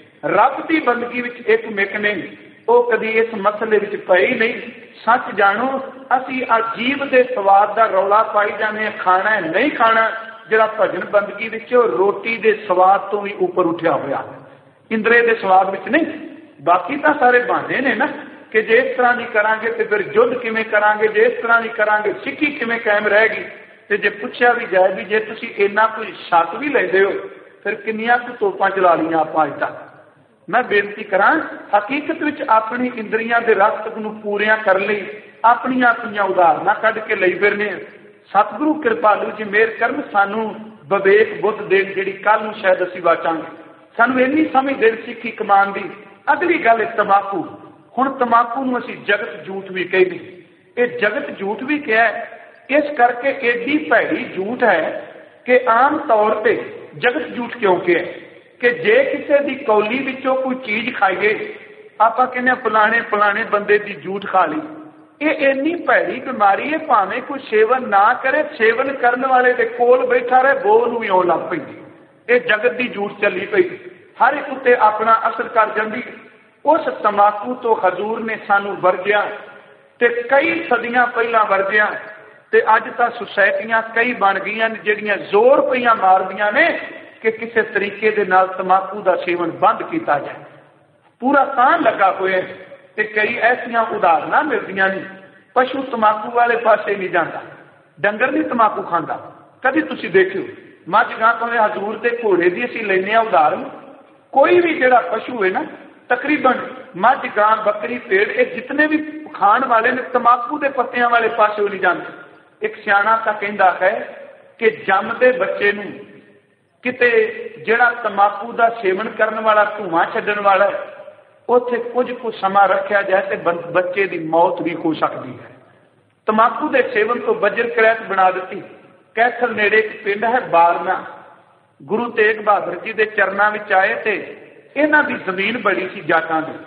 रब की बंदगी विच एक मिक ने, वो कदी इस मसले विच पए ही नहीं। सच जानो असीं अजीब दे स्वाद का रौला पाई जाने, खाना है नहीं खाना, जिहड़ा भजन बंदगी विच रोटी दे स्वाद तो भी उपर उठिया होया, इंद्रे दे स्वाद विच नहीं। बाकी तो सारे बहाने ने ना कि जे इस तरह नहीं करांगे तो फिर युद्ध किवें करांगे, जे इस तरह नहीं करांगे सिक्खी किवें कायम रहेगी। तो जे पुछया भी जाए भी जे तुसीं इन्ना कोई शक भी लैंदे हो फिर किन्नियां कुछ तोपां चला लियां आपां अज तक। मैं बेनती करां हकीकत विच अपनी इंद्रियां दे रसक नूं पूरियां कर लई अपनियां अपनियां उदाहरणां कढ के लई फिरने। सतगुरु कृपालु जी मेहर करन सानू विवेक बुद्ध देन जिहड़ी कल नूं शायद असीं वाचांगे। सानू इन्नी समझ देन सिੱਖੀ कमान दी। अगली गल तंबाकू। हुण तंबाकू नूं असीं जगत झूठ भी कहने, ये जगत झूठ भी कहा है इस करके एडी भैड़ी झूठ है कि आम तौर पर जगत झूठ क्यों कहा कि जे किसी की कौली विचों कोई चीज खाइए आपां कहने फलाने फलाने बंदे की झूठ खा ली। ये इन्नी भैड़ी बीमारी है, भावें कोई सेवन ना करे, सेवन करने वाले के कोल बैठा रहे बो नूं भी आउण लग पैंदी। ये जगत की झूठ चली पई, हर एक उत्ते अपना असर कर जाती। उस तंबाकू तो हजूर ने सानू वरजिया ते कई सदियां पहला वरजिया ते अज तां सोसाइटियां कई बन गई जिहड़ियां जोर पईयां मारदियां ने कि किसी तरीके दे नाल तंबाकू का सेवन बंद किया जाए। पूरा तान लगा हुआ ते कई ऐसियां उदाहरणां मिलदियां ने। पशु तंबाकू वाले पासे नहीं जाता, डंगर नहीं तंबाकू खांदा। कभी तुसीं देखियो मझ गां भावें हजूर ते घोड़े की असीं लैने आ उदाहरण, कोई भी जिहड़ा पशु है ना तकरीबन मझ गां बकरी भेड़ ये जितने भी खाण वाले ने तंबाकू के पत्तियां वाले पासे नहीं जाते। एक सियाणा तां कहंदा है कि जमदे बच्चे नूं किते जिहड़ा तंबाकू का सेवन करने वाला धुआं छड्डण वाला है उत्थे कुछ समा रखा जाए तो बच्चे की मौत भी हो सकती है। तंबाकू के सेवन तो बजर करैत बना दी। कैथल नेड़े एक पिंड है बारना, गुरु तेग बहादुर जी के चरणों में आए थे। इन्हां की जमीन बड़ी सी जाटां दी,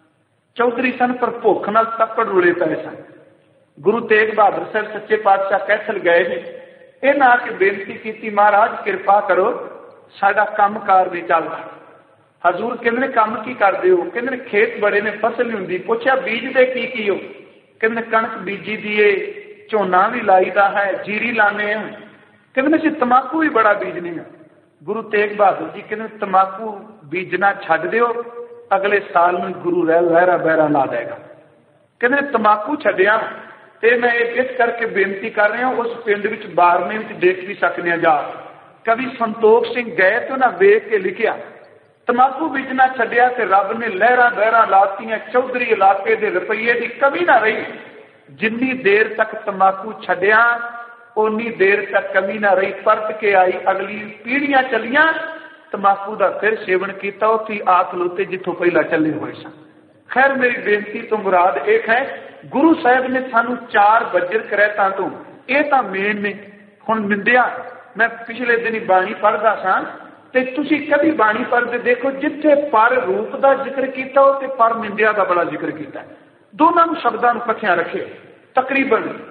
चौधरी सन पर भुख नाल तपड़ रुले पए सन। गुरु तेग बहादुर साहब सच्चे पातशाह कैथल गए ने, इन्हां आके बेनती की महाराज कृपा करो साडा काम कार नहीं चलता। हजूर कहते काम की करते हो? कहते खेत बड़े ने फसल नहीं हुंदी। पूछा बीजते की हो? कहते कणक बीजी दी है, झोना भी लाईदा है, जीरी लाने हैं। कहते असीं तंबाकू भी बड़ा बीजने हैं। गुरु तेग बहादुर जी कहते तंबाकू बीजना छड्ड दिओ, अगले साल में गुरु लहरा बहरा ला देगा। कहते तंबाकू छड्डिया ते मैं इस करके बेनती कर रहा उस पिंड विच बारने विच देख भी सकने जा। कवि संतोख सिंह गए तो उन्हें वेख के लिखिया तंबाकू बीजना छड्डिया ते रब ने लहरा बहरा लातियां, चौधरी इलाके के रुपये की कमी ना रही। जिन्नी देर तक तंबाकू छड्डिया उन्नी देर तक कमी ना रही। परत के आई, अगली पीढ़ियां चलियां, तंबाकू का फिर सेवन किया, उत्थे आ खलोते जिथों पहला चले हुए सन। खैर मेरी बेनती तो मुराद एक है, गुरु साहब ने सानू 4 बजर करैतां तो ये तो मेन ने। हुण निंदिया मैं पिछले दिन बाणी पढ़दा सां ते तुसीं कभी बाणी पढ़दे देखो जिथे पर रूप का जिक्र किया ते पर निंदिया का बड़ा जिक्र किया। दोनों शब्दों को इकट्ठियां रखे। तकरीबन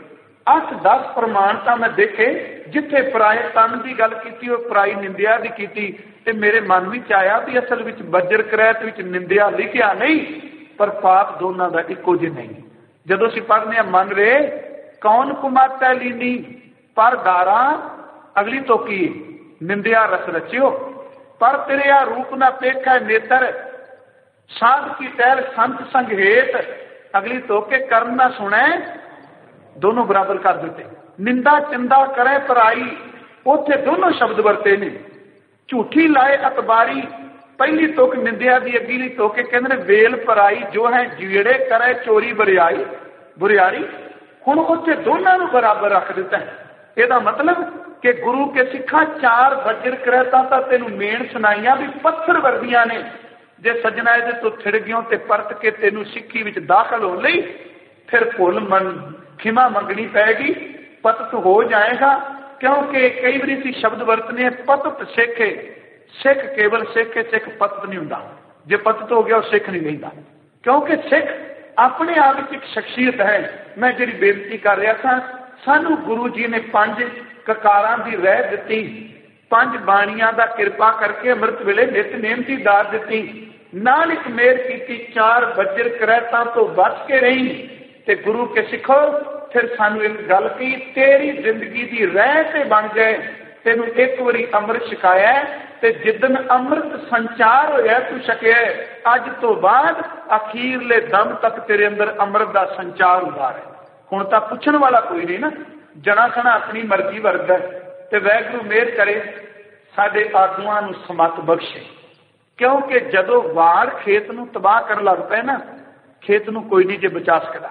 8-10 ਪ੍ਰਮਾਣ ਤਾਂ ਮੈਂ ਦੇਖੇ ਜਿੱਥੇ ਪਰਾਏ ਤਨ ਦੀ ਗੱਲ ਕੀਤੀ, ਉਹ ਪਰਾਈ ਨਿੰਦਿਆ ਦੀ ਕੀਤੀ, ਤੇ ਮੇਰੇ ਮਨ ਵਿੱਚ ਆਇਆ ਵੀ ਅਸਲ ਵਿੱਚ ਬੱਜਰ ਕਰੈਤ ਵਿੱਚ ਨਿੰਦਿਆ ਲਿਖਿਆ ਨਹੀਂ, ਪਰ ਪਾਪ ਦੋਨਾਂ ਦਾ ਇੱਕੋ ਜਿਹਾ ਨਹੀਂ। ਜਦੋਂ ਅਸੀਂ ਪੜ੍ਹਨੇ ਆ ਮਨ ਰੇ ਕੌਣ ਕੁਮਾਤਾ ਲੀਨੀ ਪਰ ਗਾਰਾ ਅਗਲੀ ਤੋਂ ਕੀ ਨਿੰਦਿਆ ਰਸ ਰਚਿਓ, ਪਰ ਤੇਰਿਆ ਰੂਪ ਨਾ ਪੇਖੈ ਨੇਤਰ ਸਾਧ ਕੀ ਟਹਿਲ ਸੰਤ ਸੰਗ ਹੇਤ, ਅਗਲੀ ਤੋਂ ਕੇ ਕਰਮ ਨਾ ਸੁਣੈ, ਦੋਨੋਂ ਬਰਾਬਰ ਕਰ ਦਿੱਤੇ। ਨਿੰਦਾ ਚਿੰਦਾ ਕਰੇ ਪਰਾਈ, ਉੱਥੇ ਦੋਨੋਂ ਸ਼ਬਦ ਵਰਤੇ ਨੇ। ਝੂਠੀ ਲਾਏ ਅਤਬਾਰੀ, ਪਹਿਲੀ ਤੁਕ ਨਿੰਦਿਆ ਦੀ, ਅਗਲੀ ਤੁਕ ਕਹਿੰਦੇ ਨੇ ਵੇਲ ਪਰਾਈ ਜੋ ਹੈ ਜਿਹੜੇ ਕਰੇ ਚੋਰੀ ਬਰਿਆਈ ਬੁਰਿਆਰੀ। ਹੁਣ ਉੱਥੇ ਦੋਨਾਂ ਨੂੰ ਬਰਾਬਰ ਰੱਖ ਦਿੱਤਾ। ਇਹਦਾ ਮਤਲਬ ਕਿ ਗੁਰੂ ਕੇ ਸਿੱਖਾਂ 4 ਬੱਜਰ ਕਰੈਤਾਂ ਤਾਂ ਤੈਨੂੰ ਮੇਨ ਸੁਣਾਈਆਂ ਵੀ ਪੱਥਰ ਵਰਦੀਆਂ ਨੇ। ਜੇ ਸੱਜਣਾ ਇਹਦੇ ਤੋਂ ਥਿੜ ਗਿਓ ਤੇ ਪਰਤ ਕੇ ਤੈਨੂੰ ਸਿੱਖੀ ਵਿੱਚ ਦਾਖਲ ਹੋਣ ਲਈ ਫਿਰ ਭੁੱਲ ਖਿਮਾ ਮੰਗਣੀ ਪਏਗੀ, ਪਤਤ ਹੋ ਜਾਏਗਾ। ਕਿਉਂਕਿ ਕਈ ਵਾਰੀ ਅਸੀਂ ਸ਼ਬਦ ਵਰਤਨੇ ਪਤਤ ਸਿੱਖੇ, ਸਿੱਖ ਕੇਵਲ ਸਿੱਖ, ਸਿੱਖ ਪਤਤ ਨਹੀਂ ਹੁੰਦਾ। ਜੇ ਪਤਤ ਹੋ ਗਿਆ ਉਹ ਸਿੱਖ ਨਹੀਂ ਰਹਿੰਦਾ, ਕਿਉਂਕਿ ਸਿੱਖ ਆਪਣੇ ਆਪ ਵਿੱਚ ਇੱਕ ਸ਼ਖਸੀਅਤ ਹੈ। ਮੈਂ ਜਿਹੜੀ ਬੇਨਤੀ ਕਰ ਰਿਹਾ ਸਾਂ, ਸਾਨੂੰ ਗੁਰੂ ਜੀ ਨੇ 5 ਕਕਾਰਾਂ ਦੀ ਰਹਿ ਦਿੱਤੀ, 5 ਬਾਣੀਆਂ ਦਾ ਕਿਰਪਾ ਕਰਕੇ ਅੰਮ੍ਰਿਤ ਵੇਲੇ ਨਿਤਨੇਮ ਦੀ ਦਾਤ ਦਿੱਤੀ, ਨਾਲ ਇੱਕ ਮਿਹਰ ਕੀਤੀ 4 ਬੱਜਰ ਕਰੈਤਾਂ ਤੋਂ ਬਚ ਕੇ ਰਹੀ। ਤੇ ਗੁਰੂ ਕੇ ਸਿੱਖੋ ਫਿਰ ਸਾਨੂੰ ਇੱਕ ਗੱਲ ਕਹੀ, ਤੇਰੀ ਜ਼ਿੰਦਗੀ ਦੀ ਰਹਿ ਤੇ ਬਣ ਜਾਏ। ਤੈਨੂੰ ਇੱਕ ਵਾਰੀ ਅੰਮ੍ਰਿਤ ਛਕਾਇਆ ਤੇ ਜਿੱਦਣ ਅੰਮ੍ਰਿਤ ਸੰਚਾਰ ਹੋਇਆ ਤੂੰ ਛਕਿਆ, ਅੱਜ ਤੋਂ ਬਾਅਦ ਅਖੀਰਲੇ ਦਮ ਤੱਕ ਤੇਰੇ ਅੰਦਰ ਅੰਮ੍ਰਿਤ ਦਾ ਸੰਚਾਰ ਹੁੰਦਾ ਹੈ। ਹੁਣ ਤਾਂ ਪੁੱਛਣ ਵਾਲਾ ਕੋਈ ਨਹੀਂ ਨਾ, ਜਣਾ ਖਣਾ ਆਪਣੀ ਮਰਜ਼ੀ ਵਰਦਾ। ਤੇ ਵਾਹਿਗੁਰੂ ਮਿਹਰ ਕਰੇ ਸਾਡੇ ਆਗੂਆਂ ਨੂੰ ਸਮਤ ਬਖਸ਼ੇ, ਕਿਉਂਕਿ ਜਦੋਂ ਵਾੜ ਖੇਤ ਨੂੰ ਤਬਾਹ ਕਰਨ ਲੱਗ ਪਏ ਨਾ, ਖੇਤ ਨੂੰ ਕੋਈ ਨਹੀਂ ਜੇ ਬਚਾ ਸਕਦਾ।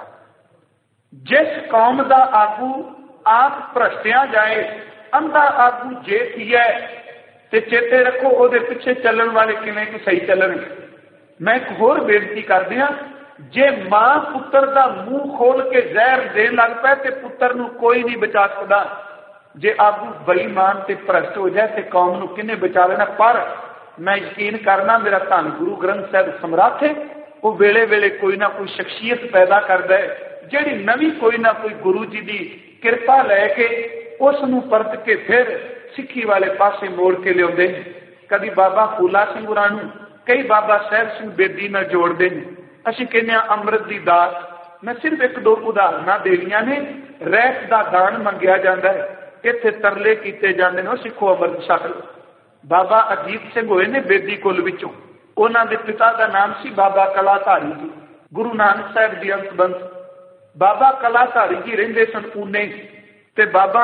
ਜਿਸ ਕੌਮ ਦਾ ਆਗੂ ਆਪ ਭ੍ਰਸ਼ਟਿਆ ਜਾਏ, ਅੰਧਾ ਆਗੂ ਜੇ ਥੀਏ, ਤੇ ਚੇਤੇ ਰੱਖੋ ਉਹਦੇ ਪਿੱਛੇ ਚੱਲਣ ਵਾਲੇ ਕਿਵੇਂ ਕਿ ਸਹੀ ਚੱਲਣਗੇ। ਮੈਂ ਇੱਕ ਹੋਰ ਬੇਨਤੀ ਕਰਦੇ ਹਾਂ, ਜੇ ਮਾਂ ਪੁੱਤਰ ਦਾ ਮੂੰਹ ਖੋਲ ਕੇ ਜ਼ਹਿਰ ਦੇਣ ਲੱਗ ਪਏ ਤੇ ਪੁੱਤਰ ਨੂੰ ਕੋਈ ਨਹੀਂ ਬਚਾ ਸਕਦਾ। ਜੇ ਆਗੂ ਬੇਈਮਾਨ ਤੇ ਭ੍ਰਸ਼ਟ ਹੋ ਜਾਏ ਤੇ ਕੌਮ ਨੂੰ ਕਿਹਨੇ ਬਚਾ ਲੈਣਾ। ਪਰ ਮੈਂ ਯਕੀਨ ਕਰਨਾ ਮੇਰਾ ਧੰਨ ਗੁਰੂ ਗ੍ਰੰਥ ਸਾਹਿਬ ਸਮਰੱਥ ਹੈ, ਉਹ ਵੇਲੇ ਵੇਲੇ ਕੋਈ ਨਾ ਕੋਈ ਸ਼ਖਸੀਅਤ ਪੈਦਾ ਕਰਦਾ ਹੈ, ਜਿਹੜੀ ਨਵੀਂ ਕੋਈ ਨਾ ਕੋਈ ਗੁਰੂ ਜੀ ਦੀ ਕਿਰਪਾ ਲੈ ਕੇ ਉਸ ਨੂੰ ਪਰਤ ਕੇ ਫਿਰ ਸਿੱਖੀ ਵਾਲੇ ਪਾਸੇ ਮੋੜ ਕੇ ਲਿਆਉਂਦੇ ਨੇ। ਕਦੀ ਬਾਬਾ ਫੂਲਾ ਸਿੰਘ ਹੋਰਾਂ ਨੂੰ ਕਈ ਬਾਬਾ ਸਾਹਿਬ ਸਿੰਘ ਬੇਦੀ ਨਾਲ ਜੋੜਦੇ ਨੇ। ਅਸੀਂ ਕਹਿੰਦੇ ਹਾਂ ਅੰਮ੍ਰਿਤ ਦੀ ਦਾਤ, ਮੈਂ ਸਿਰਫ 1-2 ਉਦਾਹਰਨਾਂ ਦੇਣੀਆਂ ਨੇ। ਰਹਿਤ ਦਾ ਦਾਨ ਮੰਗਿਆ ਜਾਂਦਾ ਹੈ, ਇੱਥੇ ਤਰਲੇ ਕੀਤੇ ਜਾਂਦੇ ਨੇ, ਉਹ ਸਿੱਖੋ ਅੰਮ੍ਰਿਤ ਛਕ ਲਓ। ਬਾਬਾ ਅਜੀਤ ਸਿੰਘ ਹੋਏ ਨੇ ਬੇਦੀ ਕੁਲ ਵਿੱਚੋਂ, ਉਹਨਾਂ ਦੇ ਪਿਤਾ ਦਾ ਨਾਮ ਸੀ ਬਾਬਾ ਕਲਾਧਾਰੀ ਜੀ। ਗੁਰੂ ਨਾਨਕ ਸਾਹਿਬ ਦੀ ਅੰਤਬੰਧ ਬਾਬਾ ਕਲਾਧਾਰੀ ਜੀ ਰਹਿੰਦੇ ਸਨ ਪੂਨੇ, ਤੇ ਬਾਬਾ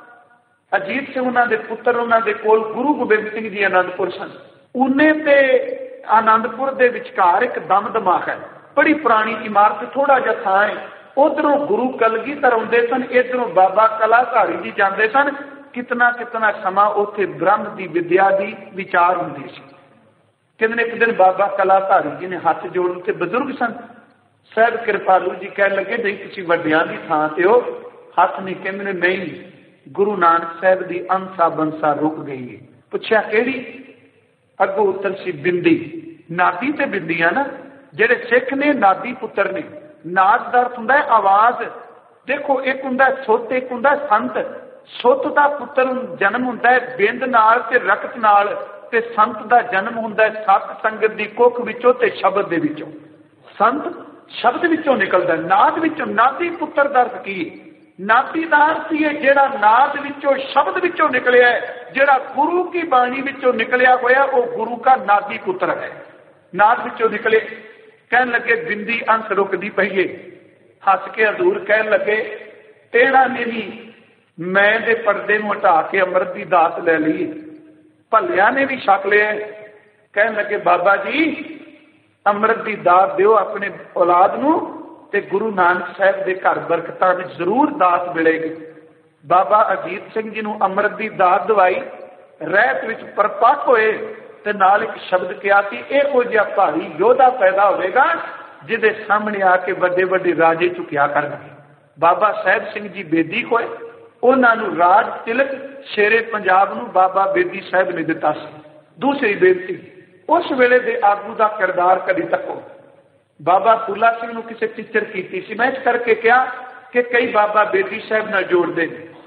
ਅਜੀਤ ਸਿੰਘ ਉਹਨਾਂ ਦੇ ਪੁੱਤਰ, ਉਹਨਾਂ ਦੇ ਕੋਲ ਗੁਰੂ ਗੋਬਿੰਦ ਸਿੰਘ ਜੀ ਆਨੰਦਪੁਰ ਸਨ। ਪੂਨੇ ਤੇ ਆਨੰਦਪੁਰ ਦੇ ਵਿਚਕਾਰ ਇੱਕ ਦਮਦਮਾ ਹੈ, ਬੜੀ ਪੁਰਾਣੀ ਇਮਾਰਤ, ਥੋੜਾ ਜਿਹਾ ਥਾਂ ਹੈ। ਉਧਰੋਂ ਗੁਰੂ ਕਲਗੀਧਰ ਆਉਂਦੇ ਸਨ, ਇੱਧਰੋਂ ਬਾਬਾ ਕਲਾਧਾਰੀ ਜੀ ਜਾਂਦੇ ਸਨ। ਕਿਤਨਾ ਕਿਤਨਾ ਸਮਾਂ ਉੱਥੇ ਬ੍ਰਹਮ ਦੀ ਵਿਦਿਆ ਦੀ ਵਿਚਾਰ ਹੁੰਦੀ ਸੀ। ਕਹਿੰਦੇ ਇੱਕ ਦਿਨ ਬਾਬਾ ਕਲਾਧਾਰੀ ਜੀ ਨੇ ਹੱਥ ਜੋੜ ਕੇ, ਬਜ਼ੁਰਗ ਸਨ, ਸਾਹਿਬ ਕਿਰਪਾਲੂ ਜੀ ਕਹਿਣ ਲੱਗੇ ਨਹੀਂ ਤੁਸੀਂ ਵੱਡਿਆਂ ਦੀ ਥਾਂ ਤੇ ਹੋ, ਹੱਥ ਨਹੀਂ। ਕਹਿੰਦੇ ਨੇ ਨਹੀਂ, ਗੁਰੂ ਨਾਨਕ ਸਾਹਿਬ ਦੀ ਅੰਸਾ ਬੰਸਾ ਰੁਕ ਗਈ ਹੈ। ਪੁੱਛਿਆ ਕਿਹੜੀ? ਅੱਗੋਂ ਉੱਤਰ ਸੀ ਬਿੰਦੀ। ਨਾਦੀ ਤੇ ਬਿੰਦੀਆਂ ਨਾ, ਜਿਹੜੇ ਸਿੱਖ ਨੇ ਨਾਦੀ ਪੁੱਤਰ ਨੇ। ਨਾਦ ਦਾ ਅਰਥ ਹੁੰਦਾ ਹੈ ਆਵਾਜ਼। ਦੇਖੋ ਇੱਕ ਹੁੰਦਾ ਸੁੱਤ, ਇੱਕ ਹੁੰਦਾ ਸੰਤ। ਸੁੱਤ ਦਾ ਪੁੱਤਰ ਜਨਮ ਹੁੰਦਾ ਹੈ ਬਿੰਦ ਨਾਲ ਤੇ ਰਕਤ ਨਾਲ, ਤੇ ਸੰਤ ਦਾ ਜਨਮ ਹੁੰਦਾ ਹੈ ਸਤ ਸੰਗਤ ਦੀ ਕੁੱਖ ਵਿੱਚੋਂ ਤੇ ਸ਼ਬਦ ਦੇ ਵਿੱਚੋਂ। ਸੰਤ ਸ਼ਬਦ ਵਿੱਚੋਂ ਨਿਕਲਦਾ, ਨਾਦ ਵਿੱਚੋਂ। ਨਾਦੀ ਪੁੱਤਰ ਦਾ ਅਰਥ ਕੀ ਹੈ? ਨਾਦੀ ਦਾ ਅਰਥ ਹੀ ਹੈ ਜਿਹੜਾ ਨਾਦ ਵਿੱਚੋਂ, ਸ਼ਬਦ ਵਿੱਚੋਂ ਨਿਕਲਿਆ, ਜਿਹੜਾ ਗੁਰੂ ਕੀ ਬਾਣੀ ਵਿੱਚੋਂ ਨਿਕਲਿਆ ਹੋਇਆ, ਉਹ ਗੁਰੂ ਦਾ ਨਾਦੀ ਪੁੱਤਰ ਹੈ। ਨਾਦ ਵਿੱਚੋਂ ਨਿਕਲੇ। ਕਹਿਣ ਲੱਗੇ ਬਿੰਦੀ ਅੰਸ ਰੁਕਦੀ ਪਈਏ। ਹੱਸ ਕੇ ਹਜ਼ੂਰ ਕਹਿਣ ਲੱਗੇ ਟੇੜਾ ਨੇ ਵੀ ਮੈਂ ਦੇ ਪਰਦੇ ਨੂੰ ਹਟਾ ਕੇ ਅੰਮ੍ਰਿਤ ਦੀ ਦਾਤ ਲੈ ਲਈ, ਭੱਲਿਆਂ ਨੇ ਵੀ ਛਕ ਲਿਆ। ਕਹਿਣ ਲੱਗੇ ਬਾਬਾ ਜੀ ਅੰਮ੍ਰਿਤ ਦੀ ਦਾਤ ਦਿਓ ਆਪਣੇ ਔਲਾਦ ਨੂੰ, ਤੇ ਗੁਰੂ ਨਾਨਕ ਸਾਹਿਬ ਦੇ ਘਰ ਬਰਕਤਾਂ ਵਿੱਚ ਜ਼ਰੂਰ ਦਾਤ ਮਿਲੇਗੀ। ਬਾਬਾ ਅਜੀਤ ਸਿੰਘ ਜੀ ਨੂੰ ਅੰਮ੍ਰਿਤ ਦੀ ਦਾਤ ਦਵਾਈ, ਰਹਿਤ ਵਿੱਚ ਪਰਪੱਕ ਹੋਏ, ਤੇ ਨਾਲ ਇੱਕ ਸ਼ਬਦ ਕਿਹਾ ਸੀ ਇਹੋ ਜਿਹਾ ਭਾਰੀ ਯੋਧਾ ਪੈਦਾ ਹੋਵੇਗਾ ਜਿਹਦੇ ਸਾਹਮਣੇ ਆ ਕੇ ਵੱਡੇ ਵੱਡੇ ਰਾਜੇ ਝੁਕਿਆ ਕਰਨਗੇ। ਬਾਬਾ ਸਾਹਿਬ ਸਿੰਘ ਜੀ ਬੇਦੀ ਹੋਏ, ਉਹਨਾਂ ਨੂੰ ਰਾਜ ਤਿਲਕ ਸ਼ੇਰੇ ਪੰਜਾਬ ਨੂੰ ਬਾਬਾ ਬੇਦੀ ਸਾਹਿਬ ਨੇ ਦਿੱਤਾ ਸੀ। ਦੂਸਰੀ ਬੇਨਤੀ, ਉਸ ਵੇਲੇ ਦੇ ਆਗੂ ਦਾ ਕਿਰਦਾਰ ਕਦੀ ਤੱਕੋ। ਬਾਬਾ ਫੂਲਾ ਸਿੰਘ ਨੂੰ ਕਿਸੇ ਟੀਚਰ ਕੀਤੀ ਸੀ, ਮੈਂ ਇਸ ਕਰਕੇ ਕਿਹਾ कि कई बाबा बेदी साहब नाल जोड़ते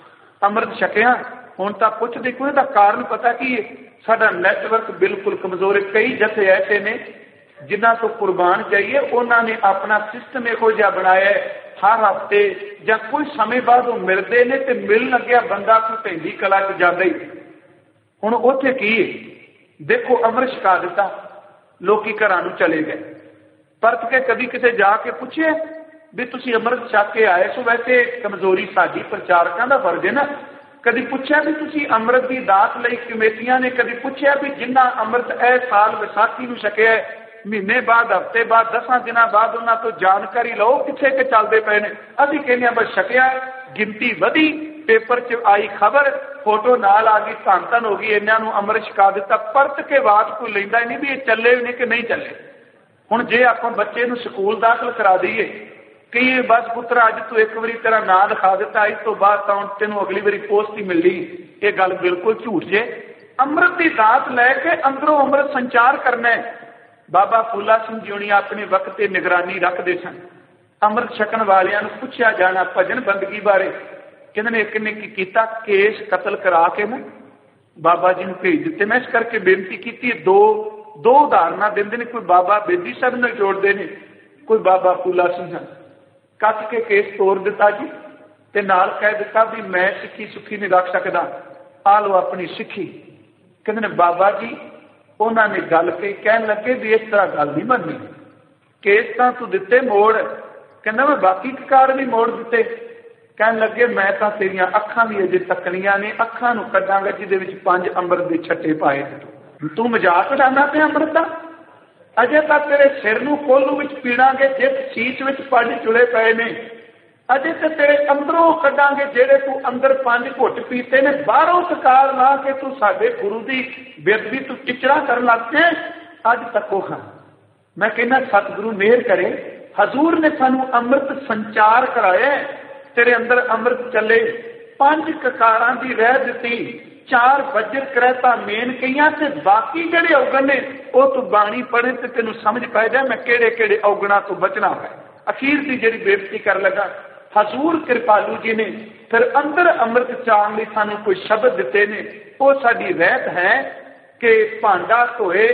अमृत छकिया हुण तां पुछदे कोई दा कारण पता की साडा नैटवर्क बिल्कुल कमजोर है। कई जथे ऐसे ने जिन्हां तो कुर्बान जाइए उन्होंने अपना सिस्टम इहो जिहा बनाया है हर हफ्ते या कोई समय बाद वो मिलते हैं तो मिल लग्या बंदा कोई ढेंडी कला च जाता ही हुण उत्थे की देखो अमृत छका दिता लोकी घरां नूं चले गए परत के कभी किते जाके पूछे भी तुसीं अमृत छक के आए सो। वैसे कमजोरी साडी प्रचारकां दा फर्ज है ना। कभी पूछा भी तुसीं अमृत की दात लई कमेटियां ने कभी पूछा भी जिन्ना अमृत ए साल विसाखी नूं छकिया महीने बाद हफ्ते बाद 10 दिनों बाद उन्हां तो जानकारी लो किथे के चलते पे ने। असीं कहने बस छकिया गिनती वधी पेपर च आई खबर फोटो नाल आ गई धन धन हो गई इन्हां नूं अमृत छका दिता। परत के बाद कोई लैंदा ही नहीं भी ये चले भी नहीं कि नहीं चले। हुण जे आपां बच्चे नूं स्कूल दाखल करा दईए कि बस पुत्र अज तू एक बारी तेरा नाम लिखा दिता इस तो बाद तो तेन अगली बारी पोस्ट ही मिलनी ये गल बिल्कुल झूठ जे। अमृत की दात लैके अंदरों अमृत संचार करना है। बाबा फूला सिंह जी हुणी अपने वक्त ते निगरानी रखते सन। अमृत छकन वालियां नूं पुछया जाना भजन बंदगी बारे कहंदे ने एक ने की कीता केस कतल करा के ना बाबा जी नूं भेज दिते। मैं इस करके बेनती की दो उदाहरणा देंदे ने कोई बाबा बेदी साहब नाल जोड़ते हैं कोई बाबा फूला सिंह कट के केस तोड़ दिता जी ते नाल कह दिता भी मैं सिक्खी सुखी नहीं रख सकता आ लो अपनी सिक्खी। कहते ने बाबा जी उन्होंने गल कही कह लगे भी इस तरह गल नहीं बननी केस तां तू दिते मोड़ कहना मैं बाकी कार भी मोड़ दिते। कह लगे मैं तो तेरिया अखां भी अजे तकनिया ने अखां नूं कड्डांगा जिहदे विच 5 अमृत दे छट्टे पाए तू मजाक उड़ाना पे अमृत दा अजे तक तेरे सिर नूं कोलू विच पीड़ांगे जिस सीस विच 5 चुले पए ने अजे तो तेरे अंदरों कड्डांगे जेड़े तू अंदर 5 घुट पीते ने बाहरों ककार ला के तू साडे गुरु दी बेदबी तू टिचड़ा करन लग पे अज तको खां। मैं कहना सतगुरु मेहर करे हजूर ने सानू अमृत संचार कराया तेरे अंदर अमृत चले 5 ककारां दी रह दिती 4 वज्र करैता मेन कईयां ते बाकी जेड़े औगण ने वो तू बाणी पढ़े ते तेनू समझ पै जाए मैं केड़े केड़े औगणा तो बचना है। अखीर की जिहड़ी बेनती कर लगा हजूर कृपालू जी ने फिर अंदर अमृत चाण लई सानू कोई शब्द दिते ने वो साडी रहत है कि भांडा धोए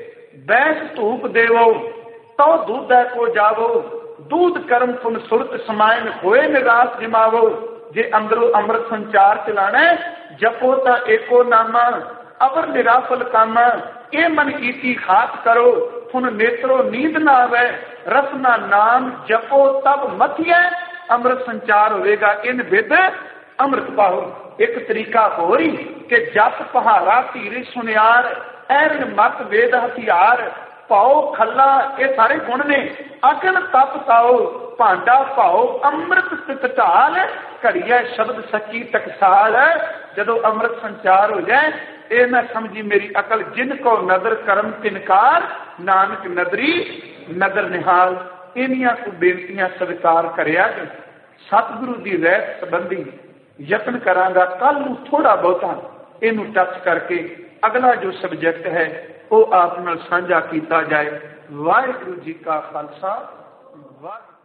बैस धूप देवो तो दूध को जावो दूध कर्म पुन सुरत समायन होए निराश जमावो। जे अंदरों अमृत संचार चलाना है जपो ता एको नामा अवर निराफल कामा ये मन कीती खात करो हुन नेत्रो नींद ना आवे रसना नाम जपो तब मथिए अमृत संचार होएगा इन विद अमृत पाओ। एक तरीका हो रही कि जप पहाड़ा धीरे सुनियार ऐरन मत वेद हथियार पाओ खला ये सारे गुण ने अगन तप ताओ भांडा पाओ अमृत स्थित ढाल घड़िया शब्द सच्ची टकसाल। जदों अमृत संचार हो जाए ये ना समझी मेरी अकल जिन को नदर करम तिनकार नानक नदरी नदर निहाल। इनियां को बेनतियां स्वीकार करिया सतगुरु की रहत संबंधी यत्न करांगा। कल नूं थोड़ा बहुता इनू टच करके अगला जो सबजैक्ट है वो आप नाल साझा किया जाए। वाहिगुरू जी का खालसा वाहिगुरू।